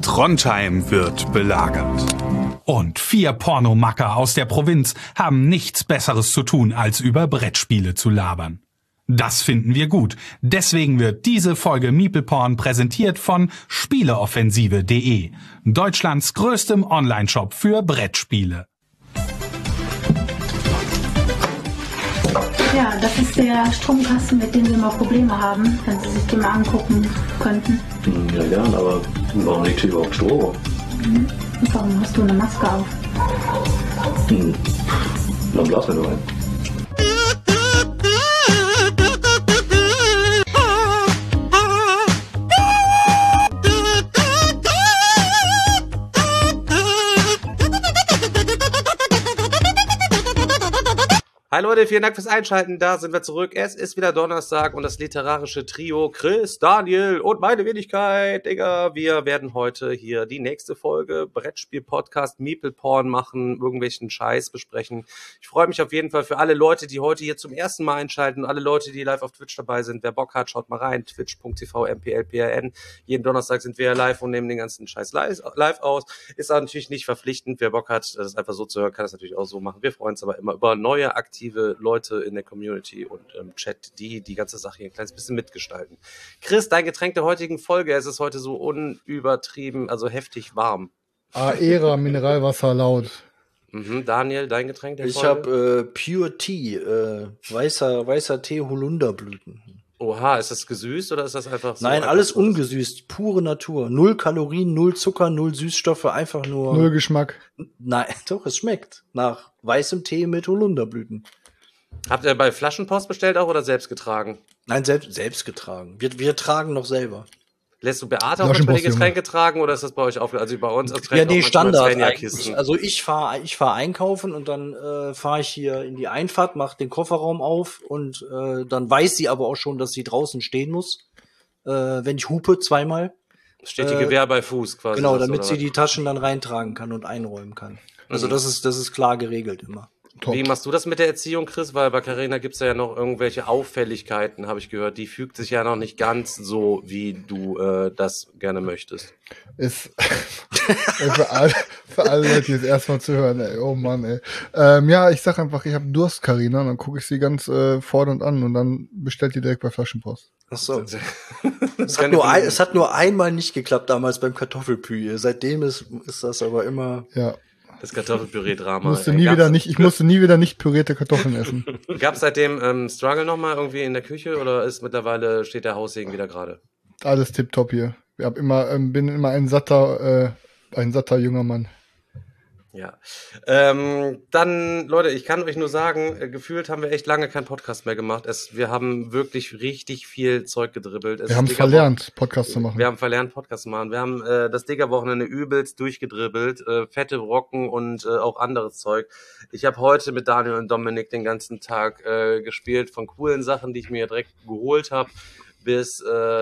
Trondheim wird belagert. Und 4 Pornomacker aus der Provinz haben nichts Besseres zu tun, als über Brettspiele zu labern. Das finden wir gut. Deswegen wird diese Folge MeeplePorn präsentiert von Spieleoffensive.de, Deutschlands größtem Onlineshop für Brettspiele. Ja, das ist der Stromkasten, mit dem wir immer Probleme haben, wenn Sie sich den mal angucken könnten. Ja, gern, aber warum liegt hier überhaupt Strom? Und warum hast du eine Maske auf? Dann blasen wir nur ein. Hi Leute, vielen Dank fürs Einschalten, da sind wir zurück. Es ist wieder Donnerstag und das literarische Trio Chris, Daniel und meine Wenigkeit, Digga. Wir werden heute hier die nächste Folge Brettspiel-Podcast MeeplePorn machen, irgendwelchen Scheiß besprechen. Ich freue mich auf jeden Fall für alle Leute, die heute hier zum ersten Mal einschalten, alle Leute, die live auf Twitch dabei sind. Wer Bock hat, schaut mal rein, twitch.tv/mplprn. Jeden Donnerstag sind wir live und nehmen den ganzen Scheiß live aus. Ist auch natürlich nicht verpflichtend, wer Bock hat, das einfach so zu hören, kann das natürlich auch so machen. Wir freuen uns aber immer über neue aktive Leute in der Community und im Chat, die ganze Sache hier ein kleines bisschen mitgestalten. Chris, dein Getränk der heutigen Folge, es ist heute so unübertrieben, also heftig warm. Aera Mineralwasser laut. Daniel, dein Getränk der Ich Folge? habe Pure Tea, weißer Tee, Holunderblüten. Oha, ist das gesüßt oder ist das einfach so? Nein, alles ungesüßt, pure Natur. 0 Kalorien, 0 Zucker, 0 Süßstoffe, einfach nur... 0 Geschmack. Nein, doch, es schmeckt. Nach weißem Tee mit Holunderblüten. Habt ihr bei Flaschenpost bestellt auch oder selbst getragen? Nein, selbst getragen. Wir tragen noch selber. Lässt du Beate auch manchmal die Getränke tragen oder ist das bei euch auch? Also bei uns Ja, nee, Standard. Kisten. Also ich fahr einkaufen und dann fahre ich hier in die Einfahrt, mache den Kofferraum auf und dann weiß sie aber auch schon, dass sie draußen stehen muss, wenn ich hupe zweimal. Steht die Gewehr bei Fuß quasi. Genau, damit sie die Taschen dann reintragen kann und einräumen kann. Also das ist klar geregelt immer. Top. Wie machst du das mit der Erziehung, Chris? Weil bei Carina gibt's ja noch irgendwelche Auffälligkeiten, habe ich gehört. Die fügt sich ja noch nicht ganz so, wie du das gerne möchtest. Ist für alle Leute, die es erstmal zuhören, ey. Oh Mann, ey. Ja, ich sag einfach, ich habe Durst, Carina, und dann gucke ich sie ganz fordernd an und dann bestellt die direkt bei Flaschenpost. Ach so. Es hat nur einmal nicht geklappt damals beim Kartoffelpü. Seitdem ist das aber immer... Ja. Das Kartoffelpüree-Drama. Ich musste nie wieder nicht pürierte Kartoffeln essen. Gab's seitdem Struggle nochmal irgendwie in der Küche oder steht der Haussegen wieder gerade? Alles tipptopp hier. Ich bin immer ein satter junger Mann. Ja. Dann, Leute, ich kann euch nur sagen, gefühlt haben wir echt lange keinen Podcast mehr gemacht. Wir haben wirklich richtig viel Zeug gedribbelt. Wir haben verlernt, Podcast zu machen. Wir haben verlernt, Podcast zu machen. Wir haben das Digga-Wochenende übelst durchgedribbelt. Fette Brocken und auch anderes Zeug. Ich habe heute mit Daniel und Dominik den ganzen Tag gespielt von coolen Sachen, die ich mir direkt geholt habe. Bis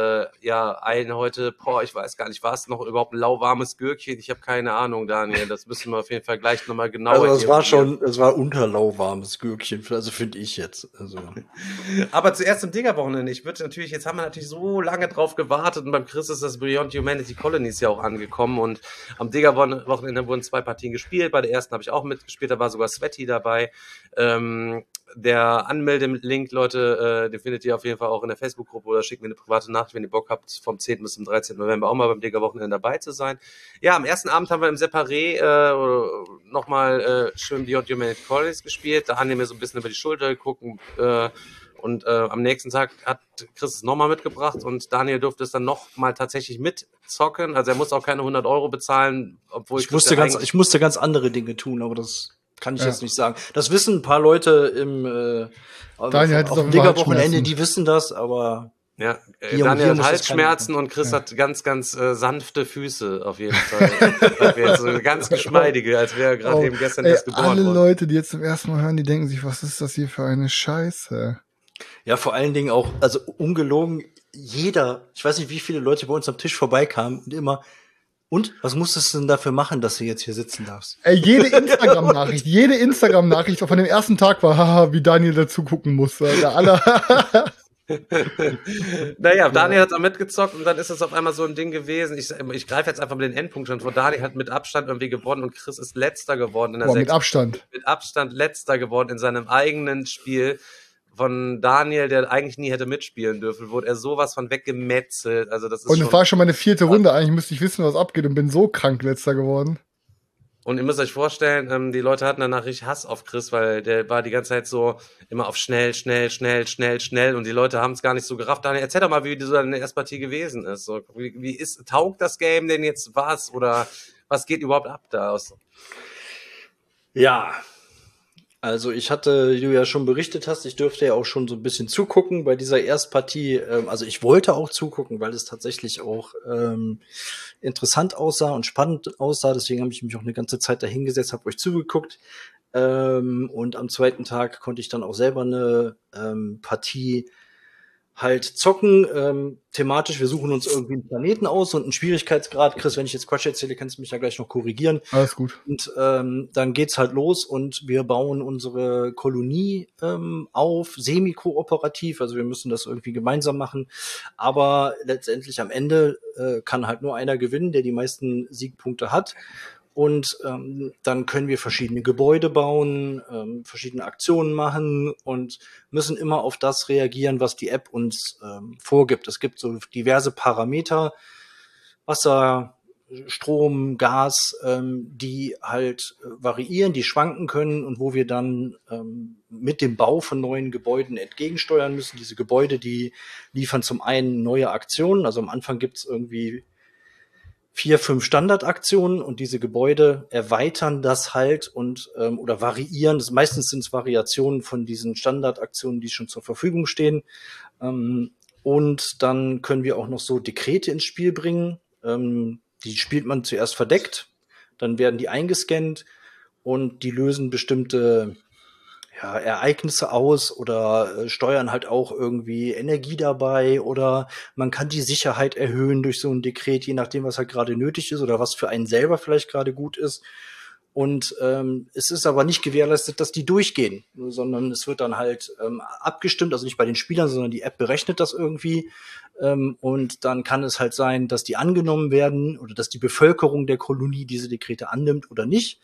heute, ich weiß gar nicht, war es noch überhaupt ein lauwarmes Gürkchen? Ich habe keine Ahnung, Daniel. Das müssen wir auf jeden Fall gleich nochmal genauer Also es war unterlauwarmes Gürkchen, also finde ich jetzt. Also. Aber zuerst zum Digger-Wochenende. Jetzt haben wir natürlich so lange drauf gewartet und beim Chris ist das Beyond Humanity Colonies ja auch angekommen und am Digger-Wochenende wurden 2 Partien gespielt. Bei der ersten habe ich auch mitgespielt, da war sogar Sweaty dabei. Der Anmeldelink, Leute, den findet ihr auf jeden Fall auch in der Facebook-Gruppe oder schickt mir eine private Nachricht, wenn ihr Bock habt, vom 10. bis zum 13. November auch mal beim Digger-Wochenende dabei zu sein. Ja, am ersten Abend haben wir im Separé nochmal schön Beyond Humanity Colonies gespielt. Da haben wir mir so ein bisschen über die Schulter geguckt und am nächsten Tag hat Chris es nochmal mitgebracht und Daniel durfte es dann nochmal tatsächlich mitzocken. Also er musste auch keine 100 € bezahlen, obwohl ich musste ganz andere Dinge tun, aber das kann ich jetzt nicht sagen. Das wissen ein paar Leute auf dem Digger-Wochenende, die wissen das, aber... Ja, Daniel hat Halsschmerzen und Chris hat ganz, ganz sanfte Füße auf jeden Fall. So ganz geschmeidige, als wäre gerade eben gestern erst geboren worden. Alle Leute, die jetzt zum ersten Mal hören, die denken sich, was ist das hier für eine Scheiße? Ja, vor allen Dingen auch, also ungelogen, ich weiß nicht, wie viele Leute bei uns am Tisch vorbeikamen und immer... Und? Was musstest du denn dafür machen, dass du jetzt hier sitzen darfst? Jede Instagram-Nachricht von dem ersten Tag war, haha, wie Daniel dazu gucken muss. Naja, Daniel hat auch mitgezockt und dann ist es auf einmal so ein Ding gewesen. Ich greife jetzt einfach mit den Endpunkten vor. Daniel hat mit Abstand irgendwie gewonnen und Chris ist Letzter geworden in der Boah, mit Abstand. Mit Abstand Letzter geworden in seinem eigenen Spiel. Von Daniel, der eigentlich nie hätte mitspielen dürfen, wurde er sowas von weggemetzelt. Also das ist Und es war schon meine 4. Runde. Eigentlich müsste ich wissen, was abgeht und bin so krank Letzter geworden. Und ihr müsst euch vorstellen, die Leute hatten danach richtig Hass auf Chris, weil der war die ganze Zeit so immer auf schnell und die Leute haben es gar nicht so gerafft. Daniel, erzähl doch mal, wie so deine erste Partie gewesen ist. So, taugt das Game denn jetzt was oder was geht überhaupt ab da aus? Ja, also wie du ja schon berichtet hast, ich dürfte ja auch schon so ein bisschen zugucken bei dieser Erstpartie. Also ich wollte auch zugucken, weil es tatsächlich auch interessant aussah und spannend aussah. Deswegen habe ich mich auch eine ganze Zeit da hingesetzt, habe euch zugeguckt. Und am zweiten Tag konnte ich dann auch selber eine Partie halt zocken, thematisch, wir suchen uns irgendwie einen Planeten aus und einen Schwierigkeitsgrad. Chris, wenn ich jetzt Quatsch erzähle, kannst du mich ja gleich noch korrigieren. Alles gut. Und dann geht's halt los und wir bauen unsere Kolonie auf, semi-kooperativ, also wir müssen das irgendwie gemeinsam machen. Aber letztendlich am Ende kann halt nur einer gewinnen, der die meisten Siegpunkte hat. Und dann können wir verschiedene Gebäude bauen, verschiedene Aktionen machen und müssen immer auf das reagieren, was die App uns vorgibt. Es gibt so diverse Parameter, Wasser, Strom, Gas, die halt variieren, die schwanken können und wo wir dann mit dem Bau von neuen Gebäuden entgegensteuern müssen. Diese Gebäude, die liefern zum einen neue Aktionen. Also am Anfang gibt's irgendwie 4, 5 Standardaktionen und diese Gebäude erweitern das halt und oder variieren. Meistens sind es Variationen von diesen Standardaktionen, die schon zur Verfügung stehen. Und dann können wir auch noch so Dekrete ins Spiel bringen. Die spielt man zuerst verdeckt, dann werden die eingescannt und die lösen bestimmte Ereignisse aus oder steuern halt auch irgendwie Energie dabei oder man kann die Sicherheit erhöhen durch so ein Dekret, je nachdem, was halt gerade nötig ist oder was für einen selber vielleicht gerade gut ist. Und es ist aber nicht gewährleistet, dass die durchgehen, sondern es wird dann halt abgestimmt, also nicht bei den Spielern, sondern die App berechnet das irgendwie. Und dann kann es halt sein, dass die angenommen werden oder dass die Bevölkerung der Kolonie diese Dekrete annimmt oder nicht.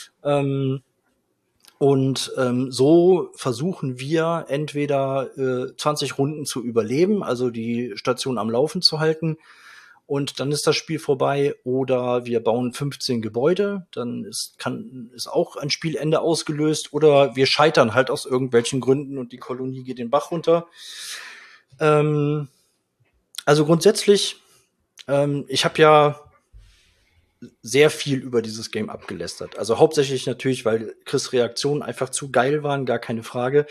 Und so versuchen wir entweder 20 Runden zu überleben, also die Station am Laufen zu halten und dann ist das Spiel vorbei, oder wir bauen 15 Gebäude, dann ist auch ein Spielende ausgelöst, oder wir scheitern halt aus irgendwelchen Gründen und die Kolonie geht den Bach runter. Also grundsätzlich, ich habe ja sehr viel über dieses Game abgelästert. Also hauptsächlich natürlich, weil Chris' Reaktionen einfach zu geil waren, gar keine Frage.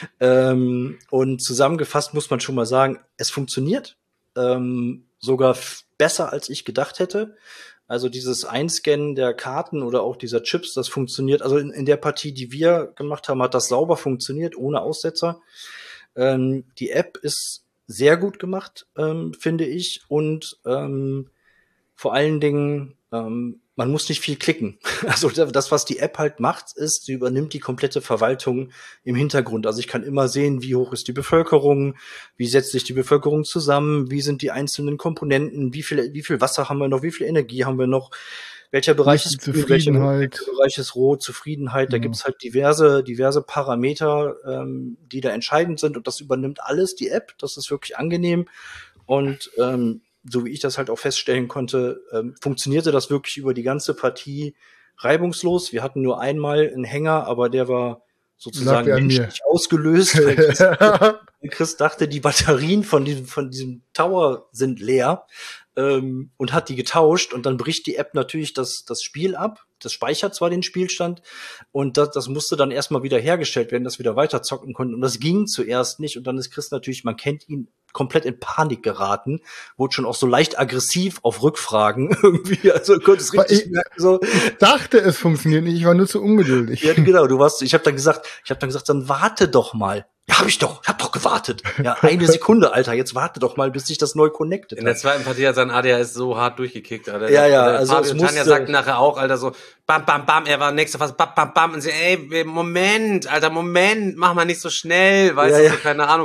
Und zusammengefasst muss man schon mal sagen, es funktioniert. Sogar besser, als ich gedacht hätte. Also dieses Einscannen der Karten oder auch dieser Chips, das funktioniert. Also in der Partie, die wir gemacht haben, hat das sauber funktioniert, ohne Aussetzer. Die App ist sehr gut gemacht, finde ich. Und vor allen Dingen, man muss nicht viel klicken. Also das, was die App halt macht, ist, sie übernimmt die komplette Verwaltung im Hintergrund. Also ich kann immer sehen, wie hoch ist die Bevölkerung, wie setzt sich die Bevölkerung zusammen, wie sind die einzelnen Komponenten, wie viel Wasser haben wir noch, wie viel Energie haben wir noch, welcher Bereich ist grün, welcher Bereich ist rot, Zufriedenheit. Da gibt's halt diverse Parameter, die da entscheidend sind, und das übernimmt alles die App. Das ist wirklich angenehm. Und so wie ich das halt auch feststellen konnte, funktionierte das wirklich über die ganze Partie reibungslos. Wir hatten nur einmal einen Hänger, aber der war sozusagen menschlich ausgelöst. Weil Chris dachte, die Batterien von diesem Tower sind leer, und hat die getauscht, und dann bricht die App natürlich das Spiel ab. Das speichert zwar den Spielstand, und das musste dann erstmal wieder hergestellt werden, dass wir da weiter zocken konnten, und das ging zuerst nicht, und dann ist Chris natürlich, man kennt ihn, komplett in Panik geraten, wurde schon auch so leicht aggressiv auf Rückfragen irgendwie, also konnte es richtig merken, so. Ich dachte, es funktioniert nicht, ich war nur zu ungeduldig. Ja, genau, ich habe dann gesagt, dann warte doch mal. Ja, ich hab doch gewartet. Ja, 1 Sekunde, Alter, jetzt warte doch mal, bis sich das neu connected hat. In der zweiten Partie hat sein ADHS so hart durchgekickt, Alter. Ja, also Fabio Tanja sagt nachher auch, Alter, so, bam, bam, bam, er war nächste Phase, bam, bam, bam, und sie, ey, Moment, Alter, mach mal nicht so schnell, weißt du, so, keine Ahnung.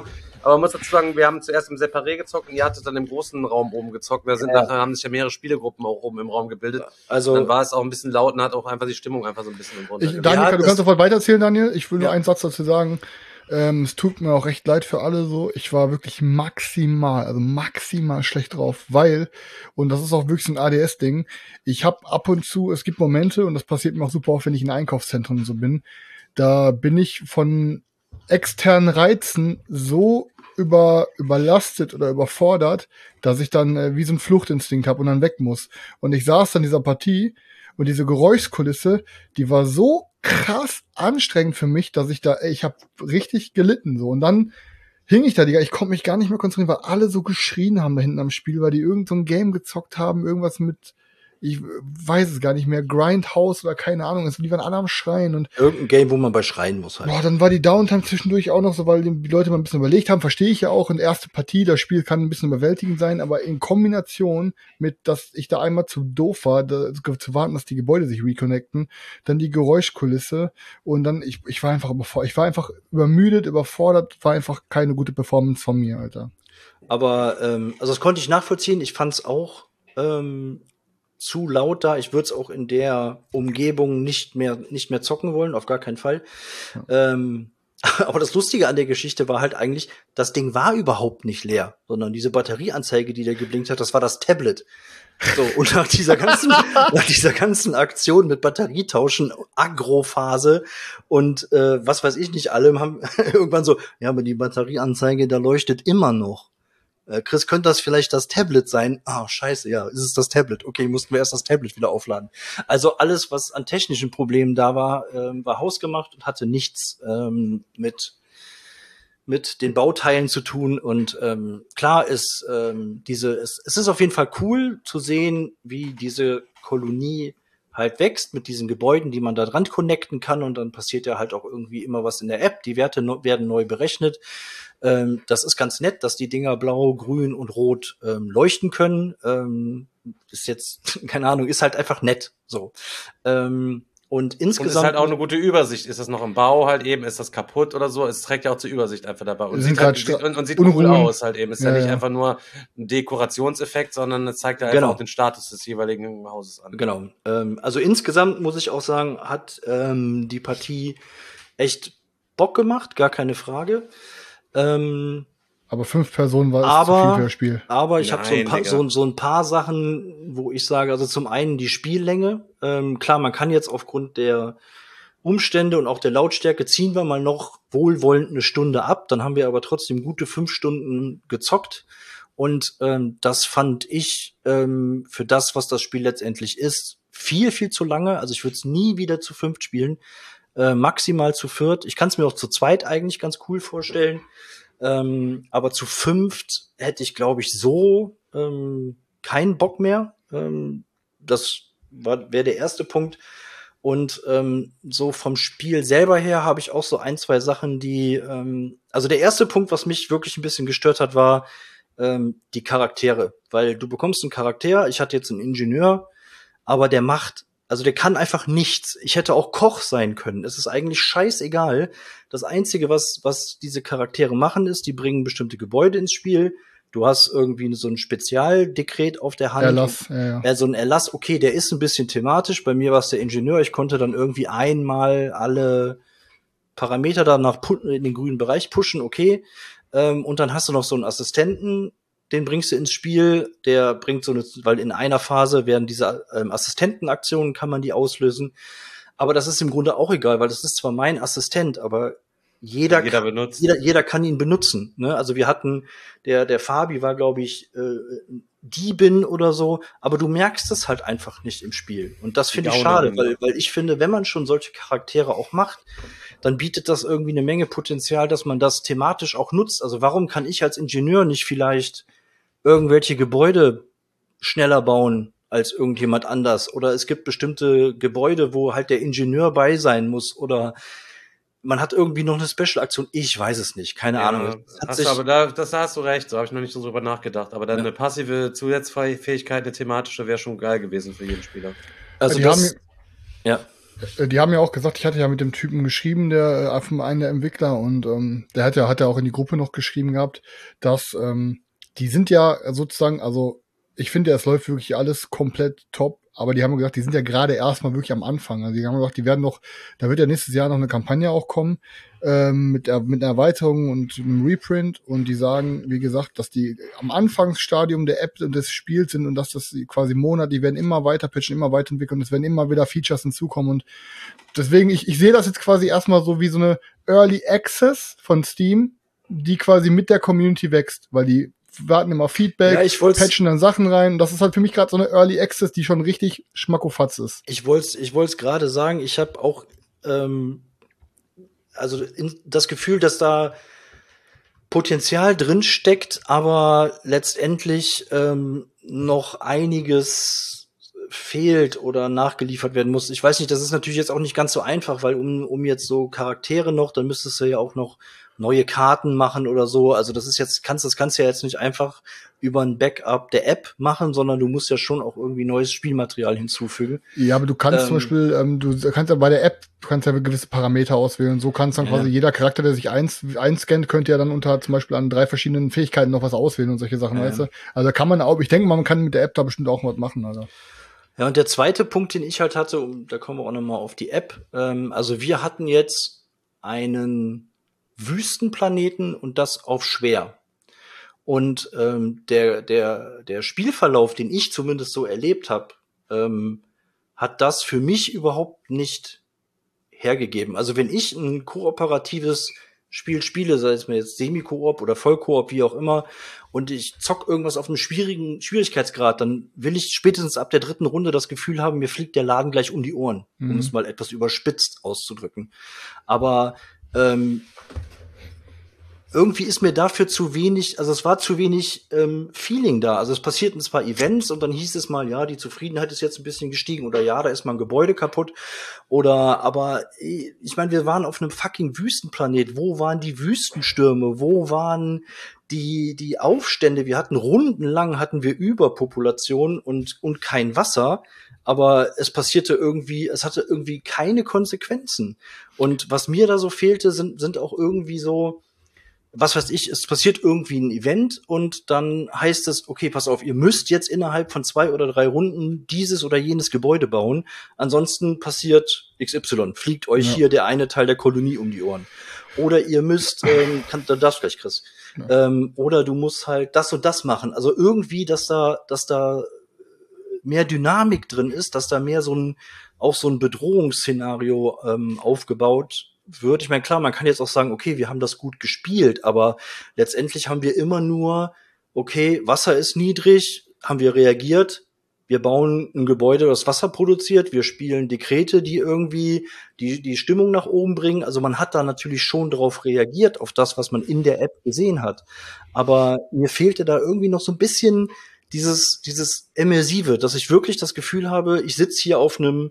Aber man muss dazu sagen, wir haben zuerst im Separé gezockt und ihr hattet dann im großen Raum oben gezockt. Nachher haben sich ja mehrere Spielegruppen auch oben im Raum gebildet. Also und dann war es auch ein bisschen laut und hat auch einfach die Stimmung einfach so ein bisschen runtergegangen. Daniel, du kannst sofort weitererzählen, Daniel. Ich will nur einen Satz dazu sagen. Es tut mir auch recht leid für alle so. Ich war wirklich maximal schlecht drauf, weil, und das ist auch wirklich so ein ADS-Ding, ich habe ab und zu, es gibt Momente, und das passiert mir auch super oft, wenn ich in Einkaufszentren so bin, da bin ich von externen Reizen so überlastet oder überfordert, dass ich dann wie so ein Fluchtinstinkt habe und dann weg muss. Und ich saß dann in dieser Partie und diese Geräuschkulisse, die war so krass anstrengend für mich, dass ich habe richtig gelitten so. Und dann hing ich da, Digga, ich konnte mich gar nicht mehr konzentrieren, weil alle so geschrien haben da hinten am Spiel, weil die irgend so ein Game gezockt haben, irgendwas mit, ich weiß es gar nicht mehr, Grindhouse oder keine Ahnung, die waren alle am Schreien und irgendein Game, wo man bei schreien muss halt. Boah, dann war die Downtime zwischendurch auch noch so, weil die Leute mal ein bisschen überlegt haben, verstehe ich ja auch, in der ersten Partie, das Spiel kann ein bisschen überwältigend sein, aber in Kombination mit, dass ich da einmal zu doof war, zu warten, dass die Gebäude sich reconnecten, dann die Geräuschkulisse und dann, ich war einfach übermüdet, überfordert, war einfach keine gute Performance von mir, Alter. Aber, also das konnte ich nachvollziehen, ich fand's auch, zu laut da. Ich würde es auch in der Umgebung nicht mehr zocken wollen, auf gar keinen Fall. Ja. Aber das Lustige an der Geschichte war halt eigentlich, das Ding war überhaupt nicht leer, sondern diese Batterieanzeige, die da geblinkt hat, das war das Tablet. So, und nach dieser ganzen Aktion mit Batterietauschen, Agrophase und was weiß ich nicht allem, haben irgendwann so, ja, aber die Batterieanzeige, da leuchtet immer noch. Chris, könnte das vielleicht das Tablet sein? Ah, scheiße, ja, ist es das Tablet. Okay, mussten wir erst das Tablet wieder aufladen. Also alles, was an technischen Problemen da war, war hausgemacht und hatte nichts mit den Bauteilen zu tun. Und klar ist es ist auf jeden Fall cool zu sehen, wie diese Kolonie halt wächst mit diesen Gebäuden, die man da dran connecten kann. Und dann passiert ja halt auch irgendwie immer was in der App. Die Werte werden neu berechnet. Das ist ganz nett, dass die Dinger blau, grün und rot leuchten können. Ist jetzt, keine Ahnung, ist halt einfach nett. So. Und insgesamt. Und ist halt auch eine gute Übersicht. Ist das noch im Bau halt eben? Ist das kaputt oder so? Es trägt ja auch zur Übersicht einfach dabei. Und sieht cool aus halt eben. Ist ja nicht einfach nur ein Dekorationseffekt, sondern es zeigt ja einfach auch den Status des jeweiligen Hauses an. Genau. Also insgesamt muss ich auch sagen, hat die Partie echt Bock gemacht, gar keine Frage. Aber 5 Personen war es zu viel für das Spiel. Aber ich habe so ein paar Sachen, wo ich sage, also zum einen die Spiellänge. Klar, man kann jetzt aufgrund der Umstände und auch der Lautstärke ziehen wir mal noch wohlwollend eine Stunde ab. Dann haben wir aber trotzdem gute 5 Stunden gezockt. Und das fand ich für das, was das Spiel letztendlich ist, viel, viel zu lange. Also ich würde es nie wieder zu 5 spielen. Maximal zu 4. Ich kann es mir auch zu 2 eigentlich ganz cool vorstellen. Aber zu 5 hätte ich, glaube ich, so keinen Bock mehr. Das wäre der erste Punkt. Und so vom Spiel selber her habe ich auch so 1, 2 Sachen, die also der erste Punkt, was mich wirklich ein bisschen gestört hat, war die Charaktere. Weil du bekommst einen Charakter, ich hatte jetzt einen Ingenieur, aber der kann einfach nichts. Ich hätte auch Koch sein können. Es ist eigentlich scheißegal. Das Einzige, was diese Charaktere machen, ist, die bringen bestimmte Gebäude ins Spiel. Du hast irgendwie so ein Spezialdekret auf der Hand. Erlass, ja. So ein Erlass, okay, der ist ein bisschen thematisch. Bei mir war es der Ingenieur. Ich konnte dann irgendwie einmal alle Parameter danach in den grünen Bereich pushen, okay. Und dann hast du noch so einen Assistenten, den bringst du ins Spiel, der bringt weil in einer Phase werden diese Assistentenaktionen, kann man die auslösen. Aber das ist im Grunde auch egal, weil das ist zwar mein Assistent, aber jeder kann ihn benutzen. Ne? Also wir hatten, der Fabi war, glaube ich, Diebin oder so, aber du merkst es halt einfach nicht im Spiel. Und das finde ich schade, weil ich finde, wenn man schon solche Charaktere auch macht, dann bietet das irgendwie eine Menge Potenzial, dass man das thematisch auch nutzt. Also warum kann ich als Ingenieur nicht vielleicht irgendwelche Gebäude schneller bauen als irgendjemand anders? Oder es gibt bestimmte Gebäude, wo halt der Ingenieur bei sein muss. Oder man hat irgendwie noch eine Special-Aktion. Ich weiß es nicht. Keine Ahnung. Da hast du recht. So habe ich noch nicht so drüber nachgedacht. Aber dann eine passive Zusatzfähigkeit, eine thematische, wäre schon geil gewesen für jeden Spieler. Also Die haben ja auch gesagt, ich hatte ja mit dem Typen geschrieben, der von einem der Entwickler, und der hat ja auch in die Gruppe noch geschrieben gehabt, dass die sind ja sozusagen, also ich finde, es läuft wirklich alles komplett top, aber die haben gesagt, die sind ja gerade erstmal wirklich am Anfang. Also die haben gesagt, die werden noch, da wird ja nächstes Jahr noch eine Kampagne auch kommen, mit einer Erweiterung und einem Reprint, und die sagen, wie gesagt, dass die am Anfangsstadium der App und des Spiels sind und dass das quasi die werden immer weiter pitchen, immer weiterentwickeln, es werden immer wieder Features hinzukommen, und deswegen, ich sehe das jetzt quasi erstmal so wie so eine Early Access von Steam, die quasi mit der Community wächst, weil die warten immer auf Feedback, patchen dann Sachen rein. Und das ist halt für mich gerade so eine Early Access, die schon richtig schmackofatz ist. Ich wollt's gerade sagen, ich habe auch das Gefühl, dass da Potenzial drin steckt, aber letztendlich noch einiges fehlt oder nachgeliefert werden muss. Ich weiß nicht, das ist natürlich jetzt auch nicht ganz so einfach, weil um jetzt so Charaktere noch, dann müsstest du ja auch noch neue Karten machen oder so. Also das kannst du ja jetzt nicht einfach über ein Backup der App machen, sondern du musst ja schon auch irgendwie neues Spielmaterial hinzufügen. Ja, aber du kannst zum Beispiel, du kannst ja bei der App, gewisse Parameter auswählen. So kannst dann quasi jeder Charakter, der sich einscannt, könnte ja dann unter zum Beispiel an 3 verschiedenen Fähigkeiten noch was auswählen und solche Sachen, weißt du? Also kann man auch, ich denke mal, man kann mit der App da bestimmt auch was machen, Alter. Ja, und der zweite Punkt, den ich halt hatte, da kommen wir auch nochmal auf die App, also wir hatten jetzt einen Wüstenplaneten und das auf schwer. Und der Spielverlauf, den ich zumindest so erlebt habe, hat das für mich überhaupt nicht hergegeben. Also wenn ich ein kooperatives Spiel spiele, sei es mir jetzt Semi-Koop oder Voll-Koop, wie auch immer, und ich zock irgendwas auf einem schwierigen Schwierigkeitsgrad, dann will ich spätestens ab der 3. Runde das Gefühl haben, mir fliegt der Laden gleich um die Ohren, um es mal etwas überspitzt auszudrücken. Aber irgendwie ist mir dafür zu wenig, also es war zu wenig Feeling da. Also es passierten zwar Events und dann hieß es mal, ja, die Zufriedenheit ist jetzt ein bisschen gestiegen oder ja, da ist mal ein Gebäude kaputt aber ich meine, wir waren auf einem fucking Wüstenplanet. Wo waren die Wüstenstürme? Wo waren die Aufstände? Wir hatten rundenlang Überpopulation und kein Wasser. Aber es hatte irgendwie keine Konsequenzen. Und was mir da so fehlte, sind auch irgendwie so, was weiß ich, es passiert irgendwie ein Event und dann heißt es, okay, pass auf, ihr müsst jetzt innerhalb von 2 oder 3 Runden dieses oder jenes Gebäude bauen. Ansonsten passiert XY, fliegt euch hier der eine Teil der Kolonie um die Ohren. Oder ihr müsst, da darfst gleich, Chris. Oder du musst halt das und das machen. Also irgendwie, dass da mehr Dynamik drin ist, dass da mehr so ein Bedrohungsszenario aufgebaut wird. Ich meine, klar, man kann jetzt auch sagen, okay, wir haben das gut gespielt, aber letztendlich haben wir immer nur, okay, Wasser ist niedrig, haben wir reagiert, wir bauen ein Gebäude, das Wasser produziert, wir spielen Dekrete, die irgendwie die Stimmung nach oben bringen. Also man hat da natürlich schon drauf reagiert, auf das, was man in der App gesehen hat. Aber mir fehlte da irgendwie noch so ein bisschen dieses Immersive, dass ich wirklich das Gefühl habe, ich sitze hier auf einem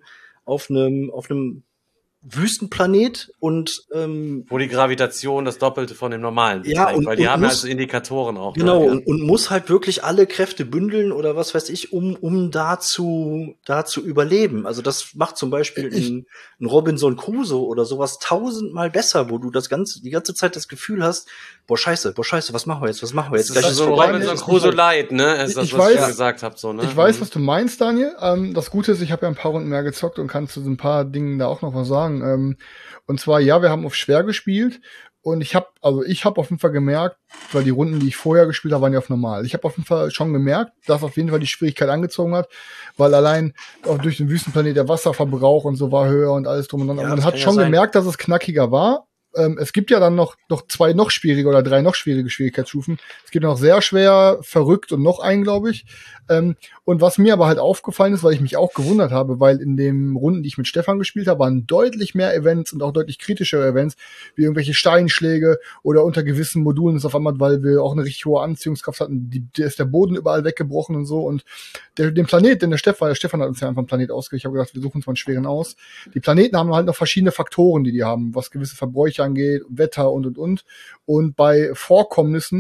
Wüstenplanet und wo die Gravitation das Doppelte von dem normalen zeigt, weil die haben also Indikatoren auch. Genau, und muss halt wirklich alle Kräfte bündeln oder was weiß ich, um da zu überleben. Also das macht zum Beispiel ein Robinson Crusoe oder sowas 1000-mal besser, wo du die ganze Zeit das Gefühl hast, boah, scheiße, was machen wir jetzt? Das ist so ein Robinson Crusoe Light, ne? Ist das, was ich gesagt habe, so, ne? Ich weiß, was du meinst, Daniel. Das Gute ist, ich habe ja ein paar Runden mehr gezockt und kann zu so ein paar Dingen da auch noch was sagen. Und zwar, ja, wir haben auf schwer gespielt und ich habe auf jeden Fall gemerkt, weil die Runden, die ich vorher gespielt habe, waren ja auf normal. Ich habe auf jeden Fall schon gemerkt, dass auf jeden Fall die Schwierigkeit angezogen hat, weil allein auch durch den Wüstenplanet der Wasserverbrauch und so war höher und alles drum und dran. Ja, man hat schon gemerkt, dass es knackiger war. Es gibt ja dann noch 2 noch schwierige oder 3 noch schwierige Schwierigkeitsstufen. Es gibt noch sehr schwer, verrückt und noch einen, glaube ich. Und was mir aber halt aufgefallen ist, weil ich mich auch gewundert habe, weil in den Runden, die ich mit Stefan gespielt habe, waren deutlich mehr Events und auch deutlich kritischere Events, wie irgendwelche Steinschläge oder unter gewissen Modulen ist auf einmal, weil wir auch eine richtig hohe Anziehungskraft hatten, ist der Boden überall weggebrochen und so. Und den Planet, denn der Stefan hat uns ja einfach einen Planet ausgewählt. Ich habe gedacht, wir suchen uns mal einen schweren aus. Die Planeten haben halt noch verschiedene Faktoren, die haben, was gewisse Verbräuche angeht, Wetter und. Und bei Vorkommnissen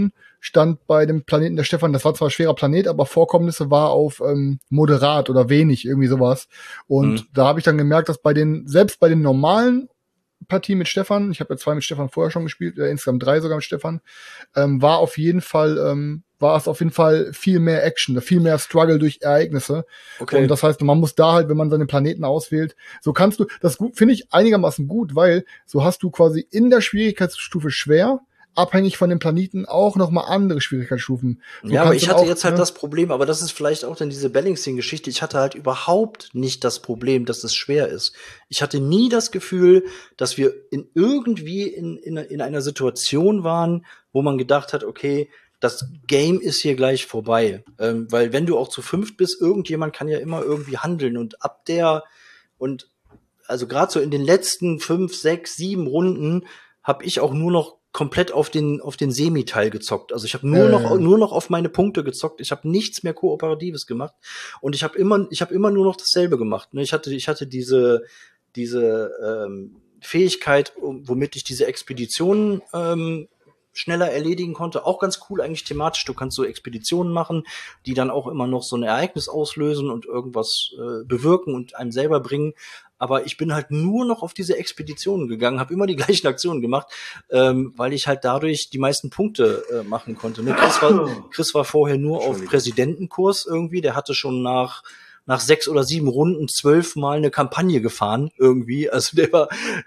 stand bei dem Planeten der Stefan, das war zwar ein schwerer Planet, aber Vorkommnisse war auf moderat oder wenig, irgendwie sowas. Und da habe ich dann gemerkt, dass selbst bei den normalen Partien mit Stefan, ich habe ja 2 mit Stefan vorher schon gespielt, insgesamt 3 sogar mit Stefan, war es auf jeden Fall viel mehr Action, viel mehr Struggle durch Ereignisse. Okay. Und das heißt, man muss da halt, wenn man seine Planeten auswählt, so kannst du, das finde ich einigermaßen gut, weil so hast du quasi in der Schwierigkeitsstufe schwer, abhängig von dem Planeten auch nochmal andere Schwierigkeitsstufen. So ja, aber ich hatte auch, jetzt halt das Problem, aber das ist vielleicht auch dann diese Balancing-Geschichte. Ich hatte halt überhaupt nicht das Problem, dass es schwer ist. Ich hatte nie das Gefühl, dass wir in einer Situation waren, wo man gedacht hat, okay, das Game ist hier gleich vorbei. Weil wenn du auch zu 5 bist, irgendjemand kann ja immer irgendwie handeln und also gerade so in den letzten 5, 6, 7 Runden habe ich auch nur noch komplett auf den Semi-Teil gezockt. Also ich habe nur noch auf meine Punkte gezockt. Ich habe nichts mehr Kooperatives gemacht und ich habe immer nur noch dasselbe gemacht. Ich hatte diese Fähigkeit, womit ich diese Expeditionen schneller erledigen konnte. Auch ganz cool eigentlich thematisch. Du kannst so Expeditionen machen, die dann auch immer noch so ein Ereignis auslösen und irgendwas bewirken und einem selber bringen. Aber ich bin halt nur noch auf diese Expeditionen gegangen, habe immer die gleichen Aktionen gemacht, weil ich halt dadurch die meisten Punkte machen konnte. Ne? Chris war vorher nur auf Präsidentenkurs irgendwie. Der hatte schon nach 6 oder 7 Runden 12 Mal eine Kampagne gefahren irgendwie. Also der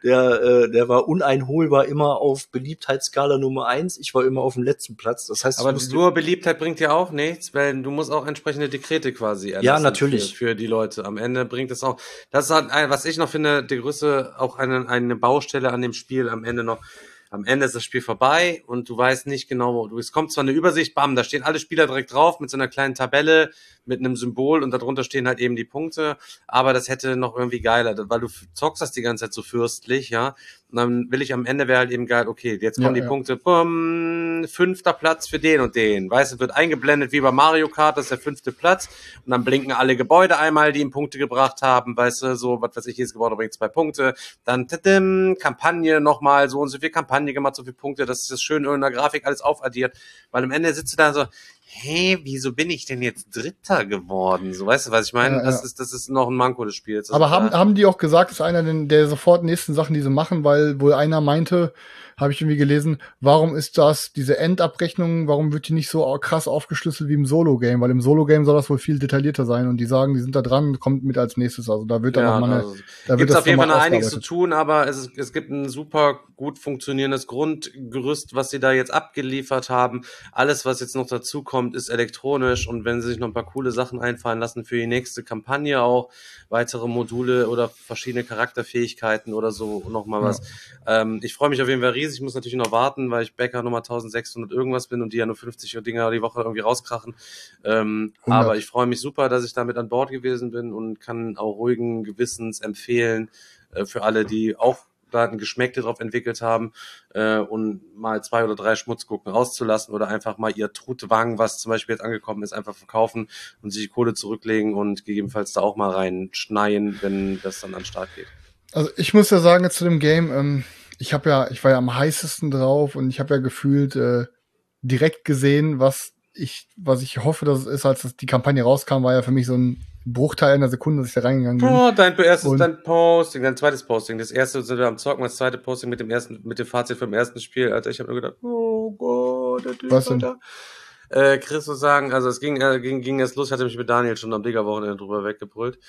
war uneinholbar immer auf Beliebtheitsskala Nummer 1. Ich war immer auf dem letzten Platz. Das heißt, aber nur Beliebtheit bringt ja auch nichts, weil du musst auch entsprechende Dekrete quasi erlassen. Ja, natürlich. Für die Leute. Am Ende bringt es auch, das ist halt, was ich noch finde, die größte, auch eine Baustelle an dem Spiel am Ende noch. Am Ende ist das Spiel vorbei und du weißt nicht genau, wo es kommt zwar eine Übersicht, bam, da stehen alle Spieler direkt drauf mit so einer kleinen Tabelle, mit einem Symbol und darunter stehen halt eben die Punkte, aber das hätte noch irgendwie geiler, weil du zockst das die ganze Zeit so fürstlich, ja, und dann will ich am Ende wäre halt eben geil, okay, jetzt kommen die Punkte, bumm, 5. Platz für den und den, weißt du, wird eingeblendet wie bei Mario Kart, das ist der 5. Platz und dann blinken alle Gebäude einmal, die ihm Punkte gebracht haben, weißt du, so, was weiß ich, jedes Gebäude bringt 2 Punkte, dann Kampagne nochmal, so und so viel Kampagne gemacht, so viele Punkte, dass das schön in der Grafik alles aufaddiert, weil am Ende sitzt du da so, hey, wieso bin ich denn jetzt Dritter geworden? So, weißt du, was ich meine? Ja. Das ist noch ein Manko des Spiels. Aber haben die auch gesagt, dass einer der sofort nächsten Sachen, die sie machen, weil wohl einer meinte, habe ich irgendwie gelesen, warum ist diese Endabrechnung, warum wird die nicht so krass aufgeschlüsselt wie im Solo-Game? Weil im Solo-Game soll das wohl viel detaillierter sein und die sagen, die sind da dran, kommt mit als nächstes. Also da wird dann nochmal da gibt es auf jeden Fall noch einiges zu tun, aber es gibt ein super gut funktionierendes Grundgerüst, was sie da jetzt abgeliefert haben. Alles, was jetzt noch dazu kommt, ist elektronisch und wenn sie sich noch ein paar coole Sachen einfallen lassen für die nächste Kampagne auch, weitere Module oder verschiedene Charakterfähigkeiten oder so, nochmal was. Ich freue mich auf jeden Fall riesig. Ich muss natürlich noch warten, weil ich Bäcker Nummer 1600 irgendwas bin und die ja nur 50 Dinger die Woche irgendwie rauskrachen. Aber ich freue mich super, dass ich damit an Bord gewesen bin und kann auch ruhigen Gewissens empfehlen für alle, die auch da ein Geschmäckle drauf entwickelt haben und mal 2 oder 3 Schmutzgucken rauszulassen oder einfach mal ihr Trutwagen, was zum Beispiel jetzt angekommen ist, einfach verkaufen und sich die Kohle zurücklegen und gegebenenfalls da auch mal reinschneien, wenn das dann an den Start geht. Also ich muss ja sagen, jetzt zu dem Game, ich war ja am heißesten drauf und ich habe ja gefühlt direkt gesehen, was ich hoffe, dass es ist, als die Kampagne rauskam, war ja für mich so ein Bruchteil einer Sekunde, dass ich da reingegangen bin. Oh, dein Posting, dein zweites Posting. Das erste sind wir am Zocken, das zweite Posting mit dem Fazit vom ersten Spiel. Alter, ich habe nur gedacht, oh Gott, der Typ, was denn? Alter. Chris muss sagen, also es ging erst los, ich hatte mich mit Daniel schon am Digger-Wochenende drüber weggebrüllt.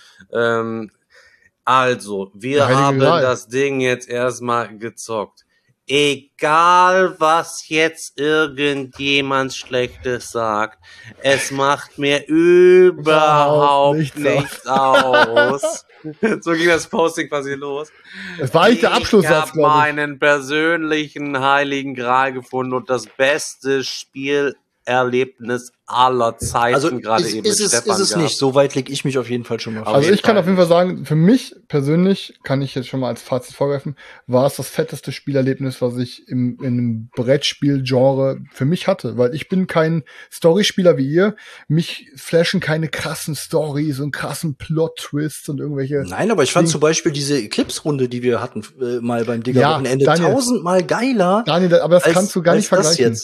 Also, wir haben das Ding jetzt erstmal gezockt. Egal, was jetzt irgendjemand Schlechtes sagt, es macht mir überhaupt nichts aus. So ging das Posting quasi los. Es war eigentlich der Abschlusssatz, glaube ich. Ich habe meinen persönlichen heiligen Gral gefunden und das beste Spielerlebnis aller Zeiten, also gerade eben mit Stefan. Ist es nicht, so weit leg ich mich auf jeden Fall schon mal. Also ich kann auf jeden Fall sagen, für mich persönlich, kann ich jetzt schon mal als Fazit vorwerfen, war es das fetteste Spielerlebnis, was ich in einem Brettspiel-Genre für mich hatte, weil ich bin kein Storyspieler wie ihr, mich flashen keine krassen Storys und krassen Plot-Twists und irgendwelche... Nein, aber ich fand zum Beispiel diese Eclipse-Runde, die wir hatten, mal beim Digger-Wochenende, 1000-mal geiler. Daniel, aber das kannst du gar nicht vergleichen.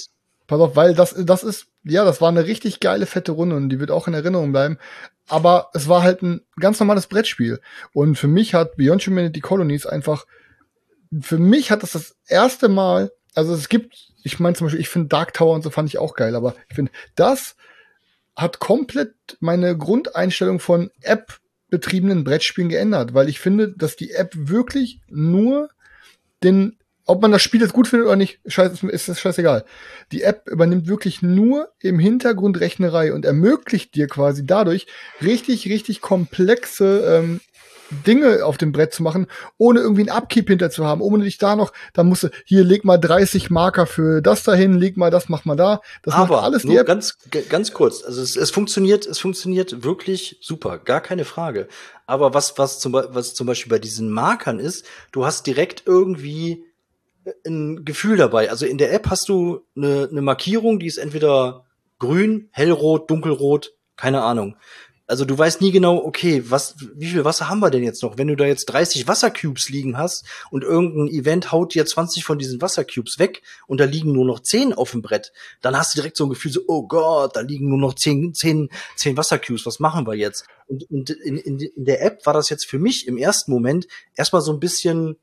Pass auf, weil das ist, ja, das war eine richtig geile, fette Runde und die wird auch in Erinnerung bleiben. Aber es war halt ein ganz normales Brettspiel. Und für mich hat Beyond Humanity Colonies einfach, für mich hat das erste Mal, also es gibt, ich meine zum Beispiel, ich finde Dark Tower und so fand ich auch geil, aber ich finde, das hat komplett meine Grundeinstellung von App-betriebenen Brettspielen geändert, weil ich finde, dass die App wirklich nur ob man das Spiel jetzt gut findet oder nicht, ist das scheißegal. Die App übernimmt wirklich nur im Hintergrund Rechnerei und ermöglicht dir quasi dadurch richtig, richtig komplexe Dinge auf dem Brett zu machen, ohne irgendwie einen Upkeep hinter zu haben, ohne dich da musst du, hier, leg mal 30 Marker für das dahin, leg mal das, mach mal da. Das aber macht alles die nur App. ganz kurz, also es funktioniert wirklich super, gar keine Frage. Aber was zum Beispiel bei diesen Markern ist, du hast direkt irgendwie ein Gefühl dabei. Also in der App hast du eine Markierung, die ist entweder grün, hellrot, dunkelrot, keine Ahnung. Also du weißt nie genau, okay, wie viel Wasser haben wir denn jetzt noch? Wenn du da jetzt 30 Wassercubes liegen hast und irgendein Event haut dir 20 von diesen Wassercubes weg und da liegen nur noch 10 auf dem Brett, dann hast du direkt so ein Gefühl so, oh Gott, da liegen nur noch 10 Wassercubes, was machen wir jetzt? Und in der App war das jetzt für mich im ersten Moment erstmal so ein bisschen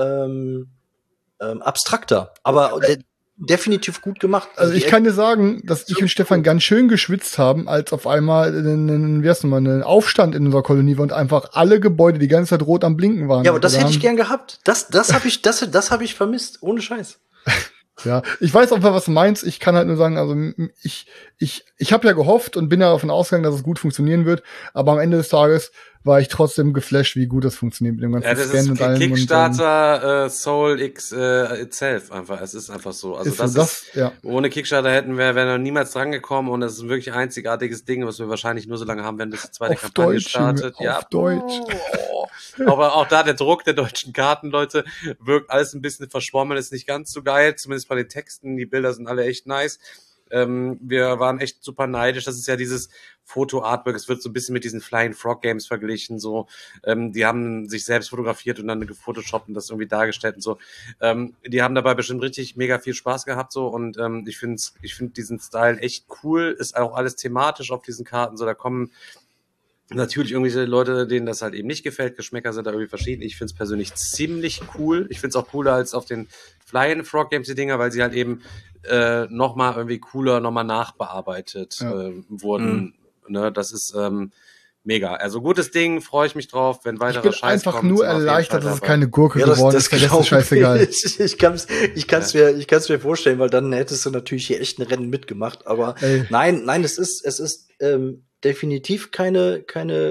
abstrakter, aber definitiv gut gemacht. Also ich kann dir sagen, dass ich und Stefan ganz schön geschwitzt haben, als auf einmal ein Aufstand in unserer Kolonie war und einfach alle Gebäude die ganze Zeit rot am Blinken waren. Ja, aber das hätte ich gern gehabt. Das habe ich vermisst, ohne Scheiß. Ja, ich weiß auch, was du meinst. Ich kann halt nur sagen, also ich habe ja gehofft und bin ja davon ausgegangen, dass es gut funktionieren wird, aber am Ende des Tages war ich trotzdem geflasht, wie gut das funktioniert mit dem ganzen das Scan ist und allem. Kickstarter Soul X itself einfach. Es ist einfach so. Also ohne Kickstarter wären wir noch niemals dran gekommen und das ist ein wirklich einzigartiges Ding, was wir wahrscheinlich nur so lange haben, wenn bis die zweite Kampagne startet. Auf Deutsch. Aber auch da der Druck der deutschen Karten, Leute, wirkt alles ein bisschen verschwommen, ist nicht ganz so geil, zumindest bei den Texten. Die Bilder sind alle echt nice. Wir waren echt super neidisch. Das ist ja dieses Foto-Artwork. Es wird so ein bisschen mit diesen Flying Frog Games verglichen. So, die haben sich selbst fotografiert und dann gefotoshoppt und das irgendwie dargestellt und so. Die haben dabei bestimmt richtig mega viel Spaß gehabt so und ich finde diesen Style echt cool. Ist auch alles thematisch auf diesen Karten. So, da kommen natürlich irgendwelche Leute, denen das halt eben nicht gefällt. Geschmäcker sind da irgendwie verschieden. Ich finde es persönlich ziemlich cool. Ich finde es auch cooler als auf den Flying Frog Games, die Dinger, weil sie halt eben nochmal irgendwie cooler, nochmal nachbearbeitet wurden. Ne, das ist mega. Also gutes Ding, freue ich mich drauf, wenn weiterer Scheiß kommt. Ich bin einfach nur erleichtert, dass es keine Gurke geworden ist. Das ist scheißegal. Ich kann's mir vorstellen, weil dann hättest du natürlich hier echt ein Rennen mitgemacht. Aber nein, es ist definitiv keine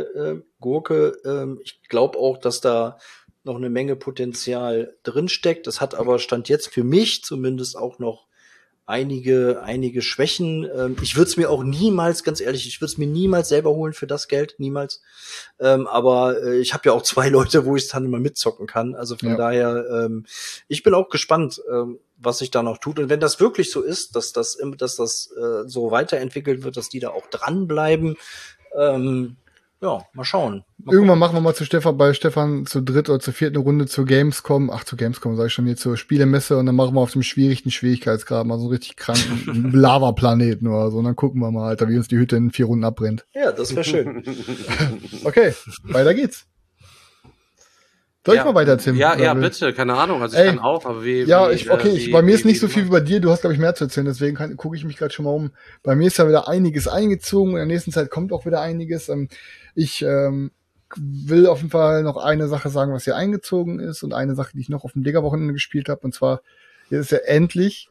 Gurke. Ich glaube auch, dass da noch eine Menge Potenzial drinsteckt. Das hat aber Stand jetzt für mich zumindest auch noch einige Schwächen. Ich würde es mir auch niemals, ganz ehrlich, ich würde es mir niemals selber holen für das Geld, niemals. Aber ich habe ja auch 2 Leute, wo ich es dann immer mitzocken kann. Also von daher, ich bin auch gespannt, was sich da noch tut. Und wenn das wirklich so ist, dass das so weiterentwickelt wird, dass die da auch dranbleiben, ja, mal schauen. Irgendwann machen wir mal bei Stefan zur 3. oder zur 4. Runde zur Gamescom. Zur Gamescom sage ich schon, hier zur Spielemesse und dann machen wir auf dem schwierigsten Schwierigkeitsgrad mal so einen richtig kranken Lava-Planeten oder so. Und dann gucken wir mal, Alter, wie uns die Hütte in 4 Runden abbrennt. Ja, das wäre schön. Okay, weiter geht's. Soll ich mal weiter, Tim? Ja, bitte, keine Ahnung. Also ich kann auch, aber bei mir ist nicht so viel wie bei dir. Du hast, glaube ich, mehr zu erzählen, deswegen gucke ich mich gerade schon mal um. Bei mir ist ja wieder einiges eingezogen. In der nächsten Zeit kommt auch wieder einiges. Ich will auf jeden Fall noch eine Sache sagen, was hier eingezogen ist und eine Sache, die ich noch auf dem Digger-Wochenende gespielt habe. Und zwar, hier ist ja endlich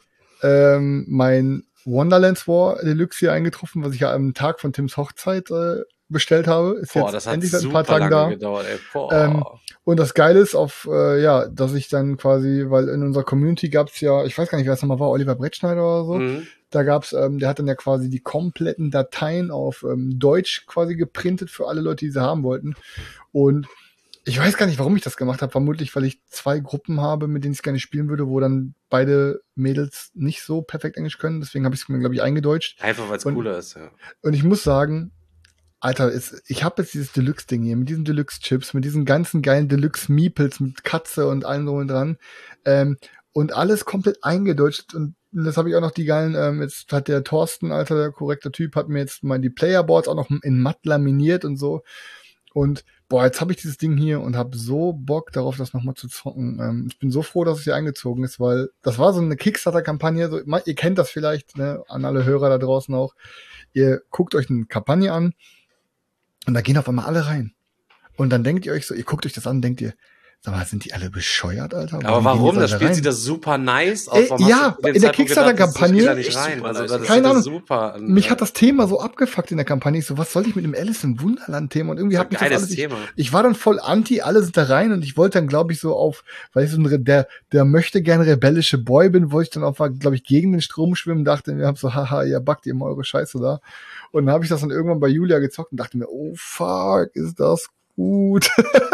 mein Wonderlands War Deluxe hier eingetroffen, was ich ja am Tag von Tims Hochzeit bestellt habe. Ist jetzt das hat endlich seit ein super paar Tagen lange da. gedauert, ey. Und das Geile ist dass ich dann quasi, weil in unserer Community gab's ja, ich weiß gar nicht, wer es nochmal war, Oliver Brettschneider oder so, da gab's, der hat dann ja quasi die kompletten Dateien auf Deutsch quasi geprintet für alle Leute, die sie haben wollten. Und ich weiß gar nicht, warum ich das gemacht habe. Vermutlich, weil ich 2 Gruppen habe, mit denen ich gerne spielen würde, wo dann beide Mädels nicht so perfekt Englisch können. Deswegen habe ich es mir, glaube ich, eingedeutscht. Einfach, weil es cooler ist, ja. Und ich muss sagen, Alter, ich habe jetzt dieses Deluxe-Ding hier, mit diesen Deluxe-Chips, mit diesen ganzen geilen Deluxe-Meeples, mit Katze und allem drum und dran. Und alles komplett eingedeutscht. Und das habe ich auch noch die geilen, jetzt hat der Thorsten, Alter, der korrekte Typ, hat mir jetzt mal die Playerboards auch noch in matt laminiert und so. Und boah, jetzt habe ich dieses Ding hier und habe so Bock darauf, das nochmal zu zocken. Ich bin so froh, dass es hier eingezogen ist, weil das war so eine Kickstarter-Kampagne. So, ihr kennt das vielleicht, ne, an alle Hörer da draußen auch. Ihr guckt euch eine Kampagne an und da gehen auf einmal alle rein. Und dann denkt ihr euch so, ihr guckt euch das an, denkt ihr, sag mal, sind die alle bescheuert, Alter? Aber warum? Das Spiel sieht das super nice aus. Ja, in der Kickstarter-Kampagne. Keine Ahnung. Super. Mich hat das Thema so abgefuckt in der Kampagne. Ich so, was soll ich mit dem Alice im Wunderland-Thema? Und irgendwie hat mich das alles. Ich war dann voll anti, alle sind da rein und ich wollte dann, glaube ich, so auf, weil ich so der möchte gerne rebellische Boy bin, wollte ich dann auch, glaube ich, gegen den Strom schwimmen, dachte, wir haben so, haha, ihr backt ihr immer eure Scheiße da. Und dann habe ich das dann irgendwann bei Julia gezockt und dachte mir, oh fuck, ist das gut.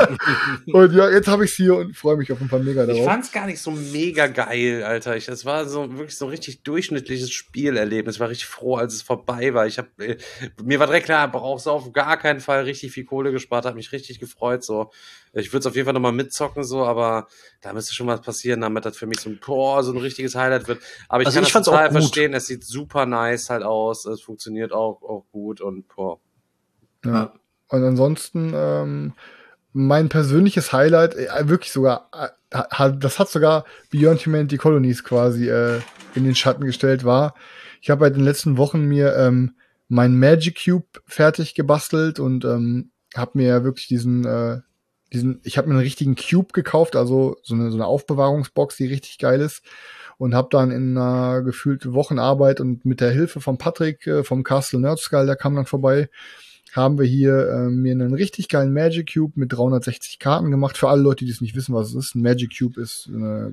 Und ja, jetzt habe ich es hier und freue mich auf jeden Fall mega darauf. Ich fand's gar nicht so mega geil, Alter. Es war so wirklich so ein richtig durchschnittliches Spielerlebnis. Ich war richtig froh, als es vorbei war. Mir war direkt klar, brauchst du auf gar keinen Fall richtig viel Kohle gespart, hat mich richtig gefreut. So, ich würde es auf jeden Fall nochmal mitzocken, so, aber da müsste schon was passieren, damit das für mich so ein richtiges Highlight wird. Aber ich kann das total verstehen. Es sieht super nice halt aus. Es funktioniert auch gut und boah. Ja. Und ansonsten, mein persönliches Highlight, wirklich sogar, das hat sogar Beyond Humanity Colonies quasi in den Schatten gestellt, war, ich habe in den letzten Wochen mir mein Magic Cube fertig gebastelt und habe mir wirklich ich habe mir einen richtigen Cube gekauft, also so eine Aufbewahrungsbox, die richtig geil ist. Und habe dann in einer gefühlten Wochenarbeit und mit der Hilfe von Patrick vom Castle Nerdskull, der kam dann vorbei, haben wir hier mir einen richtig geilen Magic Cube mit 360 Karten gemacht. Für alle Leute, die es nicht wissen, was es ist. Ein Magic Cube ist eine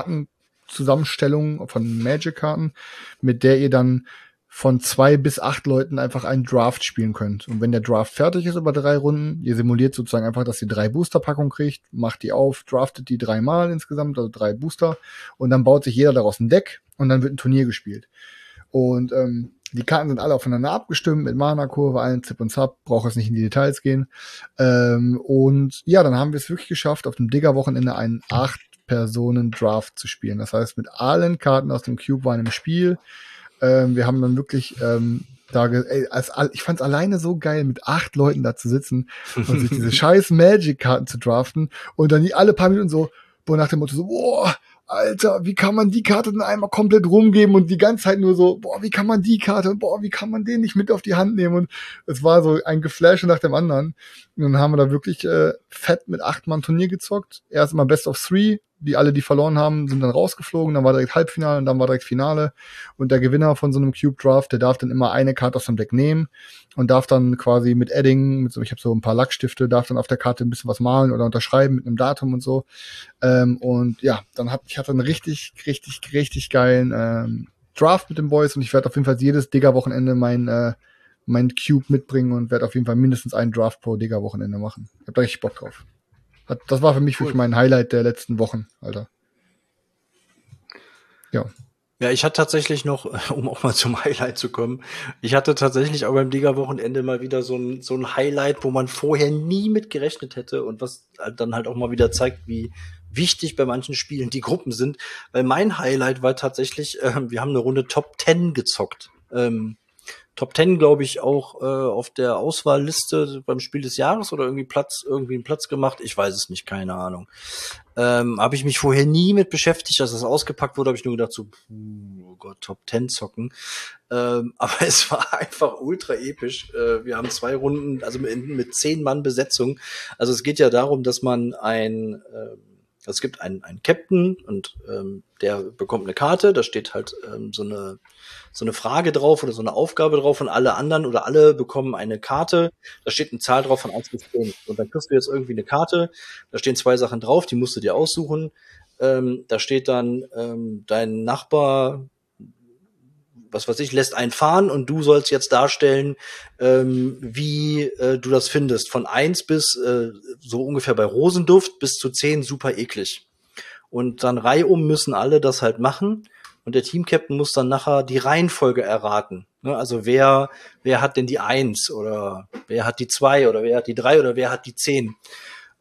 Kartenzusammenstellung von Magic-Karten, mit der ihr dann von 2 bis 8 Leuten einfach einen Draft spielen könnt. Und wenn der Draft fertig ist über 3 Runden, ihr simuliert sozusagen einfach, dass ihr 3 Booster-Packungen kriegt, macht die auf, draftet die 3 Mal insgesamt, also 3 Booster, und dann baut sich jeder daraus ein Deck und dann wird ein Turnier gespielt. Und die Karten sind alle aufeinander abgestimmt mit Mana-Kurve, allen Zip und Zap, brauche jetzt nicht in die Details gehen. Und ja, dann haben wir es wirklich geschafft, auf dem Digger-Wochenende einen 8-Personen-Draft zu spielen. Das heißt, mit allen Karten aus dem Cube waren im Spiel. Wir haben dann wirklich ich fand's alleine so geil, mit 8 Leuten da zu sitzen und sich diese scheiß Magic-Karten zu draften und dann die alle paar Minuten so, nach dem Motto so, boah, Alter, wie kann man die Karte denn einmal komplett rumgeben und die ganze Zeit nur so, boah, wie kann man die Karte und boah, wie kann man den nicht mit auf die Hand nehmen, und es war so ein Geflashe nach dem anderen. Und dann haben wir da wirklich fett mit 8 Mann Turnier gezockt. Erst mal Best of 3, die verloren haben, sind dann rausgeflogen, dann war direkt Halbfinale und dann war direkt Finale, und der Gewinner von so einem Cube Draft, der darf dann immer eine Karte aus dem Deck nehmen und darf dann quasi mit Edding, ich habe so ein paar Lackstifte, darf dann auf der Karte ein bisschen was malen oder unterschreiben mit einem Datum und so. Und ja, ich hatte einen richtig, richtig, richtig geilen Draft mit den Boys, und ich werde auf jeden Fall jedes Digger-Wochenende mein Cube mitbringen und werde auf jeden Fall mindestens einen Draft pro Digger-Wochenende machen. Ich habe da richtig Bock drauf. Das war für mich wirklich mein Highlight der letzten Wochen, Alter. Ja. Ja, ich hatte tatsächlich noch, um auch mal zum Highlight zu kommen, ich hatte tatsächlich auch beim Liga-Wochenende mal wieder so ein Highlight, wo man vorher nie mit gerechnet hätte und was dann halt auch mal wieder zeigt, wie wichtig bei manchen Spielen die Gruppen sind. Weil mein Highlight war tatsächlich, wir haben eine Runde Top 10 gezockt. Top 10, glaube ich, auch auf der Auswahlliste beim Spiel des Jahres oder irgendwie einen Platz gemacht. Ich weiß es nicht, keine Ahnung. Habe ich mich vorher nie mit beschäftigt, als das ausgepackt wurde, habe ich nur gedacht so, oh Gott, Top 10 zocken. Aber es war einfach ultra episch. Wir haben 2 Runden, also mit 10 Mann Besetzung. Also es geht ja darum, dass man es gibt einen Captain und der bekommt eine Karte, da steht halt so eine Frage drauf oder so eine Aufgabe drauf, und alle anderen oder alle bekommen eine Karte, da steht eine Zahl drauf von 1 bis 10. Und dann kriegst du jetzt irgendwie eine Karte, da stehen 2 Sachen drauf, die musst du dir aussuchen. Da steht dann, dein Nachbar, was weiß ich, lässt einen fahren und du sollst jetzt darstellen, wie du das findest. Von 1 bis so ungefähr bei Rosenduft bis zu 10 super eklig. Und dann reihum müssen alle das halt machen. Und der Teamcaptain muss dann nachher die Reihenfolge erraten. Ne? Also wer hat denn die 1 oder wer hat die 2 oder wer hat die 3 oder wer hat die 10?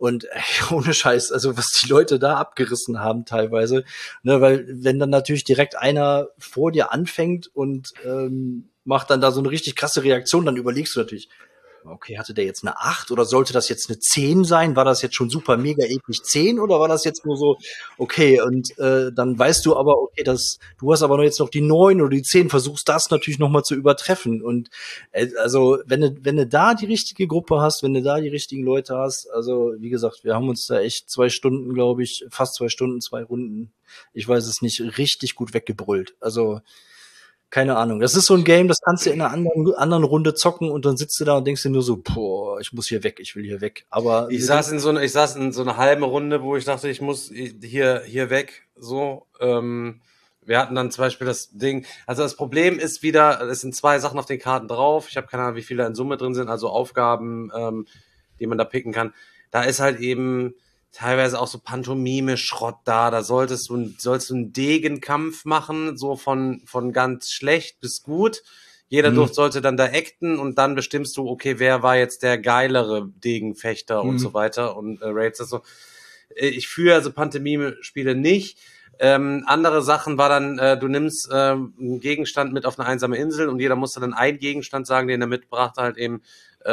Und ohne Scheiß, also was die Leute da abgerissen haben teilweise, ne, weil wenn dann natürlich direkt einer vor dir anfängt und macht dann da so eine richtig krasse Reaktion, dann überlegst du natürlich, okay, hatte der jetzt eine 8 oder sollte das jetzt eine 10 sein? War das jetzt schon super mega episch 10 oder war das jetzt nur so, okay, und dann weißt du aber, okay, du hast aber noch jetzt noch die 9 oder die 10, versuchst das natürlich nochmal zu übertreffen. Und also wenn du da die richtige Gruppe hast, wenn du da die richtigen Leute hast, also wie gesagt, wir haben uns da echt 2 Stunden, glaube ich, fast 2 Stunden, 2 Runden, ich weiß es nicht, richtig gut weggebrüllt. Also keine Ahnung. Das ist so ein Game, das kannst du in einer anderen Runde zocken und dann sitzt du da und denkst dir nur so, boah, ich muss hier weg, ich will hier weg. Aber ich saß in so einer halben Runde, wo ich dachte, ich muss hier weg. So, wir hatten dann zum Beispiel das Ding. Also das Problem ist wieder, es sind 2 Sachen auf den Karten drauf. Ich habe keine Ahnung, wie viele in Summe drin sind, also Aufgaben, die man da picken kann. Da ist halt eben teilweise auch so Pantomime-Schrott da. Da sollst du einen Degenkampf machen, so von ganz schlecht bis gut. Jeder sollte dann da acten und dann bestimmst du, okay, wer war jetzt der geilere Degenfechter und so weiter und Raids. Also ich führe also Pantomime-Spiele nicht. Andere Sachen war dann, du nimmst einen Gegenstand mit auf eine einsame Insel und jeder musste dann einen Gegenstand sagen, den er mitbrachte, halt eben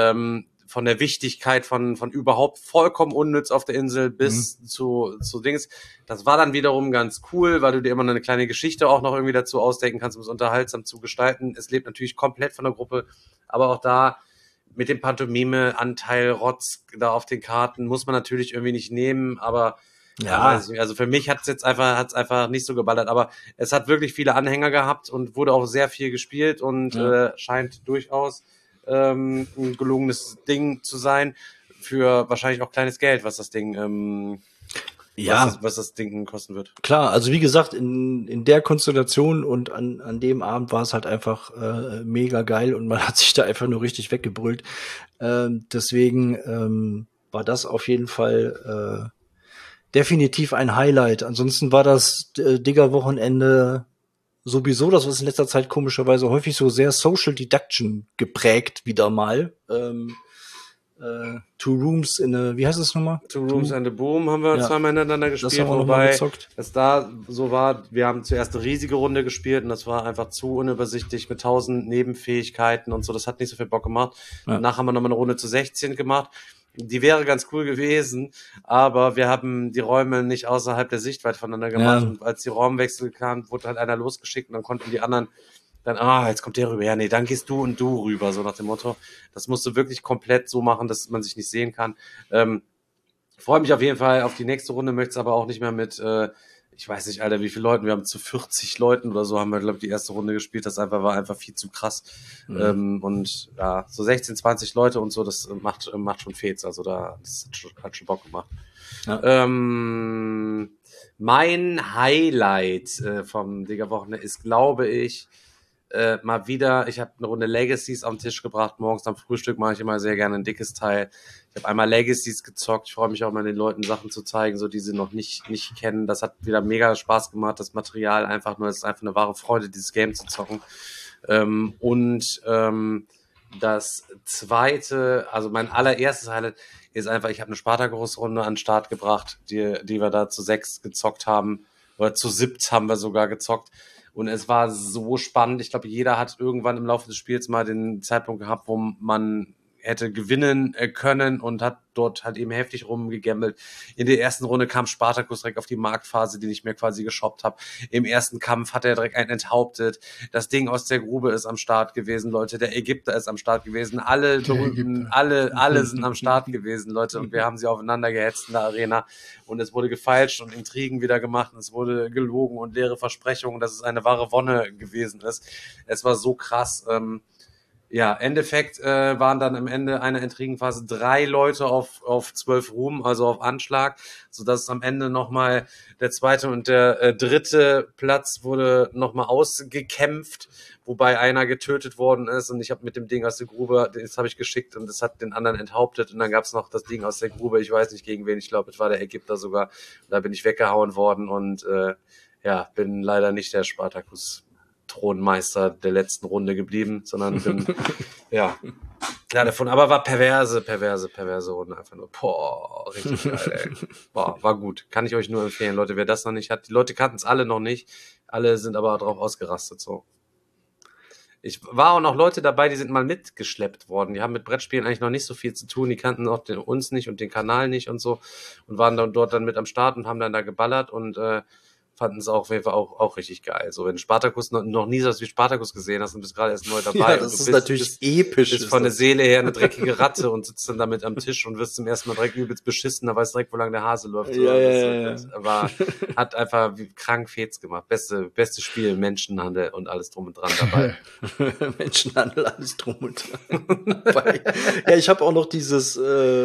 von der Wichtigkeit von überhaupt vollkommen unnütz auf der Insel bis zu Dings. Das war dann wiederum ganz cool, weil du dir immer eine kleine Geschichte auch noch irgendwie dazu ausdenken kannst, um es unterhaltsam zu gestalten. Es lebt natürlich komplett von der Gruppe, aber auch da mit dem Pantomime-Anteil Rotz da auf den Karten muss man natürlich irgendwie nicht nehmen, aber ja, also für mich hat's einfach nicht so geballert, aber es hat wirklich viele Anhänger gehabt und wurde auch sehr viel gespielt und scheint durchaus ein gelungenes Ding zu sein für wahrscheinlich auch kleines Geld, was das Ding was das Ding kosten wird. Klar, also wie gesagt, in der Konstellation und an dem Abend war es halt einfach mega geil und man hat sich da einfach nur richtig weggebrüllt. Deswegen war das auf jeden Fall definitiv ein Highlight. Ansonsten war das Digger-Wochenende sowieso, das was in letzter Zeit komischerweise häufig so sehr Social Deduction geprägt wieder mal. Two Rooms wie heißt es nochmal? Two Rooms and a Boom haben wir zweimal hintereinander gespielt, wobei es da so war, wir haben zuerst eine riesige Runde gespielt und das war einfach zu unübersichtlich mit 1000 Nebenfähigkeiten und so, das hat nicht so viel Bock gemacht. Ja. Danach haben wir nochmal eine Runde zu 16 gemacht. Die wäre ganz cool gewesen, aber wir haben die Räume nicht außerhalb der Sichtweite voneinander gemacht und als die Raumwechsel kamen, wurde halt einer losgeschickt und dann konnten die anderen dann, jetzt kommt der rüber, ja, nee, dann gehst du und du rüber, so nach dem Motto. Das musst du wirklich komplett so machen, dass man sich nicht sehen kann. Freue mich auf jeden Fall auf die nächste Runde, möchte es aber auch nicht mehr mit, ich weiß nicht, Alter, wie viele Leuten, wir haben zu 40 Leuten oder so haben wir, glaube ich, die erste Runde gespielt, war einfach viel zu krass. Und ja, so 16, 20 Leute und so, das macht schon Fets, also das hat schon Bock gemacht. Ja. Mein Highlight vom Digger-Wochenende ist, glaube ich, mal wieder, ich habe eine Runde Legacies auf den Tisch gebracht. Morgens am Frühstück mache ich immer sehr gerne ein dickes Teil. Ich habe einmal Legacies gezockt. Ich freue mich auch mal, den Leuten Sachen zu zeigen, so die sie noch nicht kennen. Das hat wieder mega Spaß gemacht. Das Material es ist einfach eine wahre Freude, dieses Game zu zocken. Das zweite, also mein allererstes Highlight ist einfach, ich habe eine Spartakus-Runde an den Start gebracht, die wir da zu 6 gezockt haben. Oder zu 7 haben wir sogar gezockt. Und es war so spannend. Ich glaube, jeder hat irgendwann im Laufe des Spiels mal den Zeitpunkt gehabt, wo man hätte gewinnen können und hat dort halt eben heftig rumgegambelt. In der ersten Runde kam Spartakus direkt auf die Marktphase, die ich mir quasi geshoppt habe. Im ersten Kampf hat er direkt einen enthauptet. Das Ding aus der Grube ist am Start gewesen, Leute. Der Ägypter ist am Start gewesen. Alle berühmten, alle sind am Start gewesen, Leute. Und wir haben sie aufeinander gehetzt in der Arena. Und es wurde gefeilscht und Intrigen wieder gemacht. Und es wurde gelogen und leere Versprechungen, dass es eine wahre Wonne gewesen ist. Es war so krass. Ja, Endeffekt waren dann am Ende einer Intrigenphase 3 Leute auf 12 Ruhm, also auf Anschlag, sodass am Ende nochmal der zweite und der dritte Platz wurde nochmal ausgekämpft, wobei einer getötet worden ist und ich habe mit dem Ding aus der Grube, das habe ich geschickt und das hat den anderen enthauptet und dann gab's noch das Ding aus der Grube, ich weiß nicht gegen wen, ich glaube, es war der Ägypter sogar, und da bin ich weggehauen worden und bin leider nicht der Spartakus Thronmeister der letzten Runde geblieben, sondern bin Klar, davon, aber war perverse Runde. Einfach nur, boah, richtig geil, ey. Boah, war gut. Kann ich euch nur empfehlen, Leute, wer das noch nicht hat. Die Leute kannten es alle noch nicht. Alle sind aber drauf ausgerastet, so. Ich war auch noch Leute dabei, die sind mal mitgeschleppt worden. Die haben mit Brettspielen eigentlich noch nicht so viel zu tun. Die kannten auch uns nicht und den Kanal nicht und so. Und waren dann dort mit am Start und haben dann da geballert und, fanden es auch auf jeden Fall auch richtig geil. So, wenn du Spartacus noch nie so was wie Spartacus gesehen hast und bist gerade erst neu dabei. Ja, das ist natürlich episch. Bist von der Seele her eine dreckige Ratte und sitzt dann damit am Tisch und wirst zum ersten Mal direkt übelst beschissen, da weißt du direkt, wo lang der Hase läuft. So. Das hat einfach wie krank Fets gemacht. Beste Spiel, Menschenhandel und alles drum und dran dabei. Menschenhandel, alles drum und dran. Ja, ich habe auch noch dieses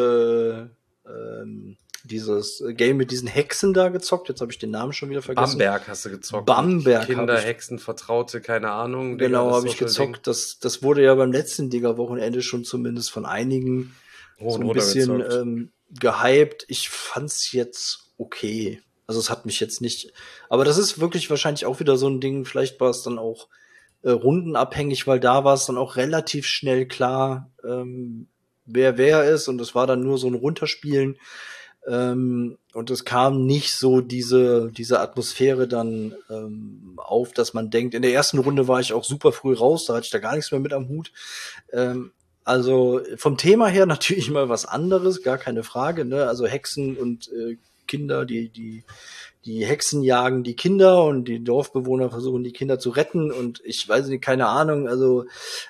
Game mit diesen Hexen da gezockt. Jetzt habe ich den Namen schon wieder vergessen. Bamberg hast du gezockt. Bamberg. Kinder, Hexen, Vertraute, keine Ahnung. Genau, habe ich gezockt. Das wurde ja beim letzten Digger-Wochenende schon zumindest von einigen so ein bisschen gehypt. Ich fand's jetzt okay. Also es hat mich jetzt nicht... Aber das ist wirklich wahrscheinlich auch wieder so ein Ding. Vielleicht war es dann auch rundenabhängig, weil da war es dann auch relativ schnell klar, wer ist. Und es war dann nur so ein Runterspielen. Und es kam nicht so diese Atmosphäre dann auf, dass man denkt, in der ersten Runde war ich auch super früh raus, da hatte ich da gar nichts mehr mit am Hut. Also vom Thema her natürlich mal was anderes, gar keine Frage, ne? Also Hexen und Kinder, die Hexen jagen die Kinder und die Dorfbewohner versuchen die Kinder zu retten und ich weiß nicht, keine Ahnung, also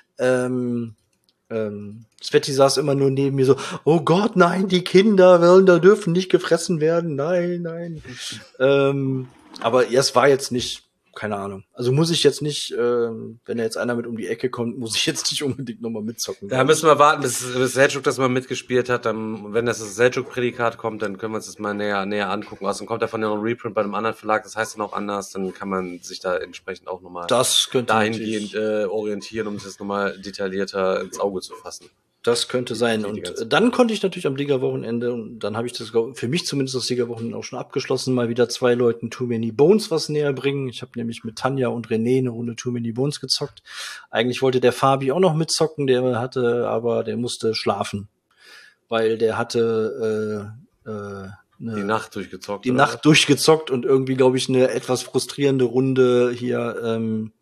Sveti saß immer nur neben mir so, oh Gott, nein, die Kinder dürfen nicht gefressen werden, nein. Aber es war jetzt nicht, keine Ahnung. Also muss ich jetzt nicht, wenn da jetzt einer mit um die Ecke kommt, muss ich jetzt nicht unbedingt nochmal mitzocken. Da müssen wir warten, bis Selçuk das mal mitgespielt hat. Dann, wenn das Selçuk-Prädikat kommt, dann können wir uns das mal näher angucken. Außerdem kommt davon ja noch ein Reprint bei einem anderen Verlag, das heißt dann auch anders, dann kann man sich da entsprechend auch nochmal dahingehend orientieren, um das nochmal detaillierter ins Auge zu fassen. Das könnte sein. Und dann konnte ich natürlich am Digger-Wochenende, und dann habe ich das für mich zumindest das Digger-Wochenende auch schon abgeschlossen, mal wieder 2 Leuten Too Many Bones was näher bringen. Ich habe nämlich mit Tanja und René eine Runde Too Many Bones gezockt. Eigentlich wollte der Fabi auch noch mitzocken, der musste schlafen, weil der hatte die Nacht durchgezockt. Durchgezockt und irgendwie, glaube ich, eine etwas frustrierende Runde hier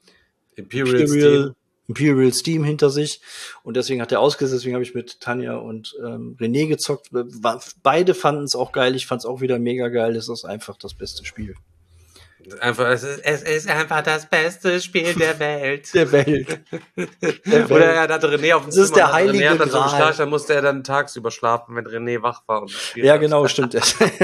Imperial Steam hinter sich und deswegen hat er ausgesetzt, deswegen habe ich mit Tanja und René gezockt. Beide fanden es auch geil, ich fand es auch wieder mega geil, es ist einfach das beste Spiel. Es ist einfach das beste Spiel der Welt. Oder er hatte René auf dem Zimmer. Das ist der heilige René hat dann so Gral. geschlafen, dann musste er dann tagsüber schlafen, wenn René wach war und gespielt Ja, hat. genau, stimmt.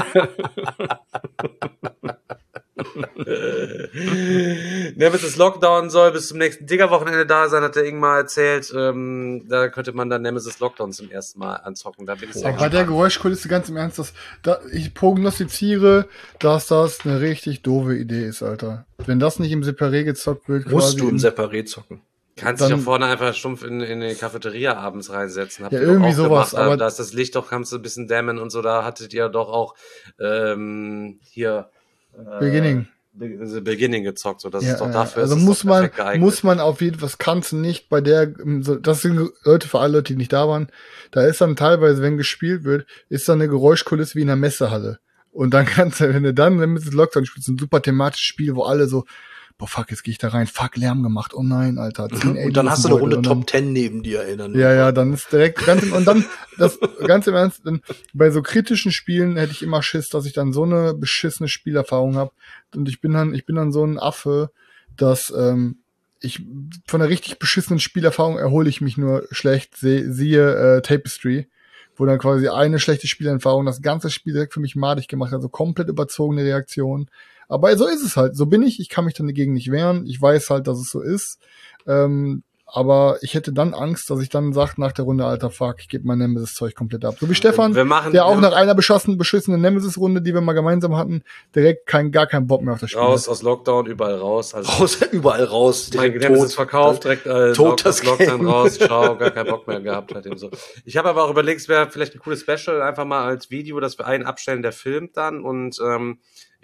Bis es Lockdown soll, bis zum nächsten Digger-Wochenende da sein, hat der Ingmar erzählt. Da könnte man dann Nemesis Lockdown zum ersten Mal anzocken. Da bin ich sehr bei der Geräuschkulisse ganz im Ernst, ich prognostiziere, dass das eine richtig doofe Idee ist, Alter. Wenn das nicht im Separé gezockt wird, musst du im Separé zocken. Kannst dich auch vorne einfach stumpf in die Cafeteria abends reinsetzen. Habt ihr irgendwie sowas. Aber da ist das Licht doch, kannst du ein bisschen dämmen und so. Da hattet ihr doch auch hier Beginning gezockt, so das ist doch dafür. Also muss man auf jeden Fall, das kannst du nicht bei der, das sind Leute für alle Leute, die nicht da waren, da ist dann teilweise, wenn gespielt wird, ist dann eine Geräuschkulisse wie in einer Messehalle. Und dann kannst du, wenn es Lockdown spielst, ein super thematisches Spiel, wo alle so, boah, fuck, jetzt gehe ich da rein, fuck, Lärm gemacht, oh nein, Alter. Und dann hast du eine Runde Top 10 neben dir erinnern. Ja, dann ist direkt ganz im Ernst, bei so kritischen Spielen hätte ich immer Schiss, dass ich dann so eine beschissene Spielerfahrung habe. Und ich bin dann so ein Affe, dass ich von einer richtig beschissenen Spielerfahrung erhole ich mich nur schlecht, siehe Tapestry, wo dann quasi eine schlechte Spielerfahrung das ganze Spiel direkt für mich madig gemacht hat, also komplett überzogene Reaktion. Aber so ist es halt, so bin ich kann mich dann dagegen nicht wehren, ich weiß halt, dass es so ist, aber ich hätte dann Angst, dass ich dann sage nach der Runde, alter Fuck, ich gebe mein Nemesis-Zeug komplett ab. So wie Stefan, der auch nach einer beschissenen Nemesis-Runde, die wir mal gemeinsam hatten, direkt gar keinen Bock mehr auf das Spiel. Raus aus Lockdown, überall raus. Überall raus. Mein Nemesis verkauft, direkt tot das Lockdown raus, ciao, gar keinen Bock mehr gehabt. Halt eben so. Ich habe aber auch überlegt, es wäre vielleicht ein cooles Special, einfach mal als Video, dass wir einen abstellen, der filmt dann und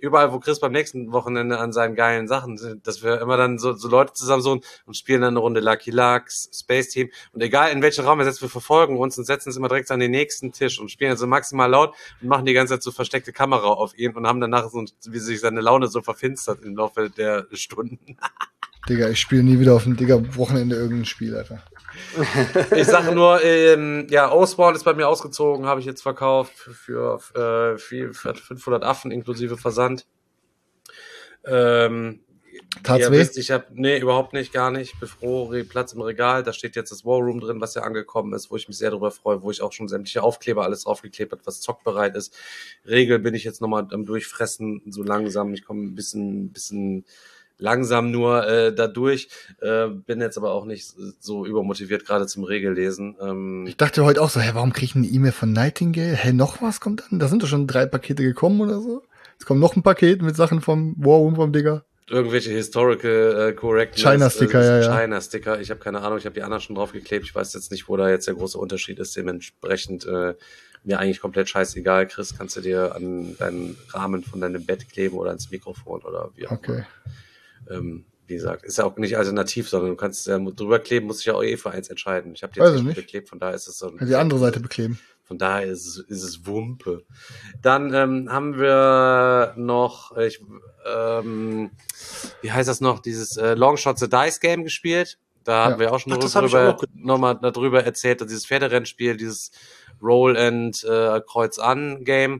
überall, wo Chris beim nächsten Wochenende an seinen geilen Sachen sind, dass wir immer dann so Leute zusammen so und spielen dann eine Runde Lucky Lux, Space Team und egal in welchen Raum wir setzen, wir verfolgen uns und setzen uns immer direkt an den nächsten Tisch und spielen also maximal laut und machen die ganze Zeit so versteckte Kamera auf ihn und haben danach so, wie sich seine Laune so verfinstert im Laufe der Stunden. Digga, ich spiele nie wieder auf dem Wochenende irgendein Spiel, Alter. Ich sage nur, Osborn ist bei mir ausgezogen, habe ich jetzt verkauft für 500 Affen inklusive Versand. Tat's weh? Wisst, überhaupt nicht, gar nicht. Ich bin froh, Platz im Regal, da steht jetzt das War Room drin, was ja angekommen ist, wo ich mich sehr darüber freue, wo ich auch schon sämtliche Aufkleber alles draufgeklebt habe, was zockbereit ist. Regel bin ich jetzt nochmal am Durchfressen, so langsam, ich komme ein bisschen langsam nur da durch, bin jetzt aber auch nicht so übermotiviert gerade zum Regellesen. Ich dachte heute auch so, warum krieg ich eine E-Mail von Nightingale? Noch was kommt dann? Da sind doch schon 3 Pakete gekommen oder so. Jetzt kommt noch ein Paket mit Sachen vom War Room vom Digga. Irgendwelche Historical Correctness. China-Sticker, ja. China-Sticker, ich habe keine Ahnung, ich habe die anderen schon draufgeklebt, ich weiß jetzt nicht, wo da jetzt der große Unterschied ist, dementsprechend mir eigentlich komplett scheißegal. Chris, kannst du dir an deinen Rahmen von deinem Bett kleben oder ans Mikrofon oder wie auch immer. Okay. Wie gesagt, ist ja auch nicht alternativ, sondern du kannst ja drüber kleben, musst dich ja auch für eins entscheiden. Ich habe Also jetzt nicht beklebt, von daher ist es so. Die andere Seite bekleben. Von daher ist es Wumpe. Dann haben wir noch, wie heißt das noch, dieses Longshot the Dice Game gespielt. Da haben wir auch schon nochmal darüber erzählt, dass dieses Pferderennspiel, dieses Roll and Kreuz an Game,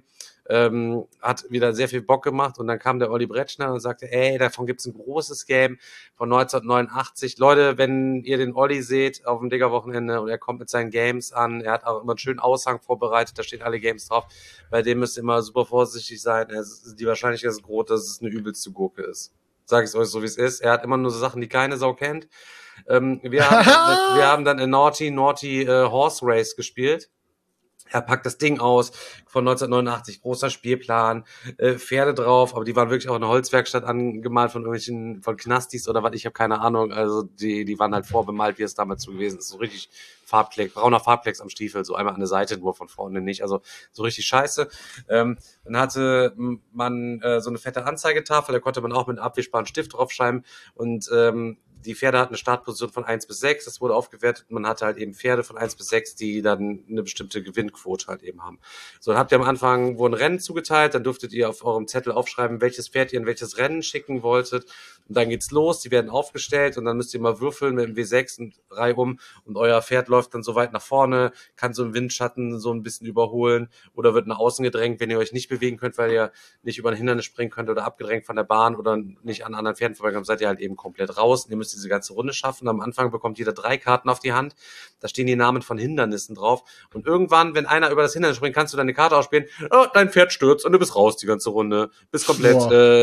hat wieder sehr viel Bock gemacht und dann kam der Olli Bretschner und sagte, davon gibt's ein großes Game von 1989. Leute, wenn ihr den Olli seht auf dem Digger-Wochenende und er kommt mit seinen Games an, er hat auch immer einen schönen Aushang vorbereitet, da stehen alle Games drauf, bei dem müsst ihr immer super vorsichtig sein, die Wahrscheinlichkeit ist groß, dass es eine übelste Gurke ist. Sag ich euch so, wie es ist. Er hat immer nur so Sachen, die keine Sau kennt. Wir haben dann ein Naughty Horse Race gespielt. Er packt das Ding aus von 1989, großer Spielplan, Pferde drauf, aber die waren wirklich auch in einer Holzwerkstatt angemalt von Knastis oder was, ich habe keine Ahnung, also die waren halt vorbemalt, wie es damals so gewesen ist, so richtig brauner Farbklecks am Stiefel, so einmal an der Seite, nur von vorne nicht, also so richtig scheiße. Dann hatte man so eine fette Anzeigetafel, da konnte man auch mit einem abwischbaren Stift draufschreiben und die Pferde hatten eine Startposition von 1 bis 6, das wurde aufgewertet und man hatte halt eben Pferde von 1 bis 6, die dann eine bestimmte Gewinnquote halt eben haben. So, dann habt ihr am Anfang wurden Rennen zugeteilt, dann durftet ihr auf eurem Zettel aufschreiben, welches Pferd ihr in welches Rennen schicken wolltet und dann geht's los, die werden aufgestellt und dann müsst ihr mal würfeln mit dem W6 und Reihe um und euer Pferd läuft dann so weit nach vorne, kann so im Windschatten so ein bisschen überholen oder wird nach außen gedrängt, wenn ihr euch nicht bewegen könnt, weil ihr nicht über ein Hindernis springen könnt oder abgedrängt von der Bahn oder nicht an anderen Pferden vorbeikommt, seid ihr halt eben komplett raus und ihr müsst diese ganze Runde schaffen. Am Anfang bekommt jeder 3 Karten auf die Hand. Da stehen die Namen von Hindernissen drauf. Und irgendwann, wenn einer über das Hindernis springt, kannst du deine Karte ausspielen. Oh, dein Pferd stürzt und du bist raus die ganze Runde. Bist komplett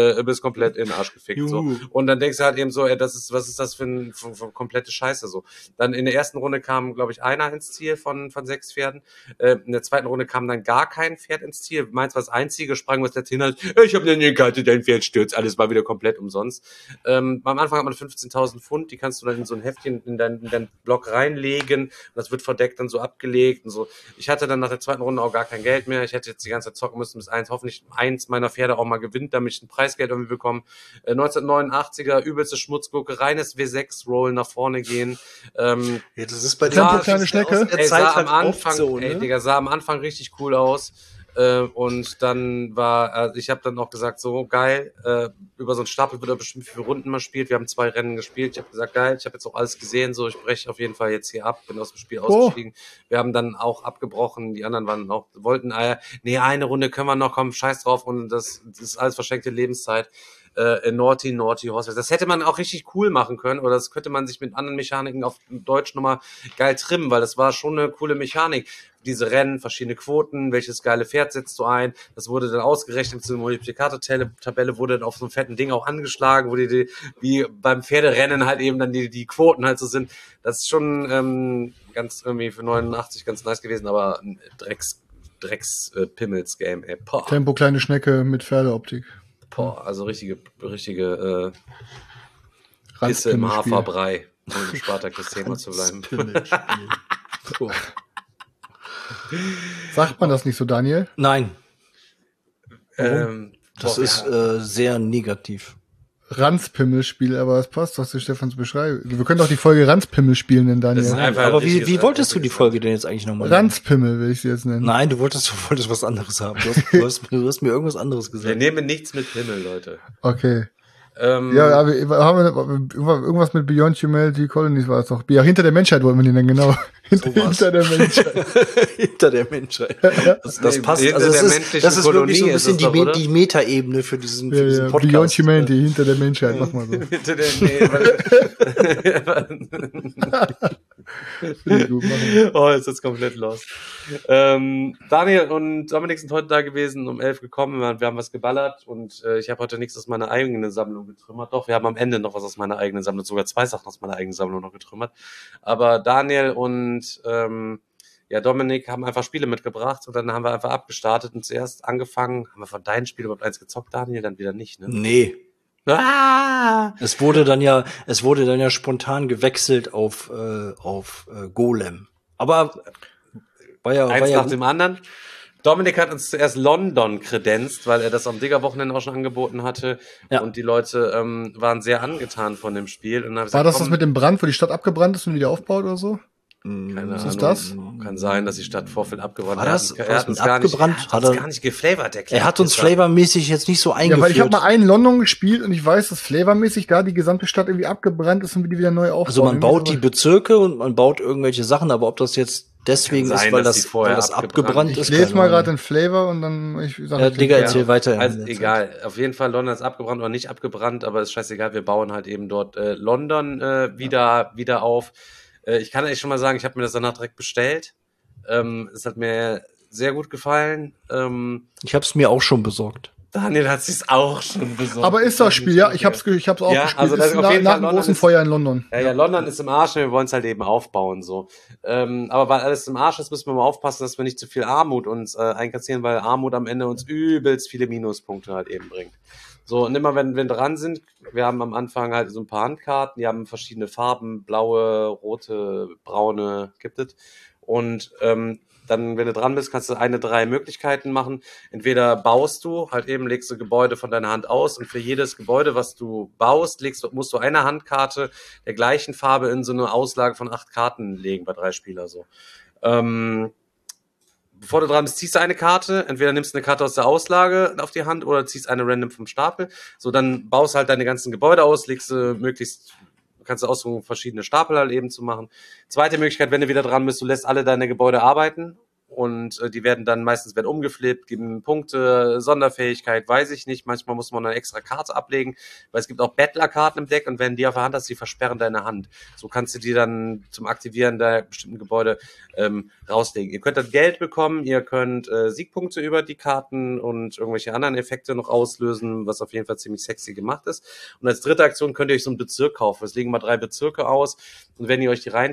in den Arsch gefickt. So. Und dann denkst du halt eben so, was ist das für eine komplette Scheiße so. Dann in der ersten Runde kam, glaube ich, einer ins Ziel von 6 Pferden. In der zweiten Runde kam dann gar kein Pferd ins Ziel. Meins war das einzige, sprang was letzte Hindernis. Ich habe eine Karte, dein Pferd stürzt. Alles war wieder komplett umsonst. Am Anfang hat man 15.000 Pfund, die kannst du dann in so ein Heftchen in deinen Block reinlegen und das wird verdeckt dann so abgelegt und so. Ich hatte dann nach der zweiten Runde auch gar kein Geld mehr. Ich hätte jetzt die ganze Zeit zocken müssen, bis hoffentlich eins meiner Pferde auch mal gewinnt, damit ich ein Preisgeld irgendwie bekomme. 1989er, übelste Schmutzgurke, reines W6-Roll nach vorne gehen. Das ist bei Tempo kleine Schnecke. Sah am Anfang, sah am Anfang richtig cool aus. Und dann ich habe dann auch gesagt, so geil, über so einen Stapel wird er bestimmt 4 Runden mal spielt. Wir haben 2 Rennen gespielt. Ich habe gesagt, geil, ich habe jetzt auch alles gesehen, so ich breche auf jeden Fall jetzt hier ab, bin aus dem Spiel ausgestiegen. Wir haben dann auch abgebrochen, die anderen wollten eine Runde können wir noch, komm, scheiß drauf und das ist alles verschenkte Lebenszeit. Naughty Horse. Das hätte man auch richtig cool machen können oder das könnte man sich mit anderen Mechaniken auf Deutsch nochmal geil trimmen, weil das war schon eine coole Mechanik. Diese Rennen, verschiedene Quoten, welches geile Pferd setzt du ein, das wurde dann ausgerechnet, so eine Multiplikator-Tabelle wurde dann auf so einem fetten Ding auch angeschlagen, wo wie beim Pferderennen halt eben dann die Quoten halt so sind. Das ist schon ganz irgendwie für 89 ganz nice gewesen, aber ein Drecks-Pimmels-Game, ey. Boah. Tempo kleine Schnecke mit Pferdeoptik. Boah, also richtige Pisse im Haferbrei, um im Spartakus-Thema zu bleiben. Sagt man das nicht so, Daniel? Nein. Das Boah, ist sehr negativ. Ranzpimmel-Spiel, aber es passt doch zu Stefans Beschreibung. Wir können doch die Folge Ranzpimmel nennen, Das ist Daniel. einfach Aber ein richtiges- wie wolltest du die richtiges- Folge denn jetzt eigentlich nochmal nennen? Ranzpimmel will ich sie jetzt nennen. Nein, du wolltest was anderes haben. Du hast mir irgendwas anderes Wir gesagt. nehmen nichts mit Pimmel, Leute. Okay. Ja, aber haben wir irgendwas mit Beyond Humanity Colonies war es doch. Ja, hinter der Menschheit wollten wir die nennen, genau. Hinter der Menschheit. Hinter der Menschheit. Das passt. hinter Also der das menschlichen ist wirklich so ein Kolonie ist bisschen es doch, oder? die Metaebene für diesen Podcast. Beyond Humanity, hinter der Menschheit, mach mal so. Hinter der, nee, Finde ich gut, mach mal. oh, ist das komplett los. Daniel und Dominik sind heute da gewesen, um 11 gekommen. Wir haben was geballert und ich habe heute nichts aus meiner eigenen Sammlung getrümmert. Doch, wir haben am Ende noch was aus meiner eigenen Sammlung, sogar 2 Sachen aus meiner eigenen Sammlung noch getrümmert. Aber Daniel und Dominik haben einfach Spiele mitgebracht und dann haben wir einfach abgestartet und zuerst angefangen. Haben wir von deinen Spielen überhaupt eins gezockt, Daniel? Dann wieder nicht, ne? Nee. Ah! Es wurde dann ja spontan gewechselt auf Golem. Aber Eins nach dem anderen. Dominik hat uns zuerst London kredenzt, weil er das am Digger-Wochenende auch schon angeboten hatte. Ja. Und die Leute waren sehr angetan von dem Spiel. Und dann hab ich War gesagt, das komm, das mit dem Brand, wo die Stadt abgebrannt ist und wieder aufbaut oder so? keine ist Ahnung, das? Kann sein, dass die Stadt Vorfeld abgebrannt War das- Er war das hat uns mit gar nicht, abgebrannt? er hat Hat uns er- gar nicht geflavored erklärt. er hat uns flavormäßig jetzt nicht so Ja, eingeführt. weil ich habe mal einen London gespielt und ich weiß, dass flavormäßig da die gesamte Stadt irgendwie abgebrannt ist und wir die wieder neu aufbauen. Also man Irgendwie baut die Bezirke und man baut irgendwelche Sachen, aber ob das jetzt deswegen Kann sein, ist, weil dass das, die vorher weil das abgebrannt abgebrannt Ich ist. lese keine mal Ahnung. gerade den Flavor und dann Ja, Digga, erzähl weiter. Also egal, auf jeden Fall London ist abgebrannt oder nicht abgebrannt, aber ist scheißegal, wir bauen halt eben dort London wieder auf. Ich kann eigentlich schon mal sagen, ich habe mir das danach direkt bestellt. Es hat mir sehr gut gefallen. Ich habe es mir auch schon besorgt. Daniel hat sich's auch schon besorgt. Aber ist das Spiel, ja, ich hab's auch Ja, gespielt. also das ist auf jeden nach Fall dem London großen ist- Feuer in London. Ja, London ist im Arsch, wir wollen es halt eben aufbauen, so. Aber weil alles im Arsch ist, müssen wir mal aufpassen, dass wir nicht zu viel Armut uns einkassieren, weil Armut am Ende uns übelst viele Minuspunkte halt eben bringt. So, und immer wenn wir dran sind, wir haben am Anfang halt so ein paar Handkarten, die haben verschiedene Farben, blaue, rote, braune, gibt es. Und dann, wenn du dran bist, kannst du 3 Möglichkeiten machen. Entweder baust du, halt eben legst du Gebäude von deiner Hand aus und für jedes Gebäude, was du baust, musst du eine Handkarte der gleichen Farbe in so eine Auslage von 8 Karten legen bei 3 Spieler so. Bevor du dran bist, ziehst du eine Karte, entweder nimmst du eine Karte aus der Auslage auf die Hand oder ziehst eine random vom Stapel. So, dann baust halt deine ganzen Gebäude aus, legst du kannst du aussuchen, verschiedene Stapel halt eben zu machen. Zweite Möglichkeit, wenn du wieder dran bist, du lässt alle deine Gebäude arbeiten und die werden dann meistens umgeflippt, geben Punkte, Sonderfähigkeit, weiß ich nicht. Manchmal muss man eine extra Karte ablegen, weil es gibt auch Bettlerkarten im Deck und wenn die auf der Hand hast, die versperren deine Hand. So kannst du die dann zum Aktivieren der bestimmten Gebäude rauslegen. Ihr könnt dann Geld bekommen, ihr könnt Siegpunkte über die Karten und irgendwelche anderen Effekte noch auslösen, was auf jeden Fall ziemlich sexy gemacht ist. Und als dritte Aktion könnt ihr euch so einen Bezirk kaufen. Es legen mal 3 Bezirke aus und wenn ihr euch die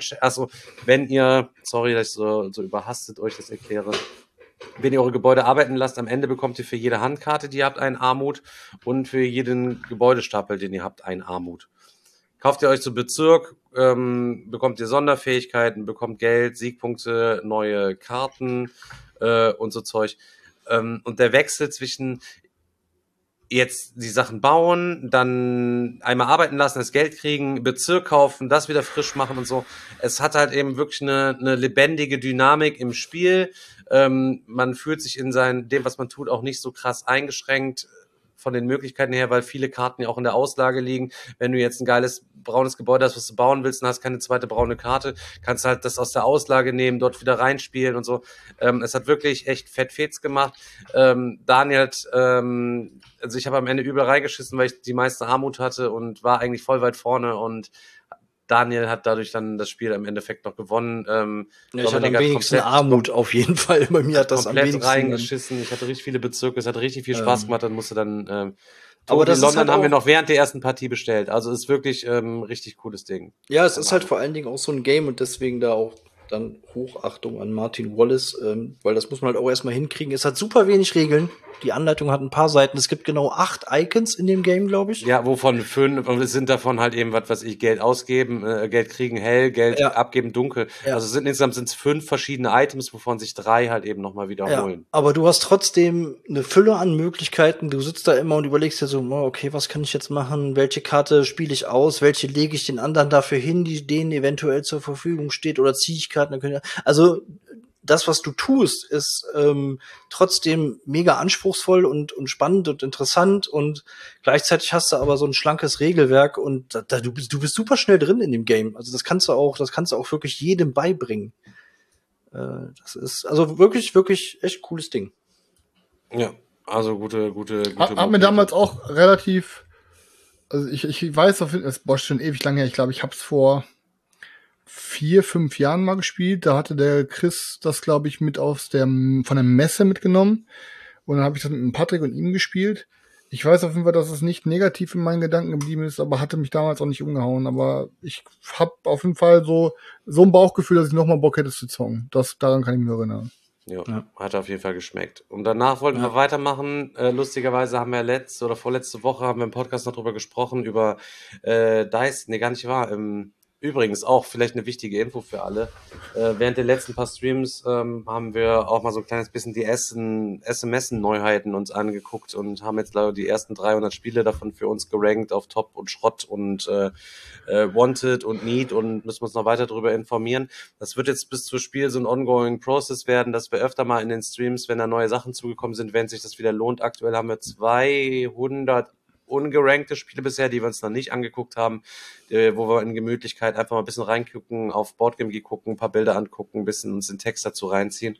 sorry, dass ich so überhastet euch das erkläre. Wenn ihr eure Gebäude arbeiten lasst, am Ende bekommt ihr für jede Handkarte, die ihr habt, einen Armut und für jeden Gebäudestapel, den ihr habt, einen Armut. Kauft ihr euch so Bezirk, bekommt ihr Sonderfähigkeiten, bekommt Geld, Siegpunkte, neue Karten und so Zeug. Und der Wechsel zwischen jetzt die Sachen bauen, dann einmal arbeiten lassen, das Geld kriegen, Bezirk kaufen, das wieder frisch machen und so. Es hat halt eben wirklich eine lebendige Dynamik im Spiel. Man fühlt sich in dem, was man tut, auch nicht so krass eingeschränkt von den Möglichkeiten her, weil viele Karten ja auch in der Auslage liegen. Wenn du jetzt ein geiles braunes Gebäude hast, was du bauen willst und hast keine zweite braune Karte, kannst du halt das aus der Auslage nehmen, dort wieder reinspielen und so. Es hat wirklich echt fetz gemacht. Daniel hat, also ich habe am Ende übel reingeschissen, weil ich die meiste Armut hatte und war eigentlich voll weit vorne und Daniel hat dadurch dann das Spiel im Endeffekt noch gewonnen. Ja, ich hatte am wenigsten Armut auf jeden Fall. Bei mir hat das am komplett wenigsten reingeschissen. Ich hatte richtig viele Bezirke, es hat richtig viel Spaß gemacht. Dann musste dann aber das in London halt haben wir auch noch während der ersten Partie bestellt. Also ist wirklich richtig cooles Ding. Ja, es ist halt vor allen Dingen auch so ein Game und deswegen da auch dann Hochachtung an Martin Wallace, weil das muss man halt auch erstmal hinkriegen. Es hat super wenig Regeln. die Anleitung hat ein paar Seiten. Es gibt genau 8 Icons in dem Game, glaube ich. Ja, wovon 5, und es sind davon halt eben, was weiß ich, Geld ausgeben, Geld kriegen, hell, Geld abgeben, dunkel. Ja. Also insgesamt sind es 5 verschiedene Items, wovon sich 3 halt eben nochmal wiederholen. Ja, aber du hast trotzdem eine Fülle an Möglichkeiten. Du sitzt da immer und überlegst dir so, okay, was kann ich jetzt machen? Welche Karte spiele ich aus? Welche lege ich den anderen dafür hin, die denen eventuell zur Verfügung steht? Oder ziehe ich Karten? Also das, was du tust, ist trotzdem mega anspruchsvoll und spannend und interessant, und gleichzeitig hast du aber so ein schlankes Regelwerk, und du bist super schnell drin in dem Game. Also das kannst du auch wirklich jedem beibringen. Das ist also wirklich, wirklich echt cooles Ding. Ja, also gute. Hat mir damals auch relativ, also ich weiß, es ist schon ewig lange her, ich glaube, ich hab's vor 4, 5 Jahren mal gespielt. Da hatte der Chris das, glaube ich, mit von der Messe mitgenommen. Und dann habe ich das mit dem Patrick und ihm gespielt. Ich weiß auf jeden Fall, dass es nicht negativ in meinen Gedanken geblieben ist, aber hatte mich damals auch nicht umgehauen. Aber ich habe auf jeden Fall so ein Bauchgefühl, dass ich nochmal Bock hätte zu zocken. Daran kann ich mich erinnern. Ja, hat auf jeden Fall geschmeckt. Und danach wollten wir weitermachen. Lustigerweise haben wir letzte oder vorletzte Woche haben wir im Podcast noch drüber gesprochen, über DICE, gar nicht wahr, übrigens auch vielleicht eine wichtige Info für alle. Während der letzten paar Streams haben wir auch mal so ein kleines bisschen die SMS-Neuheiten uns angeguckt und haben jetzt leider die ersten 300 Spiele davon für uns gerankt auf Top und Schrott und Wanted und Need, und müssen uns noch weiter darüber informieren. Das wird jetzt bis zum Spiel so ein ongoing Process werden, dass wir öfter mal in den Streams, wenn da neue Sachen zugekommen sind, wenn sich das wieder lohnt. Aktuell haben wir 200 ungerankte Spiele bisher, die wir uns noch nicht angeguckt haben, wo wir in Gemütlichkeit einfach mal ein bisschen reingucken, auf BoardGameGeek gucken, ein paar Bilder angucken, ein bisschen uns den Text dazu reinziehen.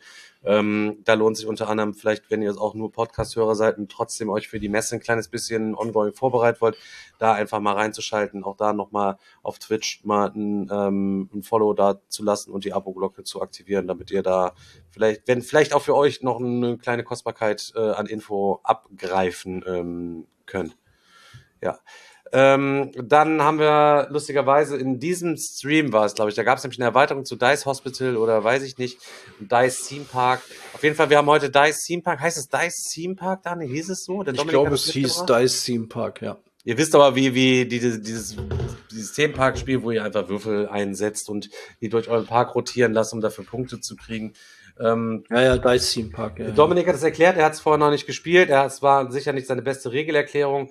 Da lohnt sich unter anderem vielleicht, wenn ihr auch nur Podcast-Hörer seid und trotzdem euch für die Messe ein kleines bisschen ongoing vorbereitet wollt, da einfach mal reinzuschalten, auch da nochmal auf Twitch mal ein Follow da zu lassen und die Abo-Glocke zu aktivieren, damit ihr da vielleicht auch für euch noch eine kleine Kostbarkeit an Info abgreifen könnt. Ja. Dann haben wir lustigerweise in diesem Stream war es, glaube ich, da gab es nämlich eine Erweiterung zu DICE Hospital oder weiß ich nicht, DICE Theme Park. Auf jeden Fall, wir haben heute DICE Theme Park. Heißt es DICE Theme Park, Daniel? Hieß es so? Ich glaube, es hieß DICE Theme Park, ja. Ihr wisst aber, wie dieses Themenpark-Spiel, wo ihr einfach Würfel einsetzt und die durch euren Park rotieren lasst, um dafür Punkte zu kriegen. DICE Theme Park, ja. Dominik hat es erklärt, er hat es vorher noch nicht gespielt, es war sicher nicht seine beste Regelerklärung,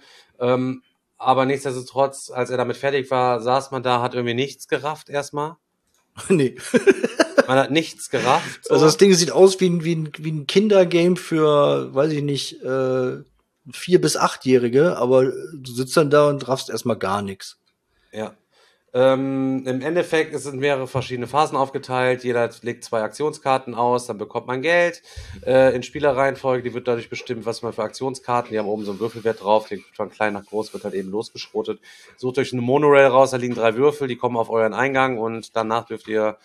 aber nichtsdestotrotz, als er damit fertig war, saß man da, hat irgendwie nichts gerafft erstmal. Nee. Man hat nichts gerafft. So. Also das Ding sieht aus wie ein Kindergame für, weiß ich nicht, 4- bis 8-Jährige, aber du sitzt dann da und raffst erstmal gar nichts. Ja. Im Endeffekt sind mehrere verschiedene Phasen aufgeteilt. Jeder legt 2 Aktionskarten aus, dann bekommt man Geld. In Spielerreihenfolge, die wird dadurch bestimmt, was man für Aktionskarten, die haben oben so einen Würfelwert drauf, die von klein nach groß wird halt eben losgeschrotet. Sucht euch eine Monorail raus, da liegen 3 Würfel, die kommen auf euren Eingang und danach dürft ihr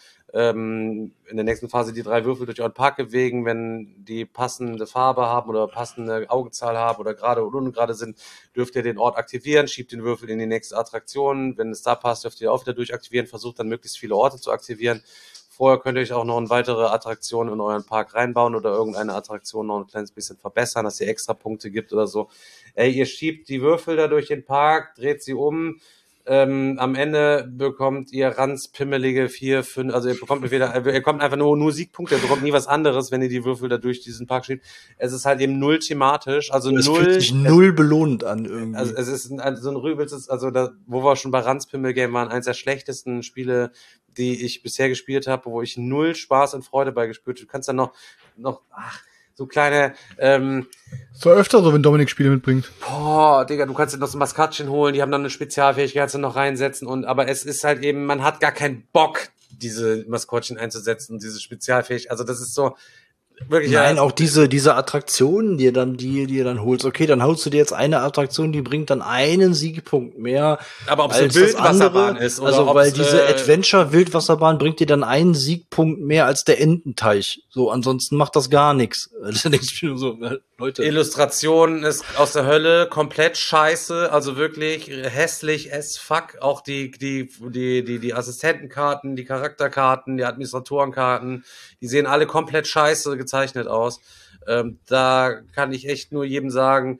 in der nächsten Phase die 3 Würfel durch euren Park bewegen. Wenn die passende Farbe haben oder passende Augenzahl haben oder gerade oder ungerade sind, dürft ihr den Ort aktivieren, schiebt den Würfel in die nächste Attraktion. Wenn es da passt, dürft ihr auch wieder durchaktivieren, versucht dann möglichst viele Orte zu aktivieren. Vorher könnt ihr euch auch noch eine weitere Attraktion in euren Park reinbauen oder irgendeine Attraktion noch ein kleines bisschen verbessern, dass ihr extra Punkte gibt oder so. Ihr schiebt die Würfel da durch den Park, dreht sie um. Am Ende bekommt ihr ranzpimmelige 4, 5, also ihr bekommt einfach nur Siegpunkte, ihr bekommt nie was anderes, wenn ihr die Würfel da durch diesen Park schiebt. Es ist halt eben 0 thematisch, also es fühlt sich null belohnend an irgendwie. Also es ist so ein rübelstes, wo wir schon bei Ranzpimmel-Game waren, eins der schlechtesten Spiele, die ich bisher gespielt habe, wo ich 0 Spaß und Freude bei gespürt habe. Du kannst dann noch so kleine, so öfter so, wenn Dominik Spiele mitbringt. Boah, Digga, du kannst dir noch so Maskottchen holen, die haben dann eine Spezialfähigkeit, kannst du noch reinsetzen aber es ist halt eben, man hat gar keinen Bock, diese Maskottchen einzusetzen, diese Spezialfähigkeit, also das ist so, wirklich. Nein, auch diese Attraktionen, die ihr dann holst. Okay, dann holst du dir jetzt eine Attraktion, die bringt dann einen Siegpunkt mehr. Aber ob es eine Wildwasserbahn ist oder also weil diese Adventure-Wildwasserbahn bringt dir dann einen Siegpunkt mehr als der Ententeich. So, ansonsten macht das gar nichts. Das ist so, Leute. Illustration ist aus der Hölle, komplett scheiße, also wirklich hässlich as fuck. Auch die Assistentenkarten, die Charakterkarten, die Administratorenkarten, die sehen alle komplett scheiße gezeichnet aus. Da kann ich echt nur jedem sagen,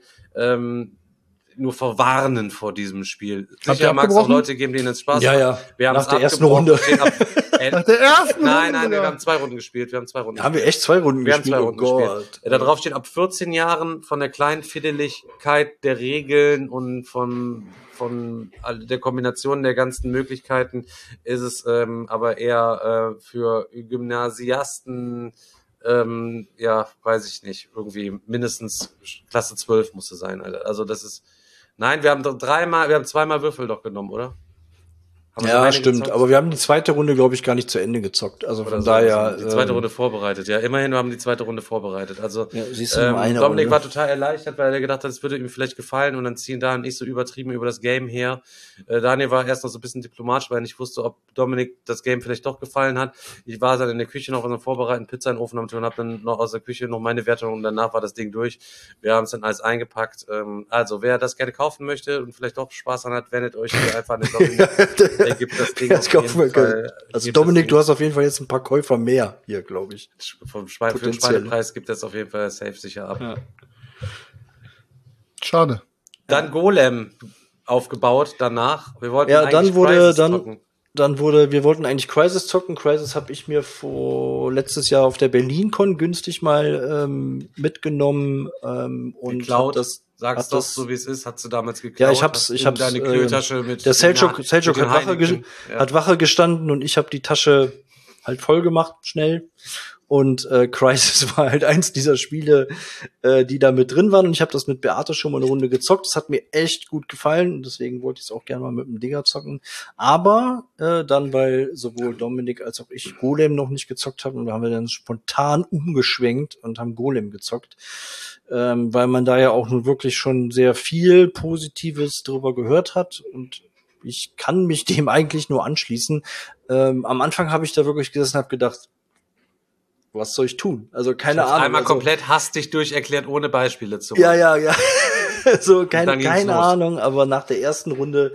nur verwarnen vor diesem Spiel. Habt ihr Sicher mag es auch abgebrochen? Leute geben, denen es Spaß Ja, macht. ja. Wir haben Nach es der ersten abgebrochen, Runde. stehen ab- Nach der ersten Nein, Runde wir sogar. haben 2 Runden gespielt. Haben wir echt 2 Runden Wir haben gespielt? 2 Runden gespielt. Da drauf steht, ab 14 Jahren von der Kleinfiddeligkeit der Regeln und von der Kombination der ganzen Möglichkeiten ist es aber eher für Gymnasiasten, ja, weiß ich nicht, irgendwie mindestens Klasse 12 musste sein, Alter. Also das ist, nein, wir haben 2-mal Würfel doch genommen, oder? Haben wir Ja, eine stimmt. gezockt? Aber wir haben die zweite Runde, glaube ich, gar nicht zu Ende gezockt. Also Oder von so. daher. Die zweite Runde vorbereitet, ja. Immerhin, wir haben die zweite Runde vorbereitet. Also, Ja, siehst du, nur eine Dominik Runde. war total erleichtert, weil er gedacht hat, es würde ihm vielleicht gefallen und dann ziehen da nicht so übertrieben über das Game her. Daniel war erst noch so ein bisschen diplomatisch, weil er nicht wusste, ob Dominik das Game vielleicht doch gefallen hat. Ich war dann in der Küche noch vorbereiten, Pizza in den Ofen und habe dann noch aus der Küche noch meine Wertung und danach war das Ding durch. Wir haben es dann alles eingepackt. Also, wer das gerne kaufen möchte und vielleicht doch Spaß daran hat, wendet euch hier einfach an den Dominik. Der gibt das Ding Das kaufen wir geil. Also gibt Dominik, das du hast auf jeden Fall jetzt ein paar Käufer mehr hier, glaube ich. Vom für den Potenziell. Schweinepreis gibt es auf jeden Fall safe sicher ab. Ja. Schade. Dann Golem aufgebaut danach. Wir wollten Ja, eigentlich dann wurde Crysis dann zocken. wir wollten eigentlich Crysis zocken. Crysis habe ich mir letztes Jahr auf der BerlinCon günstig mal mitgenommen und Geklaut. hab das Sag's hat doch das- so, wie es ist. Hast du damals geklaut? Ja, Hast ich du hab's, deine Kühltasche mit der Selchuk mit hat den Wache, Ja. hat Wache gestanden und ich habe die Tasche halt voll gemacht, schnell. Und Crysis war halt eins dieser Spiele, die da mit drin waren. Und ich habe das mit Beate schon mal eine Runde gezockt. Das hat mir echt gut gefallen. Und deswegen wollte ich es auch gerne mal mit dem Digger zocken. Aber dann, weil sowohl Dominik als auch ich Golem noch nicht gezockt haben, haben wir dann spontan umgeschwenkt und haben Golem gezockt. Weil man da ja auch nun wirklich schon sehr viel Positives drüber gehört hat. Und ich kann mich dem eigentlich nur anschließen. Am Anfang habe ich da wirklich gesessen und habe gedacht, was soll ich tun? Also keine Ahnung. Einmal also, komplett hastig durcherklärt, ohne Beispiele zu ja. So, dann ging's keine los. Ahnung, aber nach der ersten Runde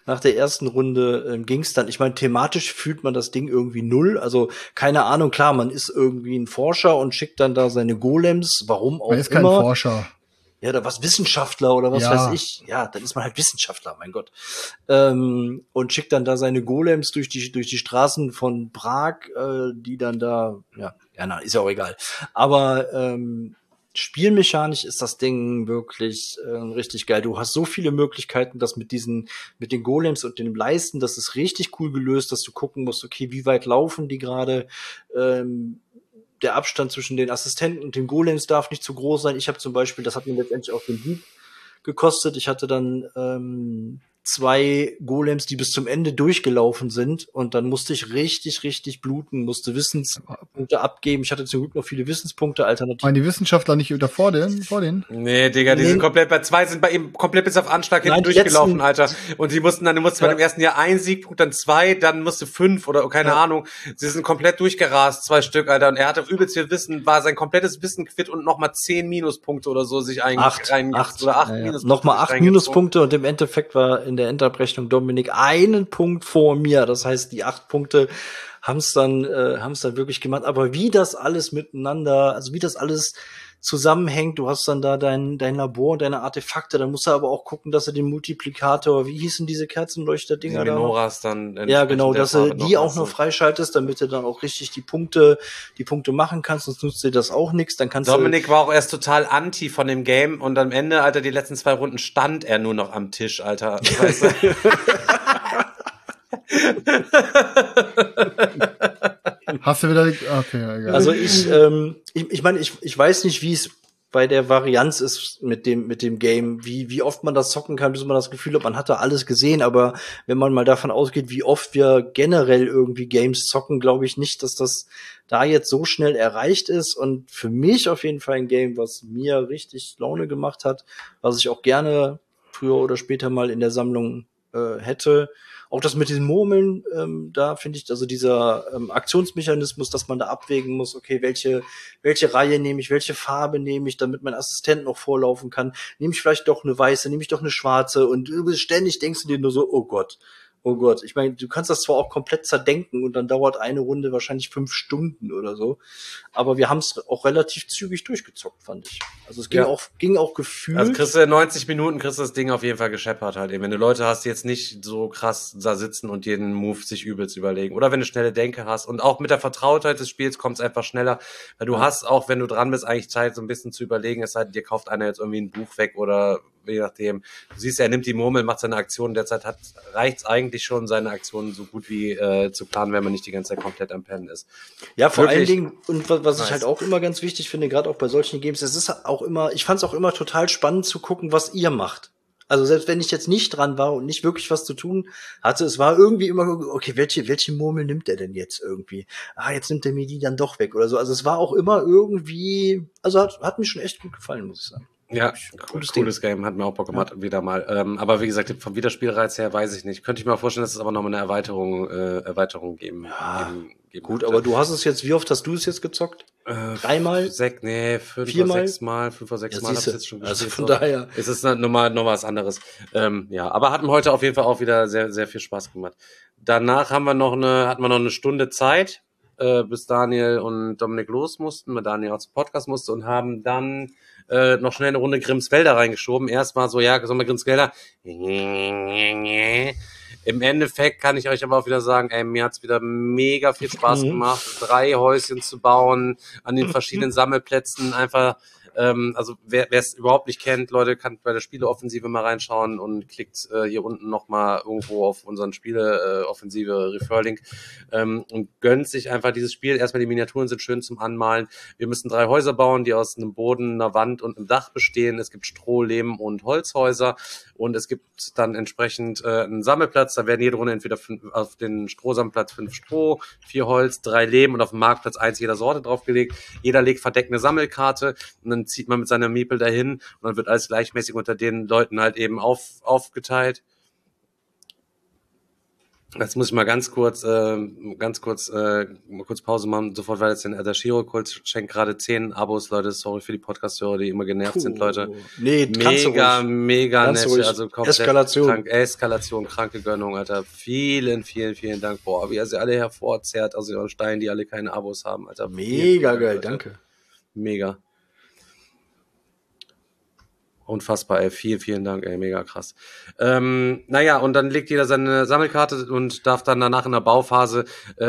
ging's dann. Ich meine, thematisch fühlt man das Ding irgendwie null. Also keine Ahnung, klar, man ist irgendwie ein Forscher und schickt dann da seine Golems, warum auch Man ist kein immer. Forscher. Ja, oder was Wissenschaftler oder was Ja. weiß ich. Ja, dann ist man halt Wissenschaftler, mein Gott. Und schickt dann da seine Golems durch die Straßen von Prag, die dann da, ist ja auch egal. Aber spielmechanisch ist das Ding wirklich richtig geil. Du hast so viele Möglichkeiten, das mit den Golems und den Leisten, das ist richtig cool gelöst, dass du gucken musst, okay, wie weit laufen die gerade, der Abstand zwischen den Assistenten und den Golems darf nicht zu groß sein. Ich habe zum Beispiel, das hat mir letztendlich auch den Sieg gekostet. Ich hatte dann 2 Golems, die bis zum Ende durchgelaufen sind und dann musste ich richtig bluten, musste Wissenspunkte abgeben. Ich hatte zum Glück noch viele Wissenspunkte alternativ. Meinen die Wissenschaftler nicht wieder vor denen? Nee, Digga, die Nee. sind komplett, bei 2 sind bei ihm komplett bis auf Anschlag hinten Nein, die durchgelaufen, letzten- Alter. Und du mussten bei dem ersten Jahr 1 Siegpunkt, dann 2, dann musste 5 oder keine Ahnung. Sie sind komplett durchgerast, 2 Stück, Alter. Und er hatte übelst viel Wissen, war sein komplettes Wissen quitt und nochmal 10 Minuspunkte oder so sich Acht oder 8 Minuspunkte. Nochmal sich 8 reingezogen. Minuspunkte und im Endeffekt war in der Endabrechnung Dominik einen Punkt vor mir. Das heißt, die 8 Punkte haben's dann wirklich gemacht. Aber wie das alles miteinander, also wie das alles zusammenhängt, du hast dann da dein Labor und deine Artefakte, dann musst du aber auch gucken, dass du den Multiplikator, wie hießen diese Kerzenleuchter-Dinger Die da? Menoras dann. Ja, genau, der dass du Farbe die auch hast. noch freischaltest, damit du dann auch richtig die Punkte machen kannst, sonst nutzt dir das auch nichts. Dann kannst Dominik war auch erst total anti von dem Game und am Ende, Alter, die letzten 2 Runden stand er nur noch am Tisch, Alter. Weißt du? Hast du wieder okay, ja, egal. Also ich meine, ich weiß nicht, wie es bei der Varianz ist mit dem Game, wie oft man das zocken kann, bis man das Gefühl hat, man hat da alles gesehen, aber wenn man mal davon ausgeht, wie oft wir generell irgendwie Games zocken, glaube ich nicht, dass das da jetzt so schnell erreicht ist und für mich auf jeden Fall ein Game, was mir richtig Laune gemacht hat, was ich auch gerne früher oder später mal in der Sammlung hätte. Auch das mit den Murmeln, da finde ich, also dieser Aktionsmechanismus, dass man da abwägen muss, okay, welche Reihe nehme ich, welche Farbe nehme ich, damit mein Assistent noch vorlaufen kann. Nehme ich vielleicht doch eine weiße, nehme ich doch eine schwarze und ständig denkst du dir nur so, oh Gott, Oh Gott, ich meine, du kannst das zwar auch komplett zerdenken und dann dauert eine Runde wahrscheinlich 5 Stunden oder so, aber wir haben es auch relativ zügig durchgezockt, fand ich. Also es ging auch gefühlt. Also kriegst du in 90 Minuten das Ding auf jeden Fall gescheppert halt eben. Wenn du Leute hast, die jetzt nicht so krass da sitzen und jeden Move sich übelst überlegen. Oder wenn du schnelle Denke hast. Und auch mit der Vertrautheit des Spiels kommt es einfach schneller. Weil du hast auch, wenn du dran bist, eigentlich Zeit, so ein bisschen zu überlegen. Es sei denn, dir kauft einer jetzt irgendwie ein Buch weg oder je nachdem. Du siehst, er nimmt die Murmel, macht seine Aktionen. Derzeit reicht's eigentlich schon, seine Aktionen so gut wie zu planen, wenn man nicht die ganze Zeit komplett am Pennen ist. Ja, vor allen Dingen, und was ich halt auch immer ganz wichtig finde, gerade auch bei solchen Games, es ist auch immer, ich fand es auch immer total spannend zu gucken, was ihr macht. Also selbst wenn ich jetzt nicht dran war und nicht wirklich was zu tun hatte, es war irgendwie immer, okay, welche Murmel nimmt er denn jetzt irgendwie? Jetzt nimmt er mir die dann doch weg oder so. Also es war auch immer irgendwie, also hat mir schon echt gut gefallen, muss ich sagen. Ja, cooles Game, hat mir auch Bock gemacht, wieder mal. Aber wie gesagt, vom Wiederspielreiz her weiß ich nicht. Könnte ich mir vorstellen, dass es aber noch mal eine Erweiterung geben. Gut, aber du hast es jetzt, wie oft hast du es jetzt gezockt? 3-mal? 5 4-mal? oder 6 Mal, 5 oder 6 Mal habe ich jetzt schon gespielt. Also von daher. Es ist noch was anderes. Aber hat mir heute auf jeden Fall auch wieder sehr, sehr viel Spaß gemacht. Danach hatten wir noch eine Stunde Zeit, bis Daniel und Dominik los mussten, weil Daniel auch zum Podcast musste und haben dann noch schnell eine Runde Grimmswälder reingeschoben. Erst mal so, ja, sollen wir Grimmswälder? Im Endeffekt kann ich euch aber auch wieder sagen, mir hat's wieder mega viel Spaß gemacht, 3 Häuschen zu bauen, an den verschiedenen Sammelplätzen einfach. Also wer es überhaupt nicht kennt, Leute, kann bei der Spieleoffensive mal reinschauen und klickt hier unten nochmal irgendwo auf unseren Spieleoffensive Referlink und gönnt sich einfach dieses Spiel. Erstmal die Miniaturen sind schön zum Anmalen. Wir müssen 3 Häuser bauen, die aus einem Boden, einer Wand und einem Dach bestehen. Es gibt Stroh, Lehm und Holzhäuser und es gibt dann entsprechend einen Sammelplatz. Da werden jede Runde entweder auf den Strohsammelplatz 5 Stroh, 4 Holz, 3 Lehm und auf dem Marktplatz 1 jeder Sorte draufgelegt. Jeder legt verdeckt eine Sammelkarte und dann zieht man mit seiner Miepel dahin und dann wird alles gleichmäßig unter den Leuten halt eben aufgeteilt. Jetzt muss ich mal ganz kurz Pause machen, sofort weiter jetzt den Adashiro-Kult, schenkt gerade 10 Abos, Leute, sorry für die Podcast-Hörer, die immer genervt sind, Leute. Nee, mega nett, also komplett Eskalation, kranke Gönnung, Alter, vielen Dank, boah, wie er sie alle hervorzerrt, aus ihren Steinen, die alle keine Abos haben, Alter. Mega geil, danke. Mega. Unfassbar, ey. Vielen Dank, ey. Mega krass. Und dann legt jeder seine Sammelkarte und darf dann danach in der Bauphase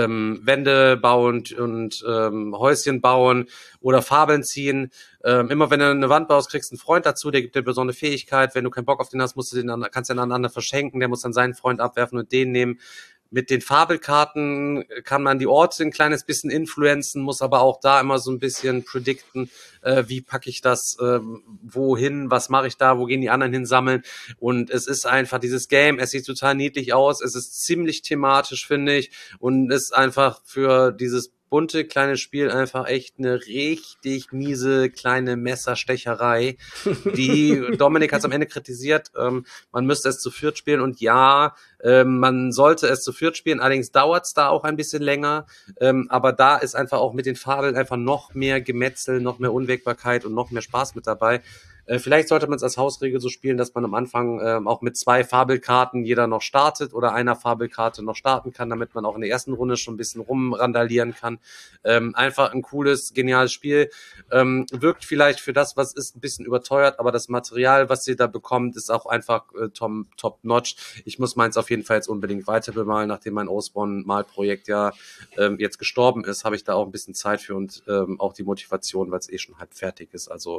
Wände bauen und Häuschen bauen oder Fabeln ziehen. Immer wenn du eine Wand baust, kriegst du einen Freund dazu, der gibt dir besondere Fähigkeit. Wenn du keinen Bock auf den hast, kannst du den aneinander verschenken. Der muss dann seinen Freund abwerfen und den nehmen. Mit den Fabelkarten kann man die Orte ein kleines bisschen influenzen, muss aber auch da immer so ein bisschen predikten, wie packe ich das wohin, was mache ich da, wo gehen die anderen hin sammeln. Und es ist einfach dieses Game, es sieht total niedlich aus, es ist ziemlich thematisch, finde ich, und ist einfach für dieses bunte kleine Spiel einfach echt eine richtig miese kleine Messerstecherei. Die Dominik hat es am Ende kritisiert, man müsste es zu viert spielen und ja, man sollte es zu viert spielen, allerdings dauert es da auch ein bisschen länger, aber da ist einfach auch mit den Fabeln einfach noch mehr Gemetzel, noch mehr Unwägbarkeit und noch mehr Spaß mit dabei. Vielleicht sollte man es als Hausregel so spielen, dass man am Anfang auch mit 2 Fabelkarten jeder noch startet oder einer Fabelkarte noch starten kann, damit man auch in der ersten Runde schon ein bisschen rumrandalieren kann. Einfach ein cooles, geniales Spiel. Wirkt vielleicht für das, was ist, ein bisschen überteuert, aber das Material, was ihr da bekommt, ist auch einfach top-notch. Ich muss meins auf jeden Fall jetzt unbedingt weiter bemalen, nachdem mein Osborn-Malprojekt ja jetzt gestorben ist, habe ich da auch ein bisschen Zeit für und auch die Motivation, weil es schon halb fertig ist. Also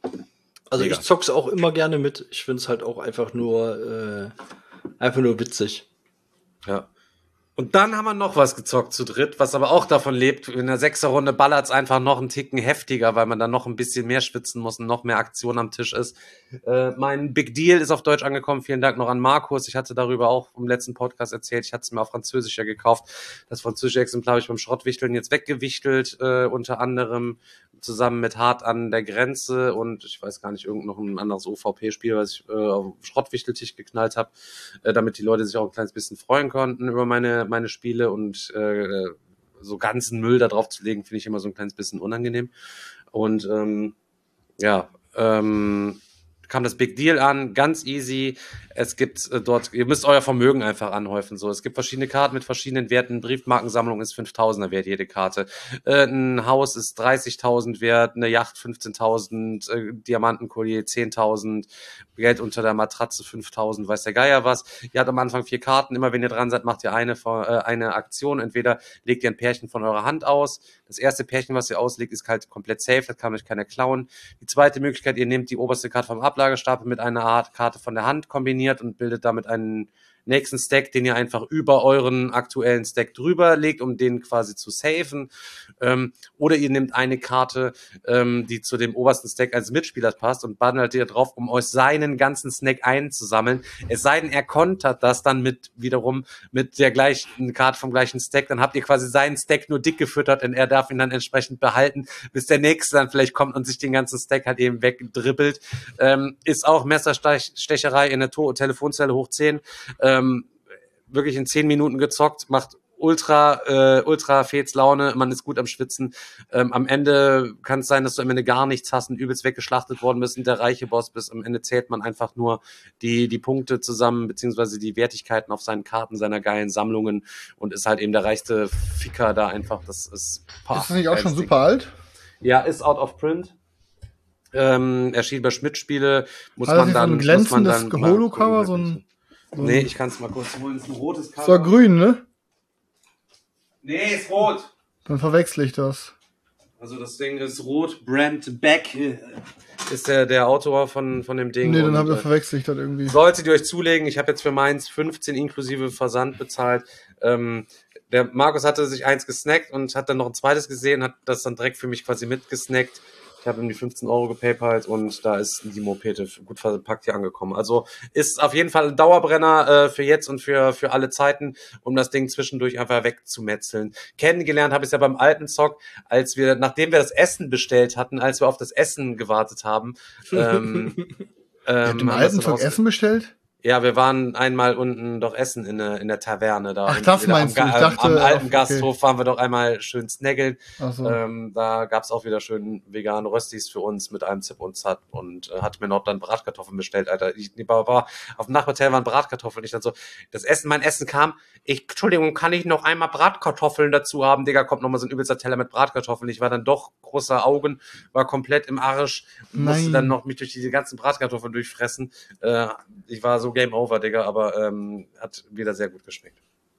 mega. Ich zock's auch immer gerne mit. Ich find's halt auch einfach nur witzig. Ja. Und dann haben wir noch was gezockt zu dritt, was aber auch davon lebt. In der 6er-Runde ballert's einfach noch einen Ticken heftiger, weil man dann noch ein bisschen mehr schwitzen muss und noch mehr Aktion am Tisch ist. Mein Big Deal ist auf Deutsch angekommen. Vielen Dank noch an Markus. Ich hatte darüber auch im letzten Podcast erzählt. Ich hatte es mir auf Französisch ja gekauft. Das französische Exemplar habe ich beim Schrottwichteln jetzt weggewichtelt, unter anderem zusammen mit Hart an der Grenze und ich weiß gar nicht, noch ein anderes OVP-Spiel, was ich auf den Schrottwichteltisch geknallt habe, damit die Leute sich auch ein kleines bisschen freuen konnten über meine Spiele und so ganzen Müll da drauf zu legen, finde ich immer so ein kleines bisschen unangenehm. Und kam das Big Deal an, ganz easy. Es gibt dort, ihr müsst euer Vermögen einfach anhäufen. So, es gibt verschiedene Karten mit verschiedenen Werten. Briefmarkensammlung ist 5.000er wert, jede Karte. Ein Haus ist 30.000 wert, eine Yacht 15.000, Diamantenkollier 10.000, Geld unter der Matratze 5.000, weiß der Geier was. Ihr habt am Anfang 4 Karten. Immer wenn ihr dran seid, macht ihr eine Aktion. Entweder legt ihr ein Pärchen von eurer Hand aus. Das erste Pärchen, was ihr auslegt, ist halt komplett safe. Das kann euch keiner klauen. Die zweite Möglichkeit, ihr nehmt die oberste Karte vom Ablagestapel mit einer Art Karte von der Hand kombiniert und bildet damit einen nächsten Stack, den ihr einfach über euren aktuellen Stack drüber legt, um den quasi zu safen. Oder ihr nehmt eine Karte, die zu dem obersten Stack eines Mitspielers passt und bundelt ihr drauf, um euch seinen ganzen Stack einzusammeln. Es sei denn, er kontert das dann wiederum mit der gleichen Karte vom gleichen Stack. Dann habt ihr quasi seinen Stack nur dick gefüttert und er darf ihn dann entsprechend behalten, bis der nächste dann vielleicht kommt und sich den ganzen Stack halt eben wegdribbelt. Ist auch Messerstecherei in der Telefonzelle hoch 10. Wirklich in 10 Minuten gezockt, macht ultra Fets Laune, man ist gut am Schwitzen. Am Ende kann es sein, dass du am Ende gar nichts hast und übelst weggeschlachtet worden bist und der reiche Boss bist. Am Ende zählt man einfach nur die Punkte zusammen, beziehungsweise die Wertigkeiten auf seinen Karten, seiner geilen Sammlungen und ist halt eben der reichste Ficker da einfach. Das ist Ist das nicht auch schon super alt? Ja, ist out of print. Erschien bei Schmidt-Spiele. Muss Hat man das dann so ein glänzendes mal Holo-Cover? gucken. Nee, ich kann es mal kurz holen. Ist ein rotes Cover. Das war grün, ne? Nee, ist rot. Dann verwechsel ich das. Also das Ding ist rot. Brent Beck ist der Autor von dem Ding. Nee, dann verwechsel ich das irgendwie. Solltet ihr euch zulegen. Ich habe jetzt für meins 15 inklusive Versand bezahlt. Der Markus hatte sich eins gesnackt und hat dann noch ein zweites gesehen, hat das dann direkt für mich quasi mitgesnackt. Ich habe ihm die 15 € gepaypalt und da ist die Mopete gut verpackt hier angekommen. Also ist auf jeden Fall ein Dauerbrenner für jetzt und für alle Zeiten, um das Ding zwischendurch einfach wegzumetzeln. Kennengelernt habe ich es ja beim alten Zock, nachdem wir das Essen bestellt hatten, als wir auf das Essen gewartet haben. Im alten Zock Essen bestellt? Ja, wir waren einmal unten doch essen in der Taverne da. Ach, das meinst du? Ich dachte, am alten okay. Gasthof waren wir doch einmal schön snaggeln. Ach so. Da gab's auch wieder schön vegane Röstis für uns mit einem Zip und Zat und hatte mir noch dann Bratkartoffeln bestellt, Alter. War auf dem Nachbarhotel waren Bratkartoffeln. Ich dann so, mein Essen kam. Entschuldigung, kann ich noch einmal Bratkartoffeln dazu haben? Digga, kommt nochmal so ein übelster Teller mit Bratkartoffeln. Ich war dann doch großer Augen, war komplett im Arsch und musste dann noch mich durch diese ganzen Bratkartoffeln durchfressen. Ich war so Game Over, Digga, aber hat wieder sehr gut geschmeckt.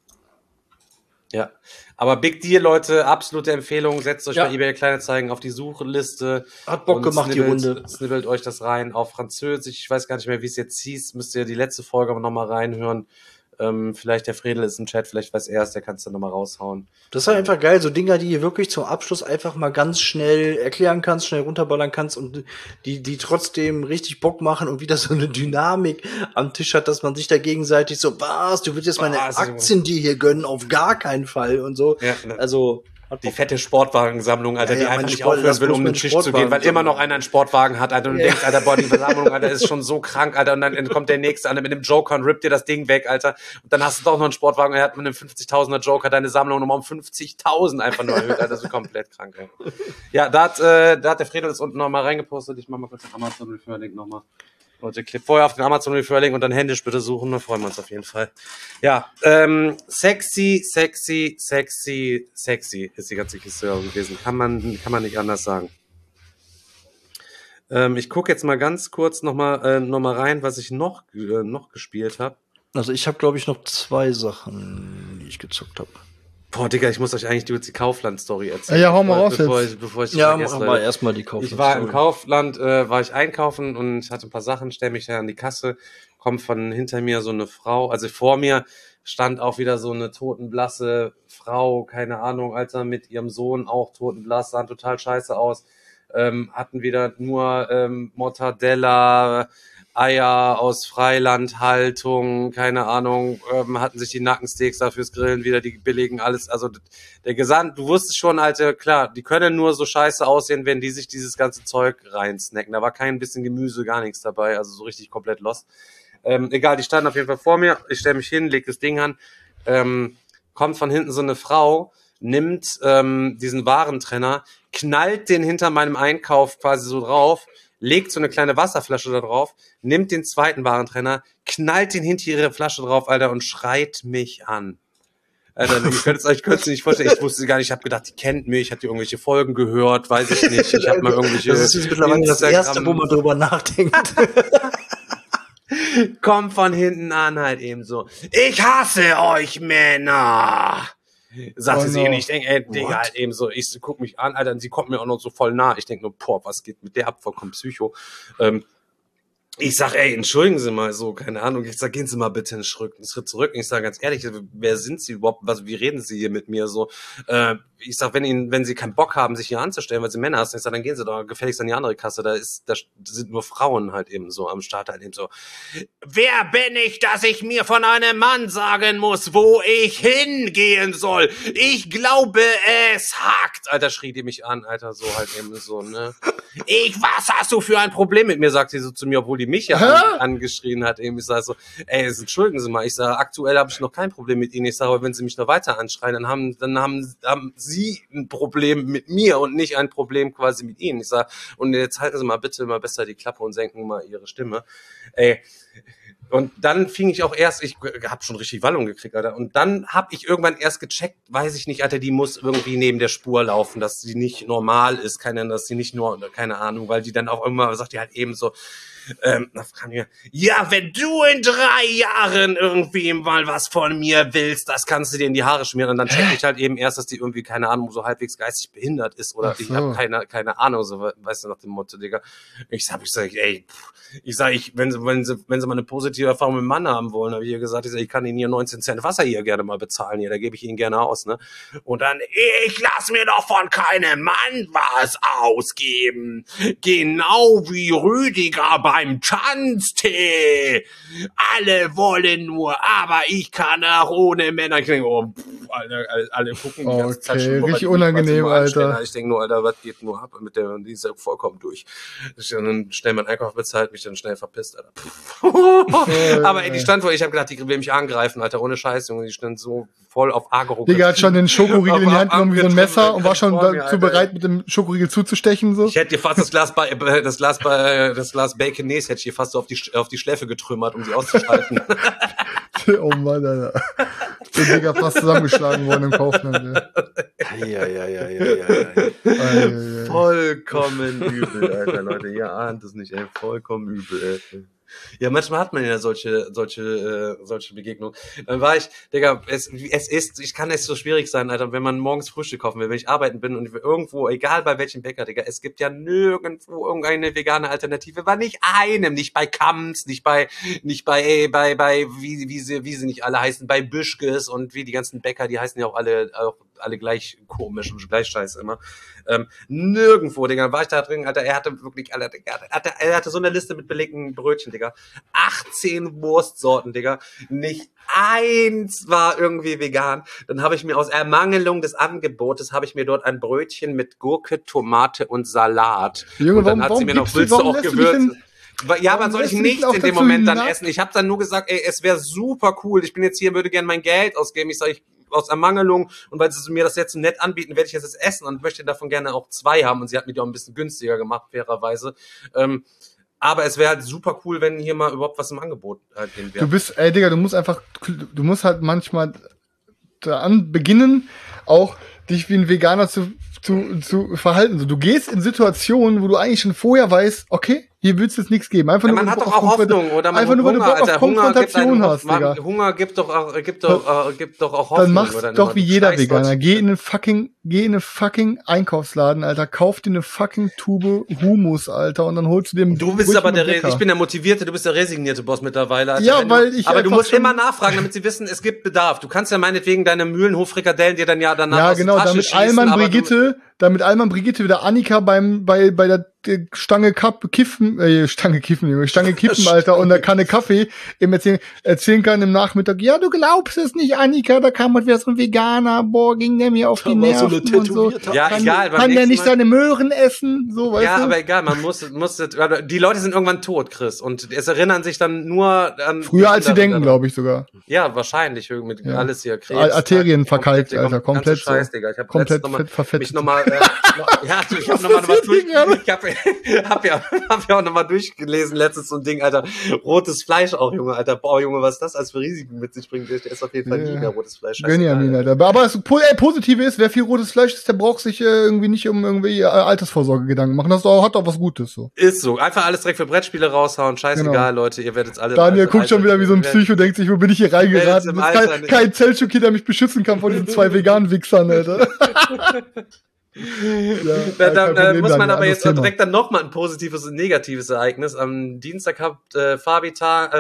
Ja, aber Big Deal, Leute, absolute Empfehlung. Setzt euch bei eBay Kleinanzeigen auf die Suchliste. Hat Bock gemacht, die Runde. Snibbelt euch das rein auf Französisch. Ich weiß gar nicht mehr, wie es jetzt hieß. Müsst ihr die letzte Folge aber nochmal reinhören. Vielleicht der Fredel ist im Chat, vielleicht weiß er es, der kann es dann nochmal raushauen. Das ist halt einfach geil, so Dinger, die ihr wirklich zum Abschluss einfach mal ganz schnell erklären kannst, schnell runterballern kannst und die trotzdem richtig Bock machen und wieder so eine Dynamik am Tisch hat, dass man sich da gegenseitig so, was, du willst jetzt meine Aktien dir hier gönnen, auf gar keinen Fall und so. Ja, ne. Also die fette Sportwagensammlung, Alter, die einfach nicht aufhören will, um den Tisch zu gehen, weil immer noch einer einen Sportwagen hat, Alter, und du denkst, Alter, boah, die Sammlung, Alter, ist schon so krank, Alter, und dann kommt der nächste, Alter, mit dem Joker und rippt dir das Ding weg, Alter, und dann hast du doch noch einen Sportwagen, er hat mit einem 50.000er Joker deine Sammlung nochmal um 50.000 einfach nur erhöht, Alter, das ist komplett krank, ey. Ja, da hat der Fredo das unten nochmal reingepostet, ich mach mal kurz den Amazon-Refer-Link nochmal. Leute, klick vorher auf den Amazon-Refer-Link und dann händisch bitte suchen, da freuen wir uns auf jeden Fall. Ja, sexy ist die ganze Kiste gewesen. Kann man nicht anders sagen. Ich gucke jetzt mal ganz kurz noch mal rein, was ich noch gespielt habe. Also ich habe, glaube ich, noch 2 Sachen, die ich gezockt habe. Boah, Digga, ich muss euch eigentlich die Kaufland-Story erzählen. Ja, hau mal raus bevor ich ja, mach mal erstmal die Kaufland-Story. Ich war im Kaufland, war ich einkaufen und hatte ein paar Sachen, stell mich da an die Kasse, kommt von hinter mir so eine Frau, also vor mir stand auch wieder so eine totenblasse Frau, keine Ahnung, Alter, mit ihrem Sohn auch totenblass, sahen total scheiße aus, hatten wieder nur Mortadella, Eier aus Freilandhaltung, keine Ahnung, hatten sich die Nackensteaks da fürs Grillen wieder, die billigen, alles, also der Gesand, du wusstest schon, Alter, klar, die können nur so scheiße aussehen, wenn die sich dieses ganze Zeug reinsnacken, da war kein bisschen Gemüse, gar nichts dabei, also so richtig komplett lost. Egal, die standen auf jeden Fall vor mir, ich stelle mich hin, leg das Ding an, kommt von hinten so eine Frau, nimmt diesen Warentrenner, knallt den hinter meinem Einkauf quasi so drauf, legt so eine kleine Wasserflasche da drauf, nimmt den zweiten Warentrenner, knallt den hinter ihre Flasche drauf, Alter, und schreit mich an. Alter, ich könnte es nicht vorstellen, ich wusste gar nicht, ich habe gedacht, die kennt mich, hat die irgendwelche Folgen gehört, weiß ich nicht, ich habe mal irgendwelche... Das ist jetzt mittlerweile das Erste, wo man drüber nachdenkt. Kommt von hinten an halt eben so, ich hasse euch Männer! Sagte sie nicht, ich denke, ey, Digga, halt eben so, ich guck mich an, Alter, und sie kommt mir auch noch so voll nah, ich denke nur, boah, was geht mit der ab, vollkommen Psycho. Ich sag, ey, entschuldigen Sie mal so, keine Ahnung, ich sag, gehen Sie mal bitte einen Schritt zurück. Und ich sag ganz ehrlich, wer sind Sie überhaupt, wie reden Sie hier mit mir so? Ich sag, wenn Sie keinen Bock haben, sich hier anzustellen, weil Sie Männer sind, ich sag, dann gehen Sie doch gefälligst an die andere Kasse, da sind nur Frauen halt eben so am Start halt eben so. Wer bin ich, dass ich mir von einem Mann sagen muss, wo ich hingehen soll? Ich glaube, es hakt. Alter, schrie die mich an, Alter, so halt eben so, ne? Was hast du für ein Problem mit mir, sagt sie so zu mir, obwohl die mich ja angeschrien hat. Ich sage so, ey, entschuldigen Sie mal. Ich sage, aktuell habe ich noch kein Problem mit Ihnen. Ich sage, aber wenn Sie mich noch weiter anschreien, dann haben Sie ein Problem mit mir und nicht ein Problem quasi mit Ihnen. Ich sage, und jetzt halten Sie mal bitte mal besser die Klappe und senken mal Ihre Stimme. Ey, und dann fing ich auch erst, ich hab schon richtig Wallung gekriegt, Alter. Und dann hab ich irgendwann erst gecheckt, weiß ich nicht, Alter, die muss irgendwie neben der Spur laufen, dass sie nicht normal ist, dass sie nicht nur, keine Ahnung, weil die dann auch immer, sagt die halt eben so, ja, wenn du in 3 Jahren irgendwie mal was von mir willst, das kannst du dir in die Haare schmieren. Und dann check ich halt eben erst, dass die irgendwie, keine Ahnung, so halbwegs geistig behindert ist oder ich habe keine Ahnung, so, weißt du, nach dem Motto, Digga. Ich sag, ey, wenn sie mal eine positive Erfahrung mit dem Mann haben wollen, habe ich ihr gesagt, ich kann Ihnen hier 19 Cent Wasser hier gerne mal bezahlen, hier, da gebe ich Ihnen gerne aus, ne? Und dann, ich lass mir doch von keinem Mann was ausgeben. Genau wie Rüdiger beim Tanztee. Alle wollen nur, aber ich kann auch ohne Männer. Ich denke, alle gucken die ganze Zeit schon. Richtig unangenehm, Alter. Ich denke nur, Alter, was geht nur ab mit der, die ist ja vollkommen durch. Und dann schnell meinen Einkauf bezahlt, mich dann schnell verpisst, Alter. Aber ey, die stand vor, ich habe gedacht, die will mich angreifen, Alter, ohne Scheiß, Junge, die stand so voll auf Agro. Digga hat schon den Schokoriegel in die Hand genommen wie so ein Messer und war schon dazu bereit, mit dem Schokoriegel zuzustechen, so. Ich hätte dir fast das Glas Bacon-Nese hätte ich dir fast so auf die Schläfe getrümmert, um sie auszuschalten. Oh Mann, Alter. Der Digga fast zusammengeschlagen worden im Kaufland, ja. Vollkommen übel, Alter, Leute. Ihr ahnt es nicht, ey. Vollkommen übel, ey. Ja, manchmal hat man ja solche Begegnungen. Dann war ich, Digga, ich kann es so schwierig sein, Alter, wenn man morgens Frühstück kaufen will, wenn ich arbeiten bin und irgendwo, egal bei welchem Bäcker, Digga, es gibt ja nirgendwo irgendeine vegane Alternative, war nicht einem, nicht bei Kamms, nicht bei, wie sie nicht alle heißen, bei Büschkes und wie die ganzen Bäcker, die heißen ja auch alle gleich komisch und gleich scheiße immer. Nirgendwo, Digga, war ich da drin, Alter, er hatte so eine Liste mit belegten Brötchen, Digga. 18 Wurstsorten, Digga. Nicht eins war irgendwie vegan. Dann habe ich mir aus Ermangelung des Angebotes, habe ich mir dort ein Brötchen mit Gurke, Tomate und Salat. Junge, und dann hat sie mir noch willst du auch gewürzt. Ja, aber soll ich nichts in dem Moment dann essen? Ich habe dann nur gesagt, ey, es wäre super cool. Ich bin jetzt hier, würde gerne mein Geld ausgeben. Ich sage, aus Ermangelung und weil sie mir das jetzt so nett anbieten, werde ich jetzt essen und möchte davon gerne auch 2 haben und sie hat mir die auch ein bisschen günstiger gemacht, fairerweise. Aber es wäre halt super cool, wenn hier mal überhaupt was im Angebot halt geben wäre. Digga, du musst halt manchmal beginnen, auch dich wie ein Veganer zu verhalten. So, du gehst in Situationen, wo du eigentlich schon vorher weißt, okay, hier willst du jetzt nichts geben. Einfach nur, man hat doch auch Hoffnung, oder? Einfach nur, weil du Bock auf Konfrontation hast, Digga. Hunger gibt doch auch Hoffnung. Dann mach's doch wie jeder Veganer. Geh in eine fucking Einkaufsladen, Alter. Kauf dir eine fucking Tube Hummus, Alter, und dann holst du dir Du bist aber ich bin der motivierte, du bist der resignierte Boss mittlerweile, Alter. Ja, aber du musst immer nachfragen, damit sie wissen, es gibt Bedarf. Du kannst ja meinetwegen deine Mühlenhof-Frikadellen dir dann ja danach aus der Tasche schießen, damit Allmann Brigitte wieder Annika bei der Stange kippen, Alter, und der Kanne Kaffee ihm erzählen kann im Nachmittag, ja, du glaubst es nicht, Annika, da kam halt wieder so ein Veganer, boah, ging der mir auf die Nerven und so. Ja, egal. Kann der nicht seine Möhren essen, so, weißt du? Ja, aber egal, man muss, die Leute sind irgendwann tot, Chris, und es erinnern sich dann nur an... Früher als sie denken, glaube ich sogar. Ja, wahrscheinlich, mit alles hier, Krebs. Arterien verkalkt, Alter, komplett Scheiß, Digga. Ich hab komplett verfettet. Mal Ja, ich habe nochmal hab ja auch nochmal durchgelesen letztens so ein Ding, Alter. Rotes Fleisch auch, Junge, Alter. Boah, Junge, was das als für Risiken mit sich bringt. Der ist auf jeden Fall nie mehr rotes Fleisch. Benjamin, Alter. Aber das Positive ist, wer viel rotes Fleisch ist, der braucht sich irgendwie nicht um irgendwie Altersvorsorge Gedanken machen. Das hat auch was Gutes so. Ist so. Einfach alles direkt für Brettspiele raushauen. Scheißegal, Leute. Ihr werdet alle... Daniel guckt schon wieder wie so ein Psycho, denkt sich, wo bin ich hier reingeraten? Das ist kein Zeltschuk hier, der mich beschützen kann vor diesen 2 veganen Wichsern, Alter. Ja, da muss man aber jetzt direkt dann nochmal ein positives und negatives Ereignis. Am Dienstag habt Fabi,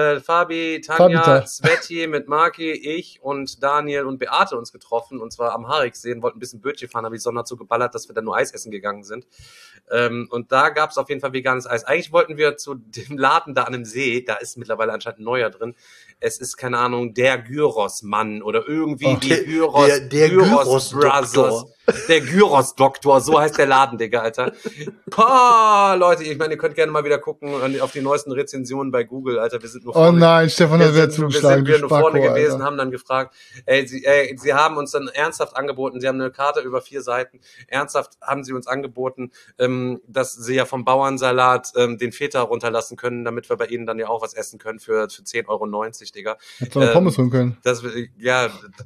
Tanja, Sveti mit Marki, ich und Daniel und Beate uns getroffen, und zwar am Hariksee, wollten ein bisschen Bötchen fahren, habe ich Sonntag so geballert, dass wir dann nur Eis essen gegangen sind. Und da gab es auf jeden Fall veganes Eis. Eigentlich wollten wir zu dem Laden da an dem See, da ist mittlerweile anscheinend ein neuer drin. Es ist, keine Ahnung, der Gyros-Mann oder irgendwie die Gyros-Brothers. Der Gyros-Doktor, so heißt der Laden, Digga, Alter. Boah, Leute, ich meine, ihr könnt gerne mal wieder gucken auf die neuesten Rezensionen bei Google, Alter. Wir sind nur vorne. Oh nein, Stefan, das wäre zugeschlagen. Wir sind nur vorne gewesen, haben dann gefragt, sie haben uns dann ernsthaft angeboten, sie haben eine Karte über 4 Seiten, ernsthaft haben sie uns angeboten, dass sie ja vom Bauernsalat den Feta runterlassen können, damit wir bei ihnen dann ja auch was essen können für 10,90 €, Digga. Hätte man Pommes holen können. Ja.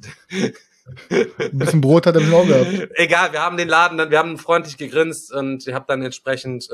Ein bisschen Brot hat er auch gehabt. Egal, wir haben freundlich gegrinst und ich habe dann entsprechend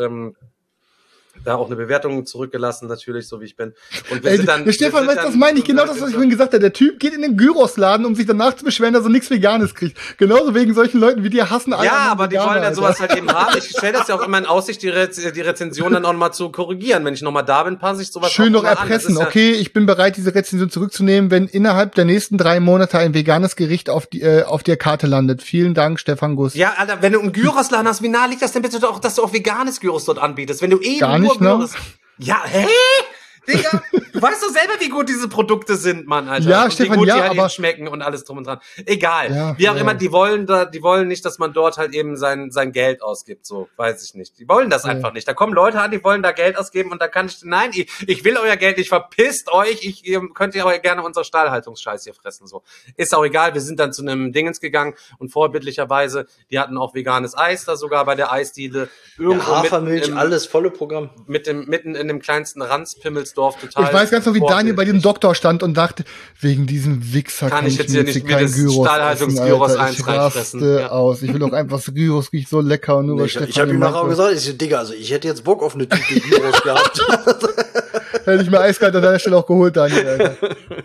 da auch eine Bewertung zurückgelassen, natürlich, so wie ich bin. Und wir sind dann... Stefan, weißt du, das meine ich? Genau das, was ich vorhin gesagt habe. Der Typ geht in den Gyros-Laden, um sich danach zu beschweren, dass er nichts Veganes kriegt. Genauso wegen solchen Leuten wie dir hassen alle. Ja, aber die wollen dann sowas halt eben haben. Ich stelle das ja auch immer in Aussicht, die Rezension dann auch nochmal zu korrigieren. Wenn ich nochmal da bin, passe ich sowas schön auch noch erpressen. Ja, okay, ich bin bereit, diese Rezension zurückzunehmen, wenn innerhalb der nächsten 3 Monate ein veganes Gericht auf der Karte landet. Vielen Dank, Stefan Guss. Ja, Alter, wenn du einen Gyros-Laden hast, wie nah liegt das denn bitte auch, dass du auch veganes Gyros dort anbietest? Wenn du gar nicht, nur Gyros... Ja, hä? Digga, du weißt doch selber, wie gut diese Produkte sind, Mann, Alter. Ja, und Stefan, wie gut ja, die halt aber eben schmecken und alles drum und dran. Egal. Ja, wie auch immer, die wollen nicht, dass man dort halt eben sein Geld ausgibt, so, weiß ich nicht. Die wollen das einfach nicht. Da kommen Leute an, die wollen da Geld ausgeben und da kann ich, nein, ich will euer Geld nicht, verpisst euch, ihr könnt ja aber gerne unser Stahlhaltungsscheiß hier fressen, so. Ist auch egal, wir sind dann zu einem Dingens gegangen und vorbildlicherweise, die hatten auch veganes Eis da sogar bei der Eisdiele. Irgendwo Hafermilch, alles volle Programm. Mitten in dem kleinsten Ranzpimmelsdorf, total. Ich weiß ganz noch, wie Daniel bei dem Doktor stand und dachte, wegen diesem Wichser kann ich jetzt hier nicht kein Gyros Stahlhaltungs-Gyros eins reinfressen. Ja. Aus. Ich will doch einfach, das Gyros riecht so lecker und nur was Stefan. Ich habe ihm nachher auch gesagt, Digga, also ich hätte jetzt Bock auf eine Tüte Gyros gehabt. Hätte ich mir eiskalt an deiner Stelle auch geholt, Daniel, Alter.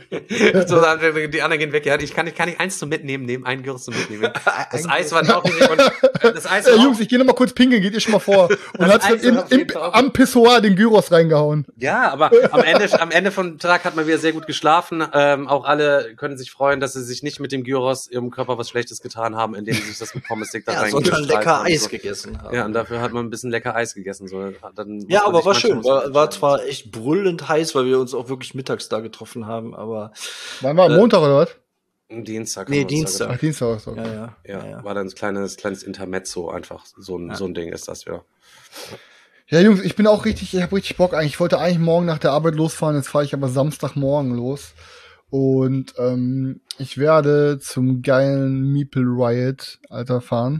So, die anderen gehen weg, ja. Ich kann nicht eins zum Mitnehmen nehmen, ein Gyros zum Mitnehmen. Das Eis war auch nicht, das Eis war Jungs, ich gehe nochmal kurz pinkeln, geht ihr schon mal vor. Und hat am Pissoir den Gyros reingehauen. Ja, aber am Ende vom Tag hat man wieder sehr gut geschlafen. Auch alle können sich freuen, dass sie sich nicht mit dem Gyros ihrem Körper was Schlechtes getan haben, indem sie sich das mit Pommes-Stick da reingestreut haben. Lecker Eis gegessen haben. Ja, und dafür hat man ein bisschen lecker Eis gegessen. So. Dann ja, aber war schön. War zwar echt brüllend heiß, weil wir uns auch wirklich mittags da getroffen haben, aber... Wann war Montag oder was? Dienstag. Nee, Dienstag. Ach, Dienstag. Okay. Ja, war dann ein kleines Intermezzo einfach. So ein Ding ist das, ja. Ja, Jungs, ich habe richtig Bock eigentlich. Ich wollte eigentlich morgen nach der Arbeit losfahren, jetzt fahre ich aber Samstagmorgen los. Und ich werde zum geilen Meeple Riot, Alter, fahren.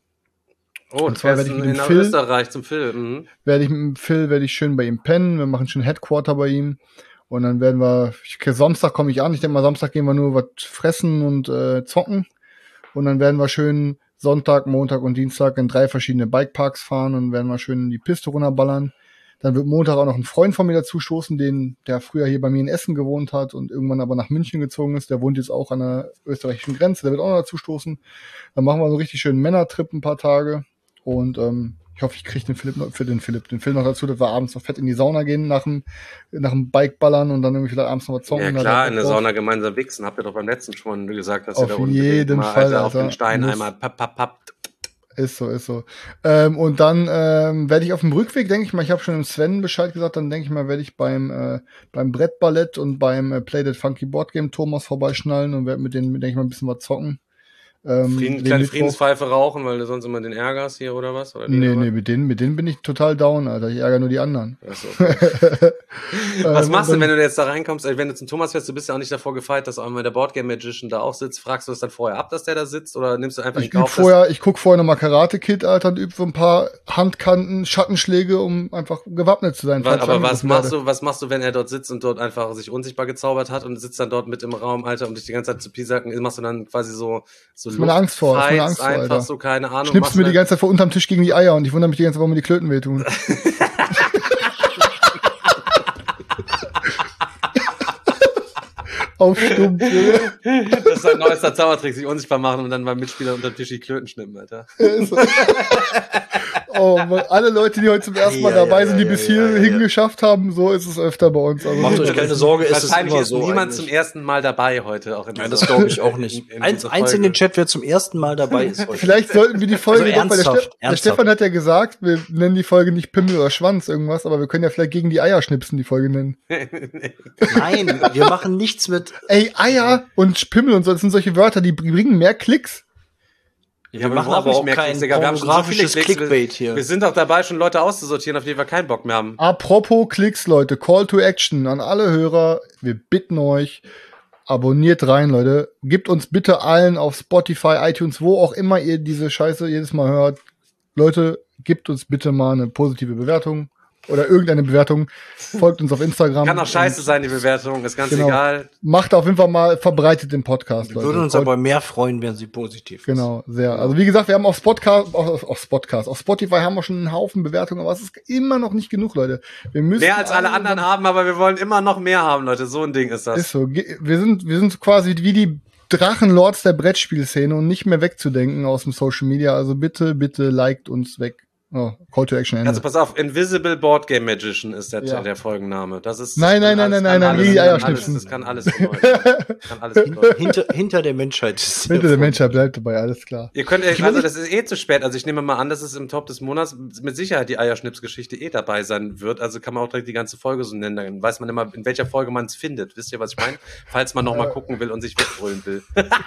Oh, und zwar werde ich mit dem Phil, Österreich zum Phil. Mhm. Werde ich schön bei ihm pennen. Wir machen schön Headquarter bei ihm. Und dann werden Samstag komme ich an. Ich denke mal, Samstag gehen wir nur was fressen und zocken. Und dann werden wir schön Sonntag, Montag und Dienstag in 3 verschiedene Bikeparks fahren und werden wir schön die Piste runterballern. Dann wird Montag auch noch ein Freund von mir dazustoßen, der früher hier bei mir in Essen gewohnt hat und irgendwann aber nach München gezogen ist. Der wohnt jetzt auch an der österreichischen Grenze. Der wird auch noch dazustoßen. Dann machen wir so einen richtig schönen Männertrip ein paar Tage. Und ich hoffe, ich kriege den Phil noch dazu, dass wir abends noch fett in die Sauna gehen nach dem Bikeballern und dann irgendwie vielleicht abends noch was zocken. Ja klar, in der Sauna gemeinsam wichsen. Habt ihr doch beim letzten schon gesagt, dass ihr da unten jeden Fall, Alter, auf den Stein einmal papp. Ist so. Und dann werde ich auf dem Rückweg, denke ich mal, ich habe schon dem Sven Bescheid gesagt, dann denke ich mal, werde ich beim Brettballett und beim Play That Funky Board Game Thomas vorbeischnallen und werde mit denen, denke ich mal, ein bisschen was zocken. Kleine Mittwoch. Friedenspfeife rauchen, weil du sonst immer den ärgerst hier oder was? Oder Nee, mit denen bin ich total down, Alter. Ich ärgere nur die anderen. Achso. Was machst du, wenn du jetzt da reinkommst? Wenn du zum Thomas fährst, du bist ja auch nicht davor gefeit, dass auch mal der Boardgame Magician da auch sitzt. Fragst du das dann vorher ab, dass der da sitzt? Oder nimmst du einfach Ich guck vorher nochmal Karate Kid, Alter, und übe so ein paar Handkanten, Schattenschläge, um einfach gewappnet zu sein. Aber was machst du, wenn er dort sitzt und dort einfach sich unsichtbar gezaubert hat und sitzt dann dort mit im Raum, Alter, um dich die ganze Zeit zu piesacken? Machst du dann quasi so ist meine Angst vor, einfach Alter. so, keine Ahnung. Schnippst mir die ganze Zeit vor unterm Tisch gegen die Eier und ich wundere mich die ganze Zeit, warum mir die Klöten wehtun. Auf Stumpf. Das ist ein neuester Zaubertrick, sich unsichtbar machen und dann beim Mitspieler unterm Tisch die Klöten schnippen, Alter. Oh, alle Leute, die heute zum ersten Mal dabei sind, die bis hierhin geschafft haben, so ist es öfter bei uns. Also macht euch keine Sorge, ist es immer ist so. Niemand eigentlich. zum ersten Mal dabei heute. Auch in Nein, das glaube ich auch nicht. Eins in den Chat, wer zum ersten Mal dabei ist heute. Vielleicht sollten wir die Folge, also der Stefan hat ja gesagt, wir nennen die Folge nicht Pimmel oder Schwanz irgendwas, aber wir können ja vielleicht gegen die Eier schnipsen, die Folge nennen. Nein, wir machen nichts mit. Ey, Eier und Pimmel und so, das sind solche Wörter, die bringen mehr Klicks. Wir machen aber auch kein pornografisches Clickbait hier. Wir sind doch dabei, schon Leute auszusortieren, auf die wir keinen Bock mehr haben. Apropos Klicks, Leute, Call to Action an alle Hörer. Wir bitten euch, abonniert rein, Leute. Gebt uns bitte allen auf Spotify, iTunes, wo auch immer ihr diese Scheiße jedes Mal hört. Leute, gebt uns bitte mal eine positive Bewertung. Oder irgendeine Bewertung. Folgt uns auf Instagram. Kann auch scheiße sein, die Bewertung, ist ganz egal. Macht auf jeden Fall mal, verbreitet den Podcast, Leute. Wir würden uns aber mehr freuen, wenn sie positiv ist. Genau, sehr. Also wie gesagt, wir haben auf Spotify haben wir schon einen Haufen Bewertungen, aber es ist immer noch nicht genug, Leute. Wir müssen mehr als alle anderen haben, aber wir wollen immer noch mehr haben, Leute. So ein Ding ist das. Ist so. Wir sind quasi wie die Drachenlords der Brettspielszene und nicht mehr wegzudenken aus dem Social Media. Also bitte liked uns weg. Oh, Call to Action Ende. Also pass auf, Invisible Board Game Magician ist der Folgenname. Das ist nein, die Eier schnipsen. Das kann alles bedeuten. Hinter der Menschheit. Hinter der Menschheit bleibt dabei, alles klar. Ihr könnt, also das ist zu spät. Also ich nehme mal an, dass es im Top des Monats mit Sicherheit die Eierschnips-Geschichte dabei sein wird. Also kann man auch direkt die ganze Folge so nennen. Dann weiß man immer, in welcher Folge man es findet. Wisst ihr, was ich meine? Falls man noch mal gucken will und sich wegbrüllen will.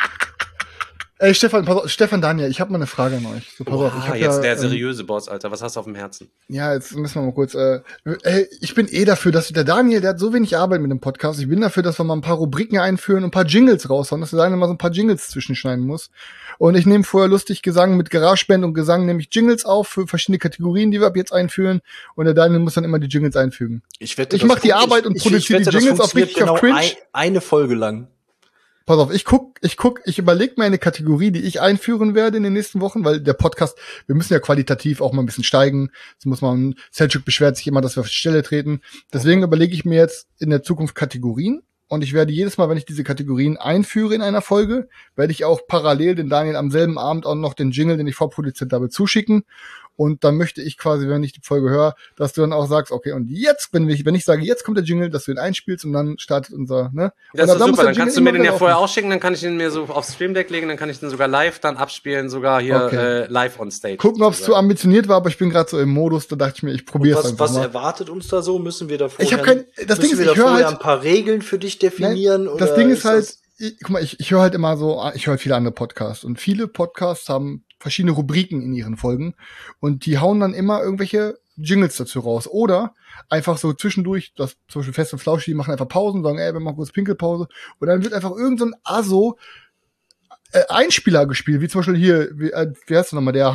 Ey, Stefan Daniel, ich habe mal eine Frage an euch. So, pass auf, ich hab jetzt der seriöse Boss, Alter. Was hast du auf dem Herzen? Ja, jetzt müssen wir mal kurz. Ich bin dafür, dass der Daniel, der hat so wenig Arbeit mit dem Podcast. Ich bin dafür, dass wir mal ein paar Rubriken einführen und ein paar Jingles raushauen, dass der Daniel mal so ein paar Jingles zwischenschneiden muss. Und ich nehme vorher lustig Gesang mit GarageBand und Gesang nehme ich Jingles auf für verschiedene Kategorien, die wir ab jetzt einführen. Und der Daniel muss dann immer die Jingles einfügen. Ich mache die Arbeit und produziere die Jingles auf richtig auf Cringe. Eine Folge lang. Pass auf, ich überlege mir eine Kategorie, die ich einführen werde in den nächsten Wochen, weil der Podcast, wir müssen ja qualitativ auch mal ein bisschen steigen. Selçuk beschwert sich immer, dass wir auf die Stelle treten. Deswegen überlege ich mir jetzt in der Zukunft Kategorien und ich werde jedes Mal, wenn ich diese Kategorien einführe in einer Folge, werde ich auch parallel den Daniel am selben Abend auch noch den Jingle, den ich vorproduziert habe, zuschicken. Und dann möchte ich quasi, wenn ich die Folge höre, dass du dann auch sagst, okay, und jetzt, wenn ich sage, jetzt kommt der Jingle, dass du ihn einspielst und dann startet unser, ne? Das ist super, dann kannst du mir den ja vorher auch schicken, dann kann ich ihn mir so aufs Stream Deck legen, dann kann ich den sogar live dann abspielen, sogar hier live on stage. Gucken, ob es zu ambitioniert war, aber ich bin gerade so im Modus, da dachte ich mir, ich probiere es einfach mal. Was erwartet uns da so? Müssen wir da vorher, ein paar Regeln für dich definieren? Nein, das Ding ist halt, ich höre halt immer so, ich höre halt viele andere Podcasts und viele Podcasts haben verschiedene Rubriken in ihren Folgen und die hauen dann immer irgendwelche Jingles dazu raus oder einfach so zwischendurch, das zum Beispiel Fest und Flauschig, die machen einfach Pausen, sagen, wir machen kurz Pinkelpause und dann wird einfach irgend so ein Einspieler gespielt, wie zum Beispiel hier, wie heißt der nochmal, der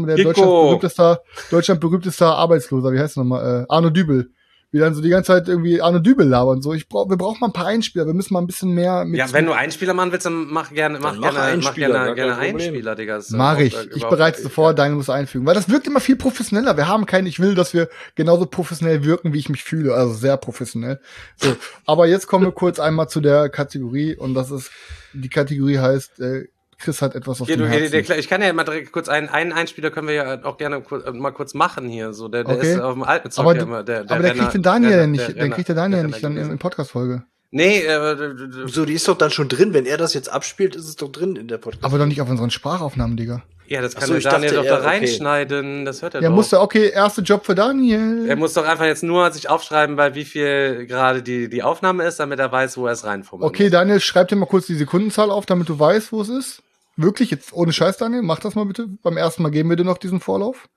Deutschland berühmtester Arbeitsloser, wie heißt der nochmal, Arno Dübel. Wie dann so die ganze Zeit irgendwie Arno Dübel labern. So, wir brauchen mal ein paar Einspieler. Wir müssen mal ein bisschen mehr mit. Ja, wenn du Einspieler machen willst, dann mach gerne Einspieler, Digga. Mach ich. Ich bereite es vor, deine muss einfügen. Weil das wirkt immer viel professioneller. Wir haben ich will, dass wir genauso professionell wirken, wie ich mich fühle. Also sehr professionell. So. Aber jetzt kommen wir kurz einmal zu der Kategorie. Und die Kategorie heißt, Chris hat etwas auf dem Herzen. Ich kann ja mal direkt kurz einen Einspieler können wir ja auch gerne mal kurz machen hier. So, der ist auf dem alten Zeug ja immer. Der kriegt den Daniel nicht. Den kriegt der Daniel nicht dann in Podcast-Folge. Nee, so, die ist doch dann schon drin. Wenn er das jetzt abspielt, ist es doch drin in der Podcast. Aber doch nicht auf unseren Sprachaufnahmen, Digga. Ja, das kann der Daniel doch da reinschneiden. Das hört er doch. Ja, muss er, erster Job für Daniel. Er muss doch einfach jetzt nur sich aufschreiben, bei wie viel gerade die Aufnahme ist, damit er weiß, wo er es reinformuliert. Okay, Daniel, schreib dir mal kurz die Sekundenzahl auf, damit du weißt, wo es ist. Wirklich, jetzt ohne Scheiß, Daniel, mach das mal bitte. Beim ersten Mal geben wir dir noch diesen Vorlauf.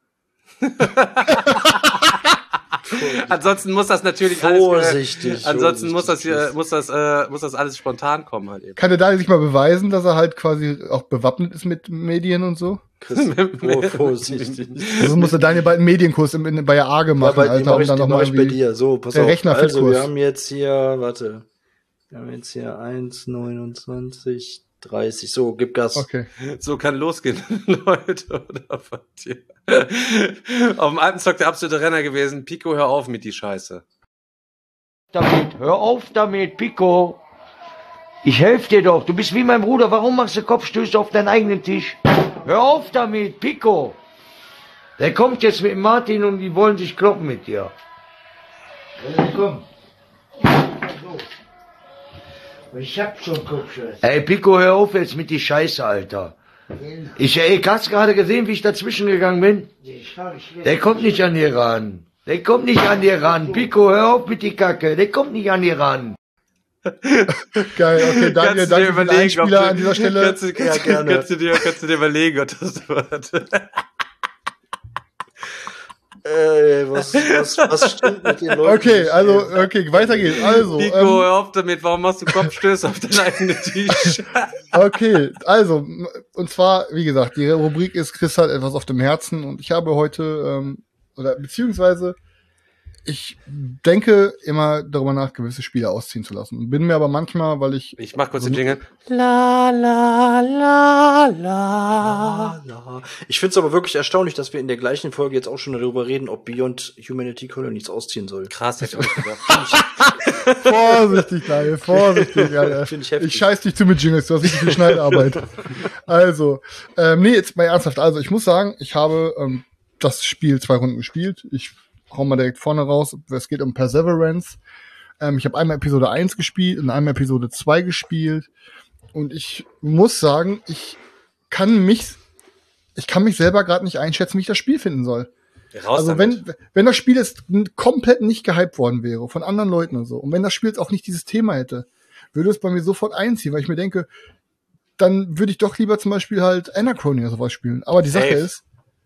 Ansonsten muss das natürlich Vorsichtig. Ansonsten muss das alles spontan kommen halt eben. Kann der Daniel sich mal beweisen, dass er halt quasi auch bewappnet ist mit Medien und so? Vorsichtig. Also muss der Daniel bald einen Medienkurs bei der AGE machen, bei Alter, um dann noch nochmal bei dir. So, pass der auf. Rechner fit Also, Kurs. wir haben jetzt hier 1,29, 30. So, gib Gas. Okay. So kann losgehen, Leute. Oder was hier? Auf dem alten Zock der absolute Renner gewesen. Pico, hör auf mit die Scheiße. Hör auf damit, Pico. Ich helfe dir doch. Du bist wie mein Bruder. Warum machst du Kopfstöße auf deinen eigenen Tisch? Hör auf damit, Pico. Der kommt jetzt mit Martin und die wollen sich kloppen mit dir. Komm. Ich hab schon Kopfstöße. Ey, Pico, hör auf jetzt mit die Scheiße, Alter. Hast du gerade gesehen, wie ich dazwischen gegangen bin? Der kommt nicht an dir ran. Pico, hör auf mit die Kacke. Der kommt nicht an dir ran. Geil, okay, Daniel, danke für den Einspieler an dieser Stelle. Kannst du dir überlegen, ob das wird. Was stimmt mit den Leuten? Okay, weiter geht's. Also, Pico, hör auf damit. Warum machst du Kopfstöße auf dein eigenes Tisch? okay, also, und zwar, wie gesagt, die Rubrik ist Chris hat etwas auf dem Herzen und ich habe heute, beziehungsweise, ich denke immer darüber nach, gewisse Spiele ausziehen zu lassen. Bin mir aber manchmal, weil ich mach kurz den Jingle. Ich finde es aber wirklich erstaunlich, dass wir in der gleichen Folge jetzt auch schon darüber reden, ob Beyond Humanity Colonies ausziehen soll. Krass, hätte ich auch gedacht. Vorsichtig, Daniel, vorsichtig. Alter. Finde ich heftig. Ich scheiß dich zu mit Jingles, du hast nicht viel Schneidarbeit. Also, jetzt mal ernsthaft. Also, ich muss sagen, ich habe das Spiel 2 Runden gespielt. Ich hau mal direkt vorne raus. Es geht um Perseverance. Ich habe einmal Episode 1 gespielt und einmal Episode 2 gespielt. Und ich muss sagen, ich kann mich selber gerade nicht einschätzen, wie ich das Spiel finden soll. Also wenn das Spiel jetzt komplett nicht gehypt worden wäre, von anderen Leuten und so, und wenn das Spiel jetzt auch nicht dieses Thema hätte, würde es bei mir sofort einziehen, weil ich mir denke, dann würde ich doch lieber zum Beispiel halt Anachrony oder sowas spielen. Aber die Sache ist,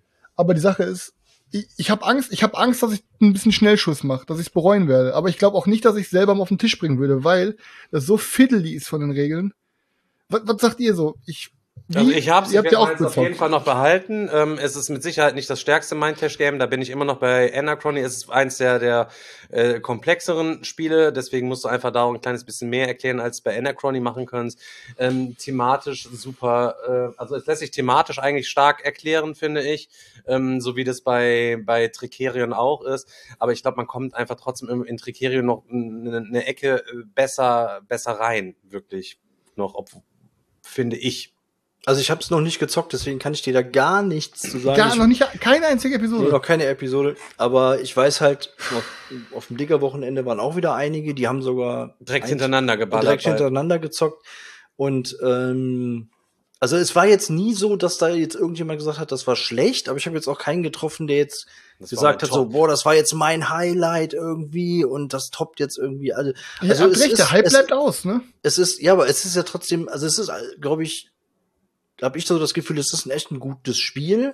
ich habe Angst, dass ich ein bisschen Schnellschuss mache, dass ich es bereuen werde. Aber ich glaube auch nicht, dass ich es selber mal auf den Tisch bringen würde, weil das so fiddly ist von den Regeln. Was sagt ihr so? Ich habe es auf jeden Fall noch behalten. Es ist mit Sicherheit nicht das stärkste Mindcash-Game. Da bin ich immer noch bei Anachrony. Es ist eins der komplexeren Spiele. Deswegen musst du einfach da auch ein kleines bisschen mehr erklären, als bei Anachrony machen kannst. Thematisch super. Also es lässt sich thematisch eigentlich stark erklären, finde ich. So wie das bei Tricerion auch ist. Aber ich glaube, man kommt einfach trotzdem in Tricerion noch eine Ecke besser rein. Wirklich noch, finde ich. Also ich habe es noch nicht gezockt, deswegen kann ich dir da gar nichts zu sagen. Noch nicht, keine einzige Episode. Nee, noch keine Episode. Aber ich weiß halt, auf dem Digger-Wochenende waren auch wieder einige, die haben sogar direkt hintereinander geballert. Direkt hintereinander gezockt. Und also es war jetzt nie so, dass da jetzt irgendjemand gesagt hat, das war schlecht, aber ich habe jetzt auch keinen getroffen, der jetzt gesagt hat, so, boah, das war jetzt mein Highlight irgendwie und das toppt jetzt irgendwie alle. Also der Hype bleibt aus, ne? Es ist, ja, aber es ist ja trotzdem, also es ist, glaube ich, habe ich so das Gefühl, es ist echt ein gutes Spiel,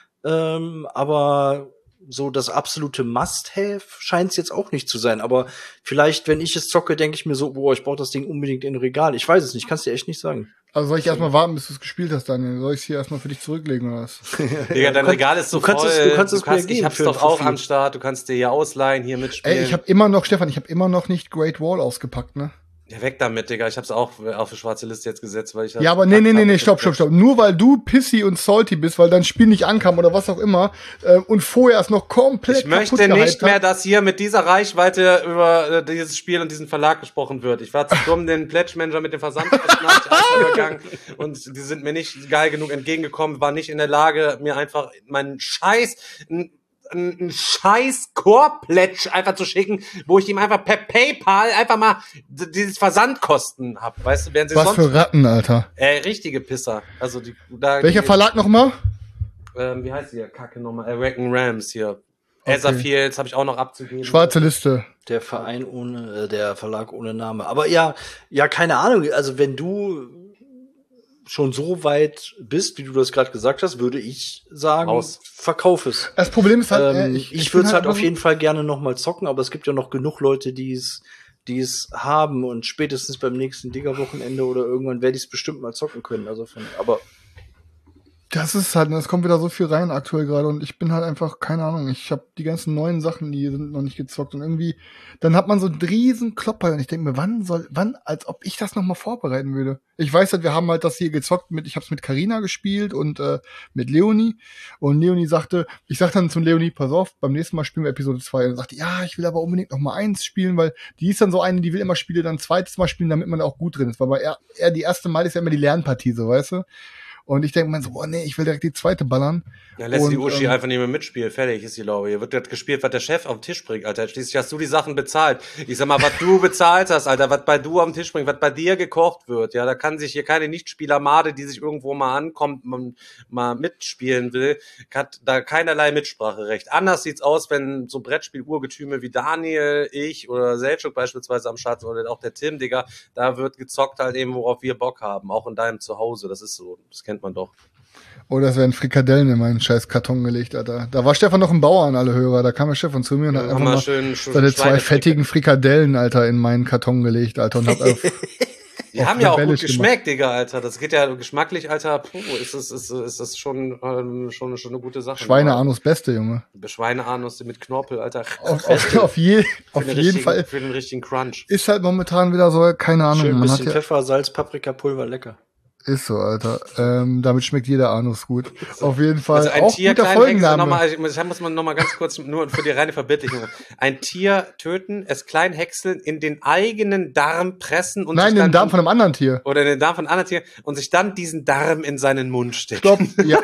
aber so das absolute Must-Have scheint es jetzt auch nicht zu sein. Aber vielleicht, wenn ich es zocke, denke ich mir so, boah, ich brauche das Ding unbedingt in ein Regal. Ich weiß es nicht, kannst dir echt nicht sagen. Also soll ich erstmal warten, bis du es gespielt hast, Daniel? Soll ich es hier erstmal für dich zurücklegen oder was? Digga, dein Regal ist so voll. Du kannst es mir geben. Ich hab's doch auch am Start. Du kannst dir hier ausleihen, hier mitspielen. Ey, ich habe immer noch nicht Great Wall ausgepackt, ne? Ja, weg damit, Digga. Ich hab's auch auf die schwarze Liste jetzt gesetzt, weil ich ja, aber nee, stopp. Nur weil du pissy und salty bist, weil dein Spiel nicht ankam oder was auch immer und vorher erst noch komplett ich möchte nicht mehr, dass hier mit dieser Reichweite über dieses Spiel und diesen Verlag gesprochen wird. Ich war zu dumm, den Pledge Manager mit dem Versandkosten übergangen und die sind mir nicht geil genug entgegengekommen, war nicht in der Lage, mir einfach meinen einen scheiß Core-Pledge einfach zu schicken, wo ich ihm einfach per PayPal einfach mal dieses Versandkosten hab, weißt du, während sie was für Ratten, Alter. Richtige Pisser. Also welcher Verlag nochmal? Wie heißt die Kacke nochmal? Wrecking Rams hier. Okay. Etherfields habe ich auch noch abzugeben. Schwarze Liste. Der Verein ohne, der Verlag ohne Name. Aber ja, keine Ahnung. Also wenn du schon so weit bist, wie du das gerade gesagt hast, würde ich sagen, verkauf es. Das Problem ist halt, ich würde es halt auf jeden Fall gerne noch mal zocken, aber es gibt ja noch genug Leute, die es haben und spätestens beim nächsten Digger-Wochenende oder irgendwann werde ich es bestimmt mal zocken können. Aber das ist halt, es kommt wieder so viel rein aktuell gerade und ich bin halt einfach, keine Ahnung, ich habe die ganzen neuen Sachen, die sind noch nicht gezockt und irgendwie, dann hat man so einen riesen Klopper und ich denke mir, wann, als ob ich das nochmal vorbereiten würde. Ich weiß halt, wir haben halt das hier gezockt ich hab's mit Carina gespielt und mit Leonie und Leonie sagte, ich sag dann zum Leonie, pass auf, beim nächsten Mal spielen wir Episode 2 und sagte, ja, ich will aber unbedingt noch mal 1 spielen, weil die ist dann so eine, die will immer Spiele dann zweites Mal spielen, damit man da auch gut drin ist, weil er die erste Mal ist ja immer die Lernpartie, so, weißt du? Und ich denke mir so, oh nee, ich will direkt die zweite ballern. Ja, lässt die Uschi einfach nicht mehr mitspielen. Fertig ist die Laube. Hier wird das gespielt, was der Chef auf den Tisch bringt, Alter. Schließlich hast du die Sachen bezahlt. Ich sag mal, was du bezahlt hast, Alter, was bei du auf den Tisch bringt, was bei dir gekocht wird. Ja, da kann sich hier keine Nichtspieler-Made, die sich irgendwo mal ankommt, mal mitspielen will, hat da keinerlei Mitspracherecht. Anders sieht's aus, wenn so Brettspiel-Urgetüme wie Daniel, ich oder Selchuk beispielsweise am Start oder auch der Tim, Digga, da wird gezockt halt eben, worauf wir Bock haben. Auch in deinem Zuhause. Das ist so. Das kennt man doch. Oh, das wären Frikadellen in meinen scheiß Karton gelegt, Alter. Da war Stefan noch ein Bauer an alle Hörer. Da kam der Stefan zu mir und hat einfach mal seine 2 fettigen Frikadellen, Alter, in meinen Karton gelegt, Alter. Und hat die haben ja auch gut geschmeckt, Digga, Alter. Das geht ja geschmacklich, Alter. Ist das schon eine gute Sache. Schweineanus Beste, Junge. Schweineanus mit Knorpel, Alter. Auf jeden Fall. Für den richtigen Crunch. Ist halt momentan wieder so, keine Ahnung. Schön ein bisschen Pfeffer, Salz, Paprikapulver, lecker. Ist so, Alter. Damit schmeckt jeder Anus gut. Auf jeden Fall. Also ein Tier klein häckseln, muss man noch mal ganz kurz, nur für die reine Verbildlichung. Ein Tier töten, es klein häckseln, in den eigenen Darm pressen und nein, in den Darm von einem anderen Tier. Oder in den Darm von einem anderen Tier und sich dann diesen Darm in seinen Mund stecken. Stopp. Ja,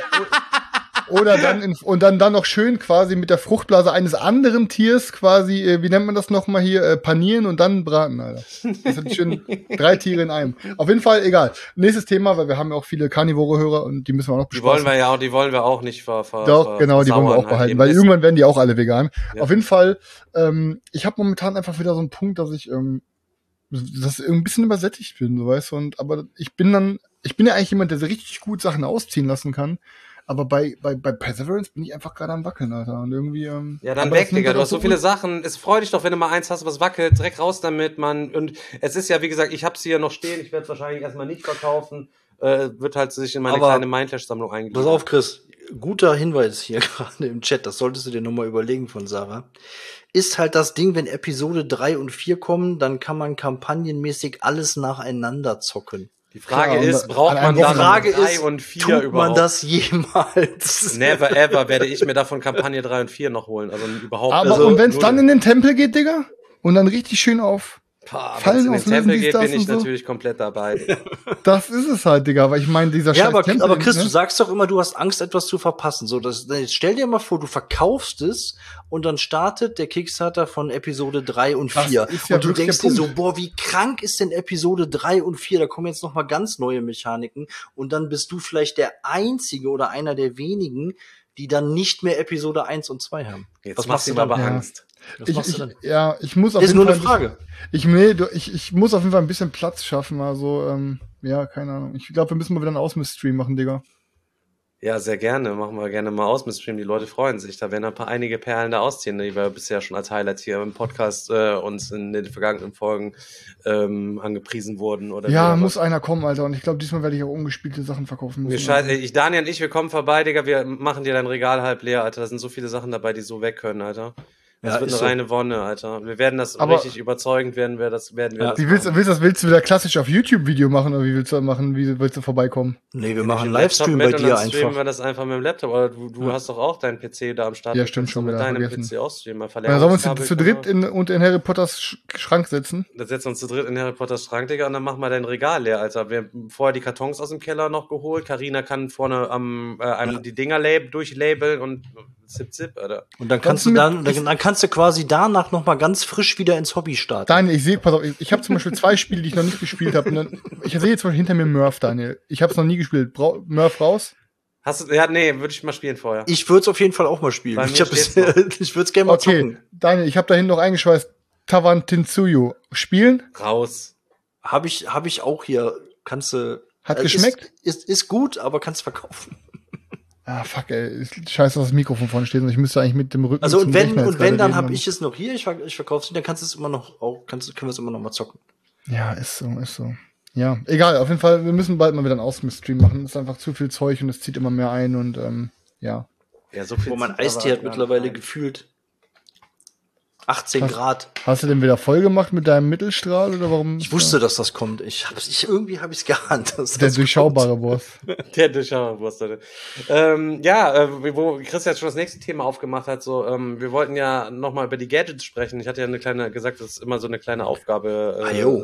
oder dann noch schön quasi mit der Fruchtblase eines anderen Tiers quasi, wie nennt man das nochmal hier, panieren und dann braten, Alter. Das sind schön 3 Tiere in einem. Auf jeden Fall, egal. Nächstes Thema, weil wir haben ja auch viele Karnivore-Hörer und die müssen wir auch noch besprechen. Die wollen wir auch nicht Doch, genau, die wollen wir auch behalten, weil irgendwann werden die auch alle vegan. Ja. Auf jeden Fall, ich habe momentan einfach wieder so einen Punkt, dass ich dass ich ein bisschen übersättigt bin, so weißt du, aber ich bin ja eigentlich jemand, der so richtig gut Sachen ausziehen lassen kann. Aber bei Perseverance bin ich einfach gerade am Wackeln, Alter. Und irgendwie, ja, dann weg, Digga. Du hast so viele Sachen. Es freut dich doch, wenn du mal eins hast, was wackelt. Direkt raus damit, Mann. Und es ist ja, wie gesagt, ich hab's hier noch stehen. Ich werde es wahrscheinlich erstmal nicht verkaufen. Wird halt sich in meine kleine Mindflash-Sammlung eingliedern. Pass auf, Chris. Guter Hinweis hier gerade im Chat. Das solltest du dir nochmal überlegen von Sarah. Ist halt das Ding, wenn Episode 3 und 4 kommen, dann kann man kampagnenmäßig alles nacheinander zocken. Die Frage ist, braucht man dann 3 und 4 tut überhaupt? Man das jemals? Never ever werde ich mir davon Kampagne 3 und 4 noch holen. Also überhaupt. Aber und wenn es dann in den Tempel geht, Digga? Und dann richtig schön auf Fallen aus Lösen, dies, das bin ich natürlich komplett dabei. Das ist es halt, Digga, weil ich meine, dieser scheiß Tempel. Aber Chris, du sagst doch immer, du hast Angst, etwas zu verpassen. So, stell dir mal vor, du verkaufst es und dann startet der Kickstarter von Episode 3 und 4. Und du denkst dir so, boah, wie krank ist denn Episode 3 und 4? Da kommen jetzt noch mal ganz neue Mechaniken. Und dann bist du vielleicht der Einzige oder einer der wenigen, die dann nicht mehr Episode 1 und 2 haben. Jetzt machst du mir aber Angst. Ich muss auf jeden Fall. Ist nur eine Frage. Ich muss auf jeden Fall ein bisschen Platz schaffen, also, ja, keine Ahnung. Ich glaube, wir müssen mal wieder einen Ausmiss-Stream machen, Digga. Ja, sehr gerne. Machen wir gerne mal aus mit Stream. Die Leute freuen sich. Da werden einige Perlen da ausziehen, die wir bisher schon als Highlights hier im Podcast uns in den vergangenen Folgen angepriesen wurden. Oder ja, muss einer kommen, Alter. Und ich glaube, diesmal werde ich auch ungespielte Sachen verkaufen müssen. Daniel und ich, wir kommen vorbei, Digga. Wir machen dir dein Regal halb leer, Alter. Da sind so viele Sachen dabei, die so weg können, Alter. Das wird eine reine Wonne, Alter. Wir werden das richtig überzeugend, werden wir das. Willst du wieder klassisch auf YouTube-Video machen oder wie willst du das machen? Wie willst du vorbeikommen? Nee, wir machen einen Livestream bei dir einfach. Streamen wir das einfach mit dem Laptop. Aber du hast doch auch deinen PC da am Start. Ja, stimmt schon. Mit deinem PC ausstreamen. Sollen wir uns zu dritt in Harry Potters Schrank setzen? Dann setzen wir uns zu dritt in Harry Potters Schrank, Digga, und dann machen wir dein Regal leer, Alter. Wir haben vorher die Kartons aus dem Keller noch geholt. Carina kann vorne die Dinger durchlabeln und zip, Alter. Und dann kannst du quasi danach noch mal ganz frisch wieder ins Hobby starten. Daniel, pass auf, ich habe zum Beispiel 2 Spiele, die ich noch nicht gespielt habe. Ich sehe jetzt mal hinter mir Murph, Daniel. Ich habe es noch nie gespielt. Murph raus? Würde ich mal spielen vorher. Ich würde es auf jeden Fall auch mal spielen. Ich würde es gerne mal zocken. Daniel, ich habe da hinten noch eingeschweißt. Tawantinsuyu. Spielen? Raus. Hab ich auch hier. Kannst du Hat geschmeckt? Ist gut, aber kannst verkaufen. Ah, fuck, ey. Scheiße, dass das Mikrofon vorne steht und ich müsste eigentlich mit dem Rücken Also zum und wenn, Rechner jetzt und wenn, gerade dann reden habe ich es noch hier, ich verkaufe es, dann kannst du es immer noch auch, können wir es immer noch mal zocken. Ja, ist so. Ja, egal, auf jeden Fall, wir müssen bald mal wieder einen Ausmiss-Stream machen. Es ist einfach zu viel Zeug und es zieht immer mehr ein und ja. Ja, so viel Wo man zieht Eistee aber hat gar mittlerweile nicht rein. gefühlt 18 Grad. Hast du den wieder voll gemacht mit deinem Mittelstrahl oder warum? Ich wusste, dass das kommt. Irgendwie habe ich es geahnt. Dass Der das durchschaubare Boss. Der Durchschauerwurst. Wo Chris jetzt schon das nächste Thema aufgemacht hat, so, wir wollten ja nochmal über die Gadgets sprechen. Ich hatte ja gesagt, dass es immer so eine kleine Aufgabe,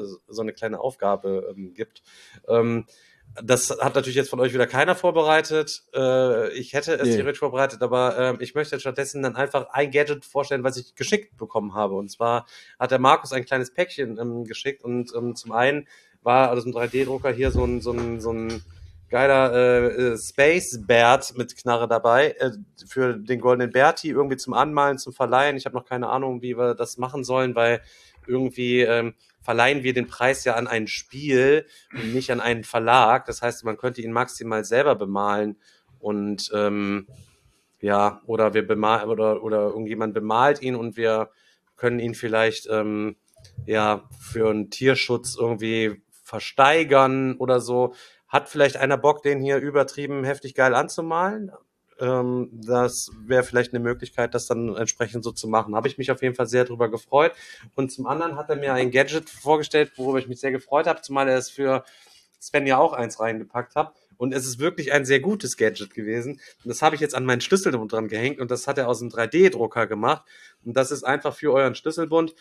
gibt. Das hat natürlich jetzt von euch wieder keiner vorbereitet. Ich hätte es theoretisch vorbereitet, aber ich möchte stattdessen dann einfach ein Gadget vorstellen, was ich geschickt bekommen habe. Und zwar hat der Markus ein kleines Päckchen geschickt und zum einen war aus dem 3D-Drucker hier so ein geiler Space Bert mit Knarre dabei für den goldenen Berti, irgendwie zum Anmalen, zum Verleihen. Ich habe noch keine Ahnung, wie wir das machen sollen, weil irgendwie verleihen wir den Preis ja an ein Spiel und nicht an einen Verlag. Das heißt, man könnte ihn maximal selber bemalen und oder wir bemalen oder irgendjemand bemalt ihn und wir können ihn vielleicht für einen Tierschutz irgendwie versteigern oder so. Hat vielleicht einer Bock, den hier übertrieben heftig geil anzumalen? Das wäre vielleicht eine Möglichkeit, das dann entsprechend so zu machen. Habe ich mich auf jeden Fall sehr drüber gefreut. Und zum anderen hat er mir ein Gadget vorgestellt, worüber ich mich sehr gefreut habe, zumal er es für Sven ja auch eins reingepackt hat. Und es ist wirklich ein sehr gutes Gadget gewesen. Und das habe ich jetzt an meinen Schlüsselbund dran gehängt und das hat er aus einem 3D-Drucker gemacht. Und das ist einfach für euren Schlüsselbund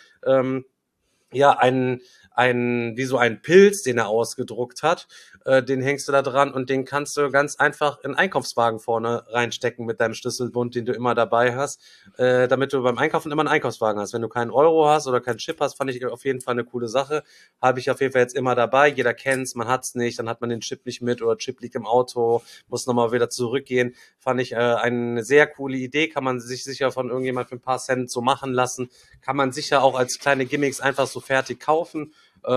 wie so ein Pilz, den er ausgedruckt hat, den hängst du da dran und den kannst du ganz einfach in einen Einkaufswagen vorne reinstecken mit deinem Schlüsselbund, den du immer dabei hast, damit du beim Einkaufen immer einen Einkaufswagen hast. Wenn du keinen Euro hast oder keinen Chip hast, fand ich auf jeden Fall eine coole Sache. Habe ich auf jeden Fall jetzt immer dabei. Jeder kennt's, man hat's nicht, dann hat man den Chip nicht mit oder Chip liegt im Auto, muss nochmal wieder zurückgehen. Fand ich eine sehr coole Idee, kann man sich sicher von irgendjemand für ein paar Cent so machen lassen. Kann man sicher auch als kleine Gimmicks einfach so fertig kaufen.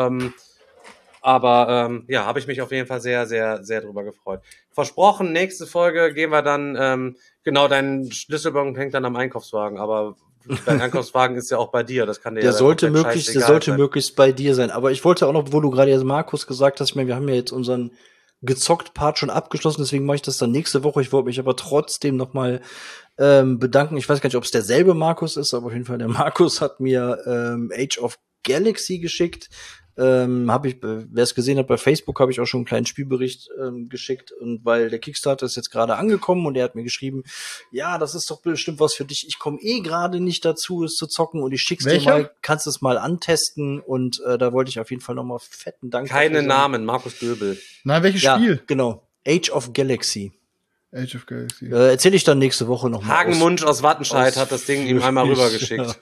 Habe ich mich auf jeden Fall sehr, sehr, sehr drüber gefreut. Versprochen, nächste Folge gehen wir dann, dein Schlüsselbund hängt dann am Einkaufswagen, aber dein Einkaufswagen ist ja auch bei dir, das kann dir Der ja sollte scheißegal sein. möglichst bei dir sein. Aber ich wollte auch noch, wo du gerade jetzt Markus gesagt hast, ich meine, wir haben ja jetzt unseren Gezockt-Part schon abgeschlossen, deswegen mache ich das dann nächste Woche. Ich wollte mich aber trotzdem noch mal bedanken. Ich weiß gar nicht, ob es derselbe Markus ist, aber auf jeden Fall der Markus hat mir Age of Galaxy geschickt. Wer es gesehen hat bei Facebook, habe ich auch schon einen kleinen Spielbericht geschickt, und weil der Kickstarter ist jetzt gerade angekommen und er hat mir geschrieben, ja, das ist doch bestimmt was für dich. Ich komme gerade nicht dazu, es zu zocken, und ich schick's dir mal, kannst es mal antesten, und da wollte ich auf jeden Fall nochmal fetten Dank. Keine Namen, Markus Göbel. Nein, welches Spiel? Genau, Age of Galaxy. Age of Galaxy. Erzähle ich dann nächste Woche nochmal. Hagenmunsch aus Wattenscheid hat das Ding ihm einmal rübergeschickt.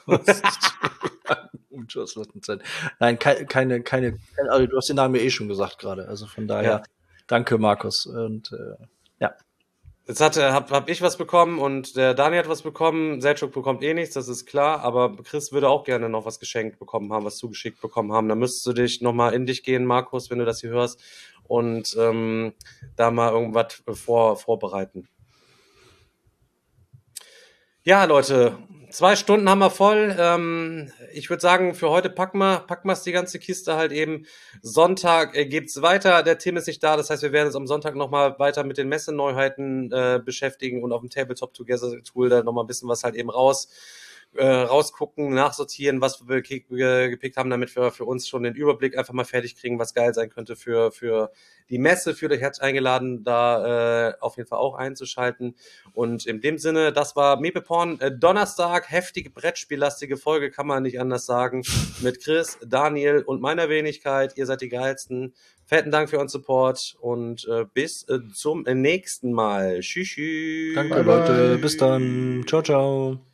Nein, keine, also du hast den Namen ja schon gesagt gerade, also von daher, danke Markus, und ja. Jetzt hab ich was bekommen und der Dani hat was bekommen, Selçuk bekommt eh nichts, das ist klar, aber Chris würde auch gerne noch was geschenkt bekommen haben, was zugeschickt bekommen haben. Da müsstest du dich nochmal in dich gehen, Markus, wenn du das hier hörst, und da mal irgendwas vorbereiten. Ja, Leute, 2 Stunden haben wir voll. Ich würde sagen, für heute packen wir's die ganze Kiste halt eben. Sonntag geht's weiter. Der Tim ist nicht da, das heißt, wir werden uns am Sonntag nochmal weiter mit den Messeneuheiten beschäftigen und auf dem Tabletop Together Tool da nochmal ein bisschen was halt eben rausgucken, nachsortieren, was wir gepickt haben, damit wir für uns schon den Überblick einfach mal fertig kriegen, was geil sein könnte für die Messe. Fühlt euch herzlich eingeladen, da auf jeden Fall auch einzuschalten. Und in dem Sinne, das war Meeple-Porn Donnerstag, heftige Brettspiellastige Folge, kann man nicht anders sagen, mit Chris, Daniel und meiner Wenigkeit. Ihr seid die Geilsten. Fetten Dank für euren Support und bis zum nächsten Mal. Tschüss. Danke, Leute. Bis dann. Ciao, ciao.